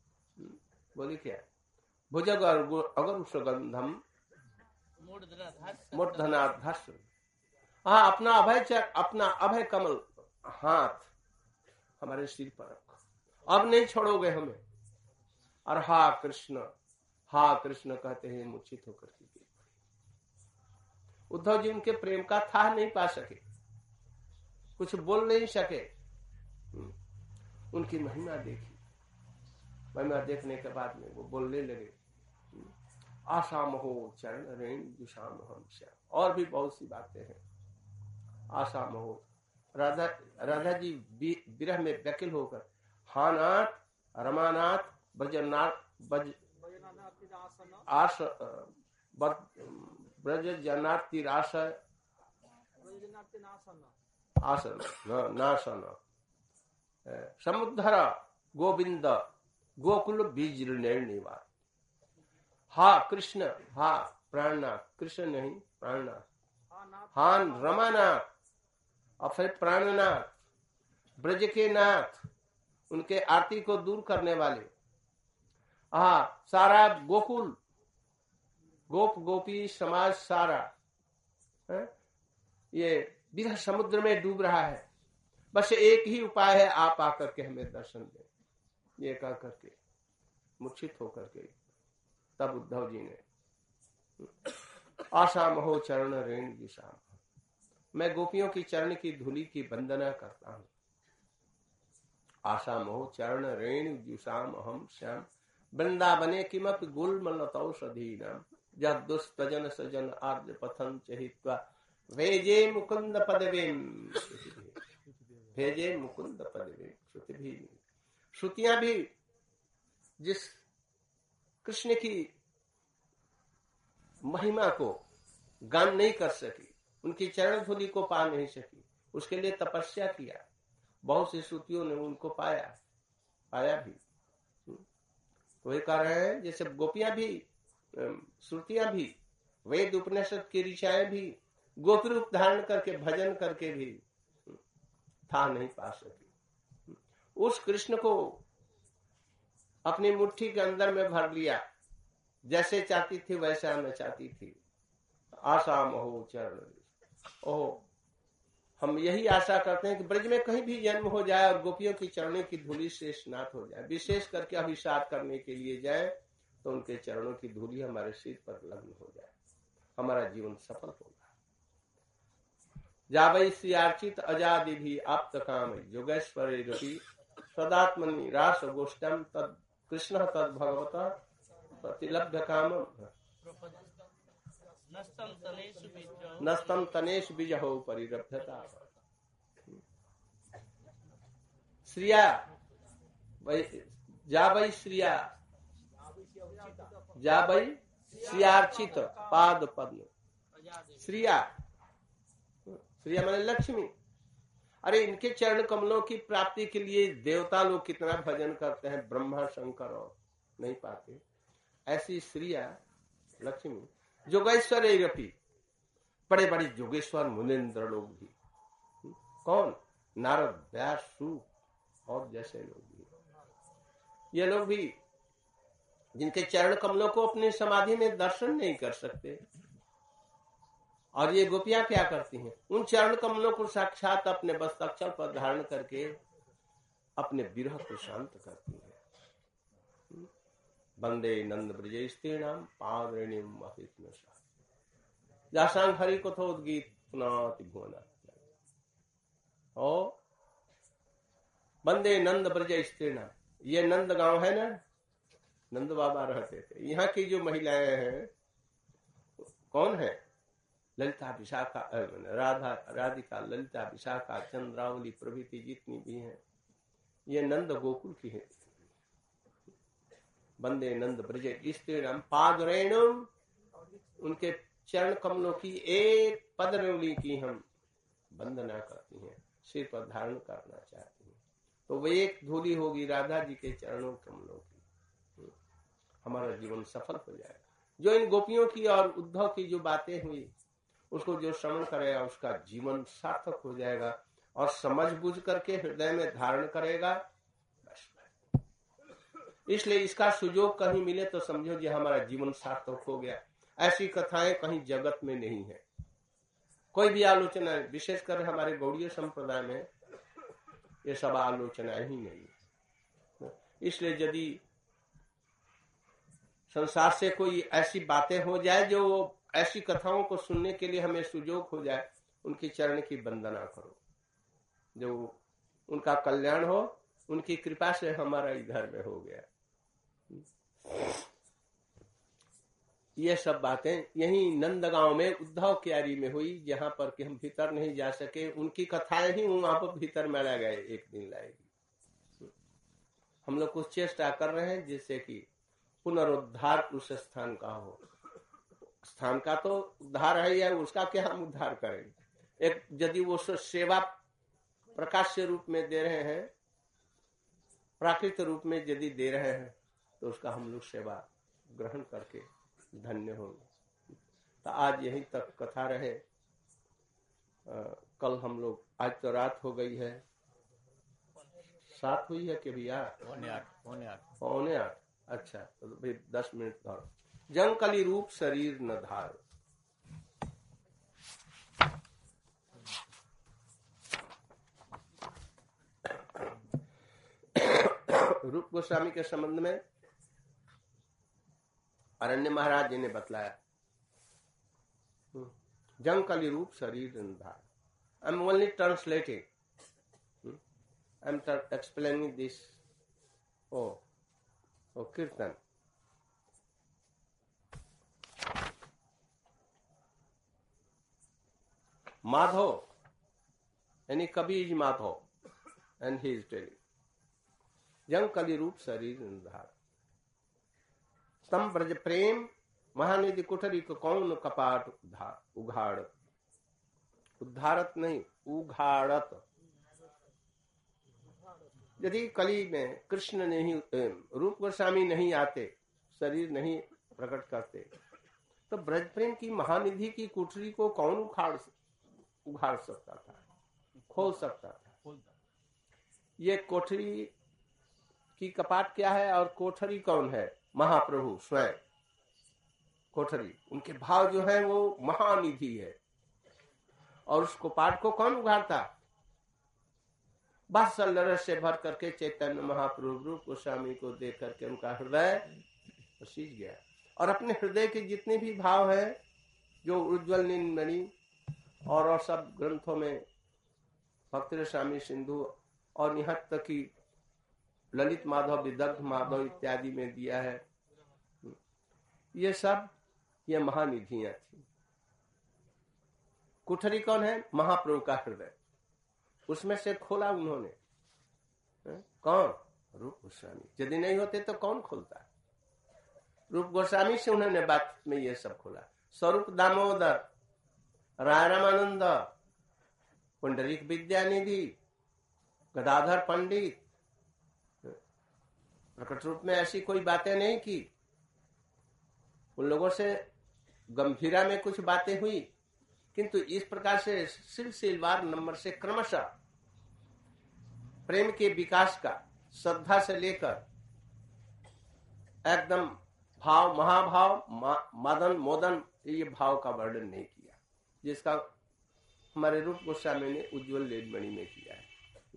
भुजग अगर सुगंधम मूर्धनाधस। हाँ, अपना अभय कमल हाथ हमारे सिर पर रखो, अब नहीं छोड़ोगे हमें। और हा कृष्ण, हा कृष्ण कहते हैं मूर्छित होकर के गिर पड़े। उद्धव जी उनके प्रेम का था नहीं पा सके, कुछ बोल नहीं सके। उनकी महिमा देखी, महिमा देखने के बाद में वो बोलने लगे, आशा महो चरण रेण जुषाम हम श्याम। और भी बहुत सी बातें हैं। आशा महो, राधा जी विरह में व्याकुल होकर हानाथ रमानाथ ब्रजनाथ ब्रज जनाथ तिराश आसन नासन समुद्धर गोविंद गोकुल बीज निवास। हा कृष्ण, हा प्राणनाथ, कृष्ण नहीं प्राणनाथ, हान रमानाथ और फिर प्राणनाथ, ब्रज के नाथ, उनके आरती को दूर करने वाले। सारा गोकुल, गोप गोपी समाज सारा ये विरह समुद्र में डूब रहा है। बस एक ही उपाय है, आप आकर के हमें दर्शन दें। ये कह करके मूर्छित होकर के तब उद्धव जी ने आशा महो चरण रेण जुषाम, मैं गोपियों की चरण की धूलि की वंदना करता हूं। आशा मोह चरण रेणु जुषाम अहम श्याम वृंदावने किमपि गुल्मलतौषधीनाम जब दुष्टजन सजन आर्य पथन चहित्वा भेजे मुकुंद पदवीं, भेजे मुकुंद पदवीं। श्रुति भी, श्रुतियां भी जिस कृष्ण की महिमा को गान नहीं कर सकी, उनकी चरण धूलि को पा नहीं सकी, उसके लिए तपस्या किया। बहुत सी श्रुतियों ने उनको पाया भी। तो ये कह रहे हैं जैसे गोपियां भी, श्रुतियां भी, वेद उपनिषद की ऋचाएं भी गोपी रूप धारण करके भजन करके भी था नहीं पा सकी। उस कृष्ण को अपनी मुट्ठी के अंदर में भर लिया, जैसे चाहती थी वैसा मैं चाहती थी। आशा मोह चरण, ओह हम यही आशा करते हैं कि ब्रज में कहीं भी जन्म हो जाए और गोपियों की चरणों की धूलि से स्नात हो जाए, विशेष करके अभिषेक करने के लिए जाए तो उनके चरणों की धूलि हमारे सिर पर लग्न हो जाए, हमारा जीवन सफल होगा। जावै श्री अर्चित अजादि भी आप्त काम योगेश्वरी रवि सदात्मनि रास गोष्ठम तद कृष्ण तद भगवता प्रतिलभ्य काम नस्तम तनेश बीज हो परिरभ्यता। श्रिया जावै श्रिया, जावै श्रियार्चित पाद पद्म। श्रिया, श्रिया माने लक्ष्मी। अरे इनके चरण कमलों की प्राप्ति के लिए देवता लोग कितना भजन करते हैं, ब्रह्मा शंकर और नहीं पाते। ऐसी श्रिया लक्ष्मी, जोगेश्वर रपी, बड़े बड़े जोगेश्वर मुनिंद्र लोग भी, कौन, नारद व्यास सूत और जैसे लोग भी, ये लोग भी जिनके चरण कमलों को अपने समाधि में दर्शन नहीं कर सकते। और ये गोपियां क्या करती हैं, उन चरण कमलों को साक्षात अपने वस्त्राक्षर पर धारण करके अपने विरह को शांत करती है। वंदे नंद ब्रजेस्तीर्णाम पादरेणीम अहितनसा जासांग हरि कथोद्गीत पुनाति भुवना। ओ वंदे नंद ब्रजेस्तीर्णाम, ये नंद गांव है ना, नंद बाबा रहते थे। यहाँ की जो महिलाएं हैं कौन है, ललिता विशाखा, राधा राधिका, ललिता विशाखा, चंद्रावली प्रभृति जितनी भी हैं, ये नंद गोकुल की है। वंदे नंद ब्रजे स्त्रीणाम पादरेणुम, उनके चरण कमलों की एक पदरेणुली की हम वंदना करती हैं, सिर पर धारण करना चाहती हैं। तो वो एक धूली होगी राधा जी के चरणों कमलों की, हमारा जीवन सफल हो जाएगा। जो इन गोपियों की और उद्धव की जो बातें हुई उसको जो श्रवण करेगा उसका जीवन सार्थक हो जाएगा, और समझ बुझ करके हृदय में धारण करेगा। इसलिए इसका सुजोग कहीं मिले तो समझो कि हमारा जीवन सार्थक हो गया। ऐसी कथाएं कहीं जगत में नहीं है, कोई भी आलोचना, विशेषकर हमारे गौड़ीय संप्रदाय में ये सब आलोचना ही नहीं है। इसलिए यदि संसार से कोई ऐसी बातें हो जाए जो ऐसी कथाओं को सुनने के लिए हमें सुयोग हो जाए, उनकी चरण की वंदना करो, जो उनका कल्याण हो, उनकी कृपा से हमारा इधर में हो गया। ये सब बातें यही नंदगांव में उद्धव क्यारी में हुई, जहां पर कि हम भीतर नहीं जा सके। उनकी कथाएं ही वहां पर भीतर में ला गए, एक दिन लाएगी। हम लोग कुछ चेष्टा कर रहे हैं जिससे कि पुनरुद्धार उस स्थान का हो। स्थान का तो उद्धार है या उसका क्या हम उद्धार करेंगे। एक यदि वो सेवा प्रकाश्य रूप में दे रहे हैं, प्राकृत रूप में यदि दे रहे हैं, तो उसका हम लोग सेवा ग्रहण करके धन्य होंगे। तो आज यहीं तक कथा रहे। कल हम लोग, आज तो रात हो गई है, 7 हुई है कि भैया? 7:45। अच्छा, तो भाई 10 मिनट धरो। जंकली रूप शरीर न धार। रूप गोस्वामी के संबंध में अरण्य महाराज जी ने बतलाया, जंकली रूप शरीर न धार। I am only translating, I am explaining this. ओ कीर्तन। Madhav, यानी Kabir is Madhav, and he is telling जंग कली रूप शरीर निधार। तम ब्रज प्रेम महानिधि कुठरी को कौन कपाट उघाड़त। उद्धारत नहीं, उघाड़त। यदि कली में कृष्ण नहीं, रूप गोस्वामी नहीं आते, शरीर नहीं प्रकट करते, तो ब्रज प्रेम की महानिधि की कुठरी को कौन उघाड़ सकता था, खोल सकता था। ये कोठरी की कपाट क्या है और कोठरी कौन है? महाप्रभु स्वयं। कोठरी, उनके भाव जो है वो महानिधि है, और उस कपाट को कौन उघाड़ता? वात्सल्य से भर करके चैतन्य महाप्रभु रूप गोस्वामी को देख करके उनका हृदय सींच गया। और अपने हृदय के जितने भी भाव है, जो उज्ज्वल नीलमणि और सब ग्रंथों में, भक्ति रसामी सिंधु और यहाँ तक कि ललित माधव, विदग्ध माधव इत्यादि में दिया है, ये सब ये महानिधियां थी। कुठरी कौन है? महाप्रभु का हृदय। उसमें से खोला उन्होंने। कौन? रूप गोस्वामी। यदि नहीं होते तो कौन खोलता? रूप गोस्वामी से उन्होंने बात में ये सब खोला। स्वरूप दामोदर, राय रामानंद, पुंडरीक विद्यानिधि, गदाधर पंडित, प्रकट रूप में ऐसी कोई बातें नहीं की। उन लोगों से गंभीरा में कुछ बातें हुई, किंतु इस प्रकार से सिलसिलेवार नंबर से क्रमशः प्रेम के विकास का, श्रद्धा से लेकर एकदम भाव, महाभाव, मदन मोदन, ये भाव का वर्णन नहीं किया, जिसका हमारे रूप गोस्वामी ने उज्ज्वल लीलमणि में किया है।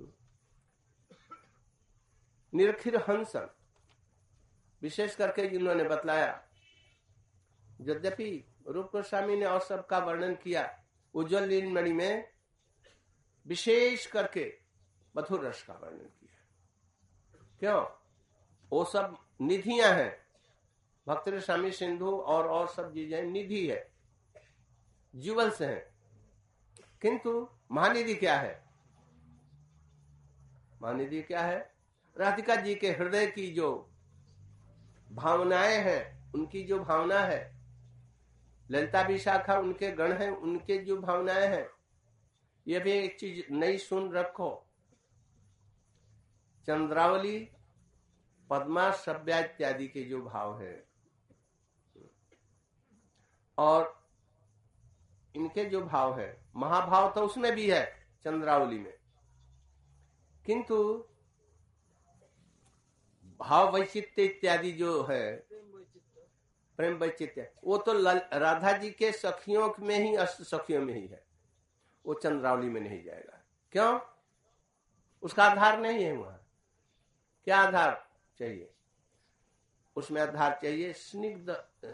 निरखिर हंसन विशेष करके जिन्होंने बतलाया, यद्यपि रूप गोस्वामी ने और सबका वर्णन किया, उज्ज्वल लीलमणि में विशेष करके मधुर रस का वर्णन किया। क्यों? वो सब निधियां हैं। भक्ति रसामी सिंधु और सब चीजें निधि है, जीवन से है। किंतु महानिधि क्या है? महानिधि क्या है? राधिका जी के हृदय की जो भावनाएं हैं, उनकी जो भावना है, ललिता विशाखा उनके गण हैं, उनके जो भावनाएं हैं, ये भी एक चीज नई सुन रखो। चंद्रावली, पद्मा, सभ्या इत्यादि के जो भाव है, और इनके जो भाव है, महाभाव तो उसमें भी है चंद्रावली में, किंतु भाव वैचित्य इत्यादि जो है, प्रेम वैचित्य, वो तो राधा जी के सखियों में ही, अष्ट सखियों में ही है। वो चंद्रावली में नहीं जाएगा। क्यों? उसका आधार नहीं है वहां। क्या आधार चाहिए? उसमें आधार चाहिए स्निग्ध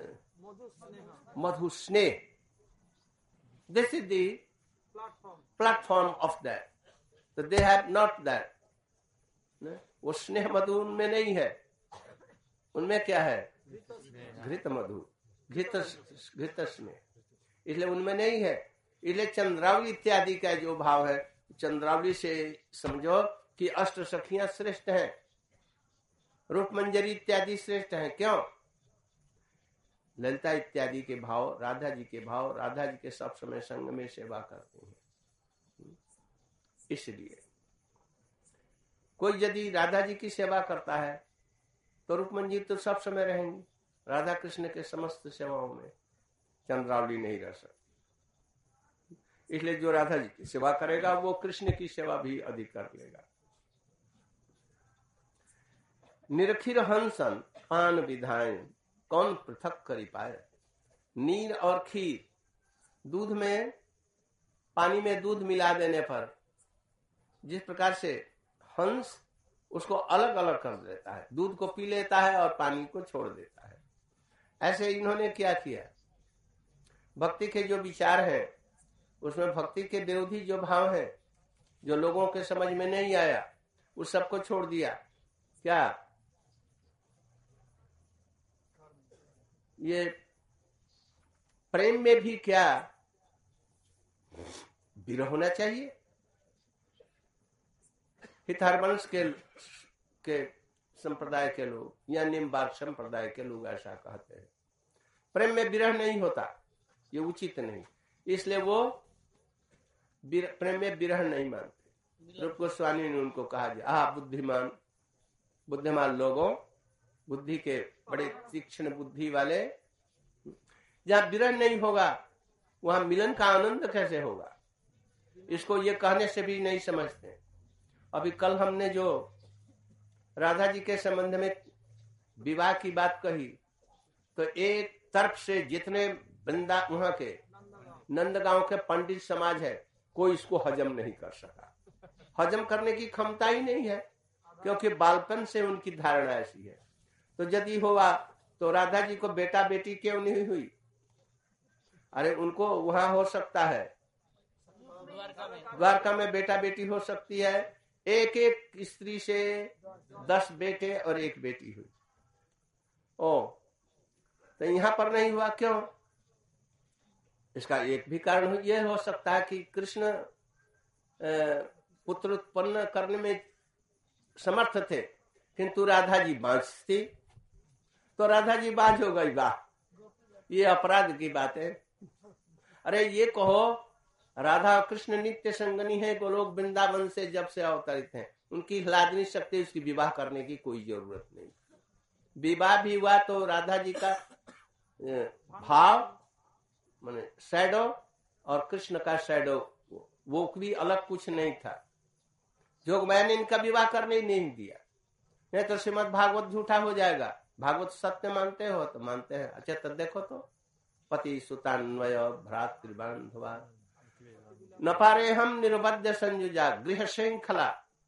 मधु स्नेह। This is the platform of that, तो दे हैव नॉट दैट। वो स्नेह मधु उनमें नहीं है। उनमें क्या है? घृत मधु, घृत स्नेह, इसलिए उनमें नहीं है। इसलिए चंद्रावली इत्यादि का जो भाव है, चंद्रावली से समझो कि अष्ट सखियां श्रेष्ठ हैं, रूप मंजरी इत्यादि श्रेष्ठ हैं। क्यों? ललिता इत्यादि के भाव, राधा जी के भाव, राधा जी के सब समय संग में सेवा करते हैं। इसलिए कोई यदि राधा जी की सेवा करता है तो रूपमंजी तो सब समय रहेंगी राधा कृष्ण के समस्त सेवाओं में, चंद्रावली नहीं रह सकती। इसलिए जो राधा जी की सेवा करेगा वो कृष्ण की सेवा भी अधिक कर लेगा। निरखिर हंसन पान विधायन, कौन पृथक करी पाए। नीर और खीर, दूध में, पानी में दूध मिला देने पर जिस प्रकार से हंस उसको अलग अलग कर देता है, दूध को पी लेता है और पानी को छोड़ देता है, ऐसे इन्होंने क्या किया। भक्ति के जो विचार है उसमें भक्ति के विरोधी जो भाव है, जो लोगों के समझ में नहीं आया, उस सबको छोड़ दिया। क्या ये प्रेम में भी क्या विरह होना चाहिए? हितहरवंश के संप्रदाय के लोग या निम्बार्क संप्रदाय के लोग ऐसा कहते हैं, प्रेम में विरह नहीं होता, ये उचित नहीं। इसलिए वो प्रेम में विरह नहीं मानते। रूप गोस्वामी ने उनको कहा, बुद्धिमान लोगों, बुद्धि के बड़े तीक्ष्ण बुद्धि वाले, जहाँ विरह नहीं होगा वहां मिलन का आनंद कैसे होगा? इसको ये कहने से भी नहीं समझते। अभी कल हमने जो राधा जी के संबंध में विवाह की बात कही, तो एक तरफ से जितने बंदा वहां के नंदगांव के पंडित समाज है, कोई इसको हजम नहीं कर सका। हजम करने की क्षमता ही नहीं है, क्योंकि बालपन से उनकी धारणा ऐसी है। तो यदि हुआ तो राधा जी को बेटा बेटी क्यों नहीं हुई? अरे उनको वहां हो सकता है, द्वारका में बेटा बेटी हो सकती है। एक एक स्त्री से 10 बेटे और 1 बेटी हुई। तो यहाँ पर नहीं हुआ, क्यों? इसका एक भी कारण यह हो सकता है कि कृष्ण पुत्र उत्पन्न करने में समर्थ थे, किंतु राधा जी बांझ थी, तो राधा जी बांझ हो गई। वाह, ये अपराध की बात है। अरे ये कहो, राधा और कृष्ण नित्य संगनी है, गोलोक वृंदावन से जब से अवतरित हैं, उनकी लादनी शक्ति, उसकी विवाह करने की कोई जरूरत नहीं। विवाह भी हुआ तो राधा जी का भाव माने शैडो और कृष्ण का शैडो, वो भी अलग कुछ नहीं था। जोग मैंने इनका विवाह करने ही नहीं दिया, नहीं तो श्रीमद् भागवत झूठा हो जाएगा। भागवत सत्य मानते हो तो मानते हैं। अच्छा तो देखो तो, पति सुतान्वय भ्रातृबान्धवा न पारे हम निर्बद्ध संयुजा गृह श्रृंखला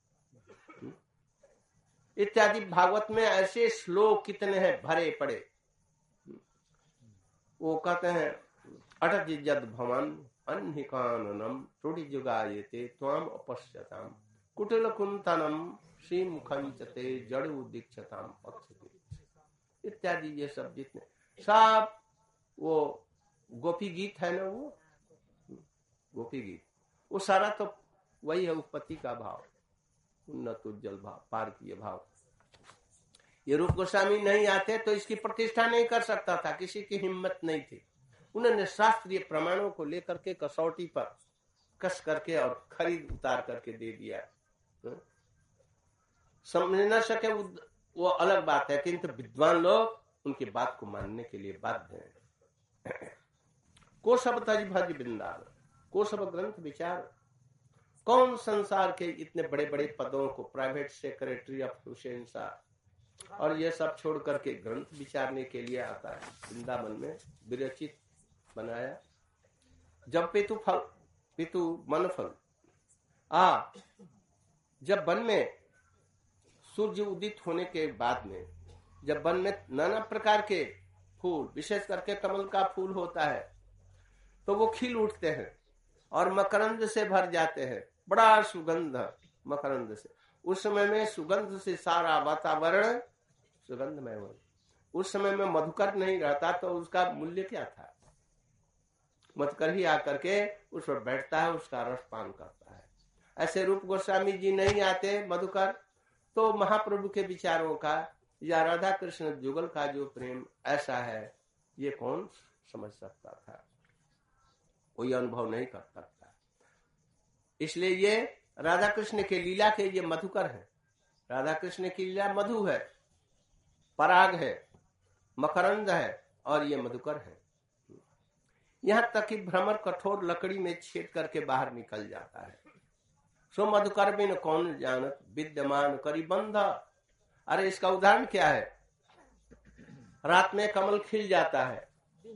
इत्यादि भागवत में ऐसे श्लोक कितने हैं भरे पड़े। वो कहते हैं, अटत जद भवन अन्हिकाननम त्रुटि जुगायते त्वाम अपश्यताम कुटिल कुंतनम श्री मुखंचते जड़ु दीक्षताम इत्यादि। ये सब जितने सब वो गोपी गीत है ना, वो गोपी गीत, वो सारा तो वही है, उत्पत्ति का भाव, उन्नत उज्जवल भाव, पारकीय भाव। ये रूप गोस्वामी नहीं आते तो इसकी प्रतिष्ठा नहीं कर सकता था, किसी की हिम्मत नहीं थी। उन्होंने शास्त्रीय प्रमाणों को लेकर के कसौटी पर कस करके और खरीद उतार करके दे दिया। समझ न सके वो अलग बात है, किंतु विद्वान लोग उनकी बात को मानने के लिए बाध्य हैं। को सब तज भज वृंदावन, को सब ग्रंथ विचार। कौन संसार के इतने बड़े बड़े पदों को, private secretary of Hussain Shah और ये सब छोड़ करके ग्रंथ विचारने के लिए आता है? वृंदावन में विरचित बनाया। जब पितु फल पितु मन फल जब वन में सूर्य उदित होने के बाद में जब वन में नाना प्रकार के फूल, विशेष करके कमल का फूल होता है, तो वो खिल उठते हैं और मकरंद से भर जाते हैं, बड़ा सुगंध मकरंद से। उस समय में सुगंध से सारा वातावरण सुगंधमय हो। उस समय में मधुकर नहीं रहता तो उसका मूल्य क्या था? मधुकर ही आकर के उस पर बैठता है, उसका रस पान करता है। ऐसे रूप गोस्वामी जी नहीं आते मधुकर, तो महाप्रभु के विचारों का या राधा कृष्ण जुगल का जो प्रेम ऐसा है, ये कौन समझ सकता था? कोई अनुभव नहीं कर सकता। इसलिए ये राधा कृष्ण के लीला के ये मधुकर है। राधा कृष्ण की लीला मधु है, पराग है, मकरंद है और ये मधुकर है। यहाँ तक कि भ्रमर कठोर लकड़ी में छेद करके बाहर निकल जाता है। सो मधुकर बिन कौन जानत विद्यमान करी बंध। अरे इसका उदाहरण क्या है? रात में कमल खिल जाता है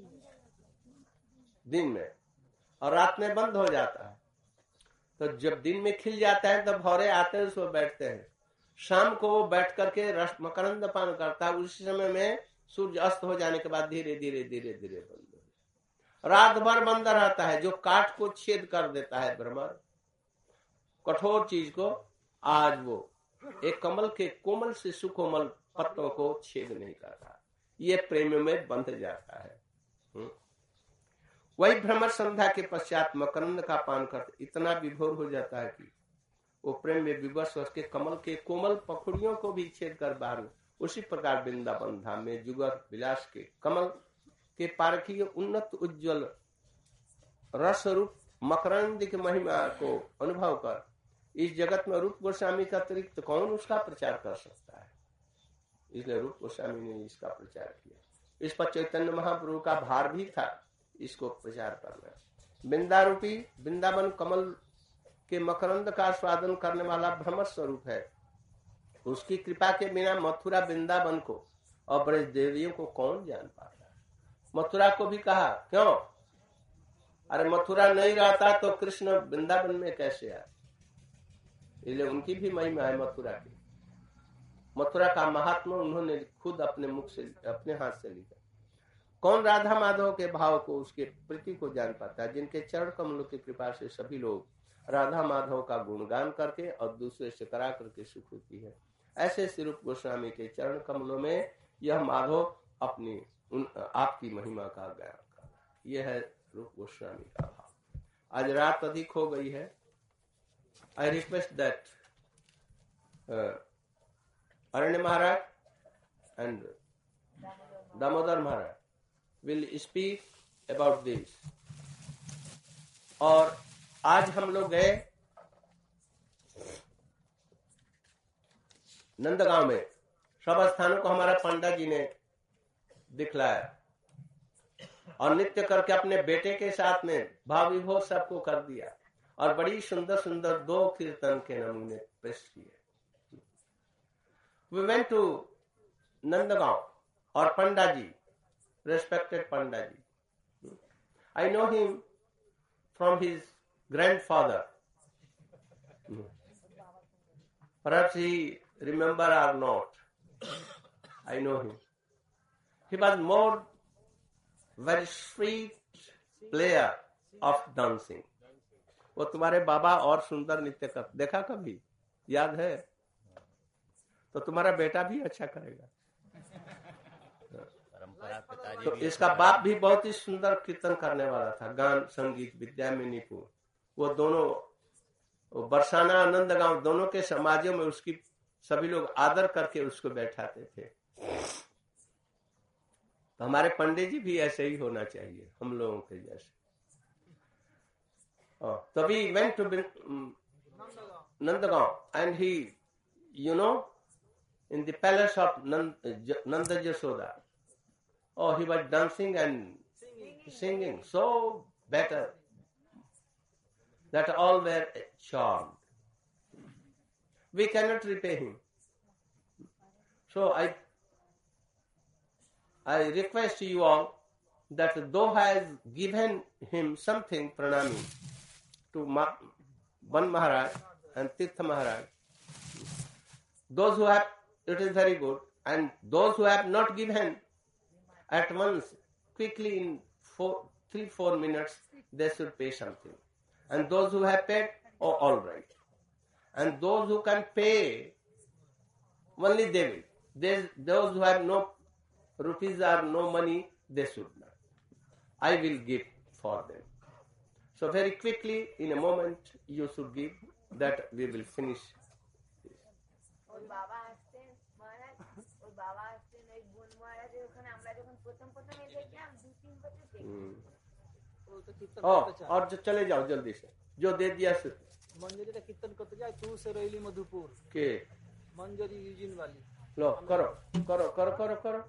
दिन में, और रात में बंद हो जाता है। तो जब दिन में खिल जाता है तब भौरे आते हैं, उसमें बैठते हैं। शाम को वो बैठ करके रस मकरंद पान करता है। उसी समय में सूर्य अस्त हो जाने के बाद धीरे धीरे धीरे धीरे बंद हो जाता है। रात भर बंद रहता है, जो काट को छेद कर देता है भ्रमर, कठोर चीज को। आज वो एक कमल के कोमल से सुकोमल पत्तों को छेद नहीं करता, ये प्रेम में बंध जाता है। वही भ्रमर संध्या के पश्चात मकरंद का पान करते इतना विभोर हो जाता है कि वो प्रेम में विवश उसके कमल के कोमल पखुड़ियों को भी छेद कर बाहर। उसी प्रकार वृंदावन धाम में जुगर विलास के कमल के पारखी उन्नत उज्जवल रस रूप मकरंद की महिमा को अनुभव कर इस जगत में रूप गोस्वामी का अतिरिक्त कौन उसका प्रचार कर सकता है? इसलिए रूप गोस्वामी ने इसका प्रचार किया। इस पर चैतन्य महाप्रभु का भार भी था इसको प्रचार करना। वृंदा रूपी वृंदावन कमल के मकरंद का स्वादन करने वाला भ्रमर स्वरूप है। उसकी कृपा के बिना मथुरा वृंदावन को और ब्रज देवियों को कौन जान पाता है? मथुरा को भी कहा क्यों? अरे मथुरा नहीं रहता तो कृष्ण वृंदावन में कैसे आए? इसलिए उनकी भी महिमा है मथुरा की। मथुरा का महात्मा उन्होंने खुद अपने मुख से, अपने हाथ से लिखा। कौन राधा माधव के भाव को, उसके प्रीति को जान पाता है? जिनके चरण कमलों की कृपा से सभी लोग राधा माधव का गुणगान करके और दूसरे से करा करके सुख होती है। ऐसे श्री रूप गोस्वामी के चरण कमलों में यह माधव अपनी आपकी महिमा का गायन कर। यह है रूप गोस्वामी का भाव। आज रात अधिक हो गई है। I request that Aranya Maharaj and Damodar Maharaj will speak about this। और आज हम लोग गए नंदगांव में। सब स्थानों को हमारा पंडा जी ने दिखलाया और नृत्य करके अपने बेटे के साथ में भाव विभोर सबको कर दिया और बड़ी सुंदर सुंदर 2 कीर्तन के नमूने पेश किए। We went to नंदगांव और पंडा जी, respected Panda ji, I know him from his grandfather. Perhaps he remember or not. I know him. He was more very sweet player of dancing. वो तुम्हारे बाबा और सुंदर नृत्य कर देखा कभी? याद है? तो तुम्हारा बेटा भी अच्छा करेगा। तो इसका बाप भी बहुत ही सुंदर कीर्तन करने वाला था, गान संगीत विद्या में निपुण। वो दोनों बरसाना नंदगांव दोनों के समाजों में उसकी सभी लोग आदर करके उसको बैठाते थे। तो हमारे पंडित जी भी ऐसे ही होना चाहिए, हम लोगों के जैसे। तभी went to Nandgaon and he in the palace of Nanda Yashoda. Oh, he was dancing and singing so better that all were charmed. We cannot repay him. So I request you all that though has given him something pranami to Ban Maharaj and Tirtha Maharaj, those who have, it is very good, And those who have not given at once, quickly in 3-4 minutes, they should pay something. And those who have paid, oh, all right. And those who can pay, only they will. Those who have no rupees or no money, they should not. I will give for them. So very quickly, in a moment, you should give, that we will finish this. ওই বাবা আসতেন মহারাজ, ওই বাবা আসতেন ওই বোন মহারাজের ওখানে আমরা যখন প্রথম দেখলাম 2-3 বছর দেখলাম। और जो चले जाओ जल्दी से, जो दे दिया से मंजरी कीर्तन करते जाए तू से रैली मधुपुर के मंजरी यूजिन वाली लो करो करो करो करो करो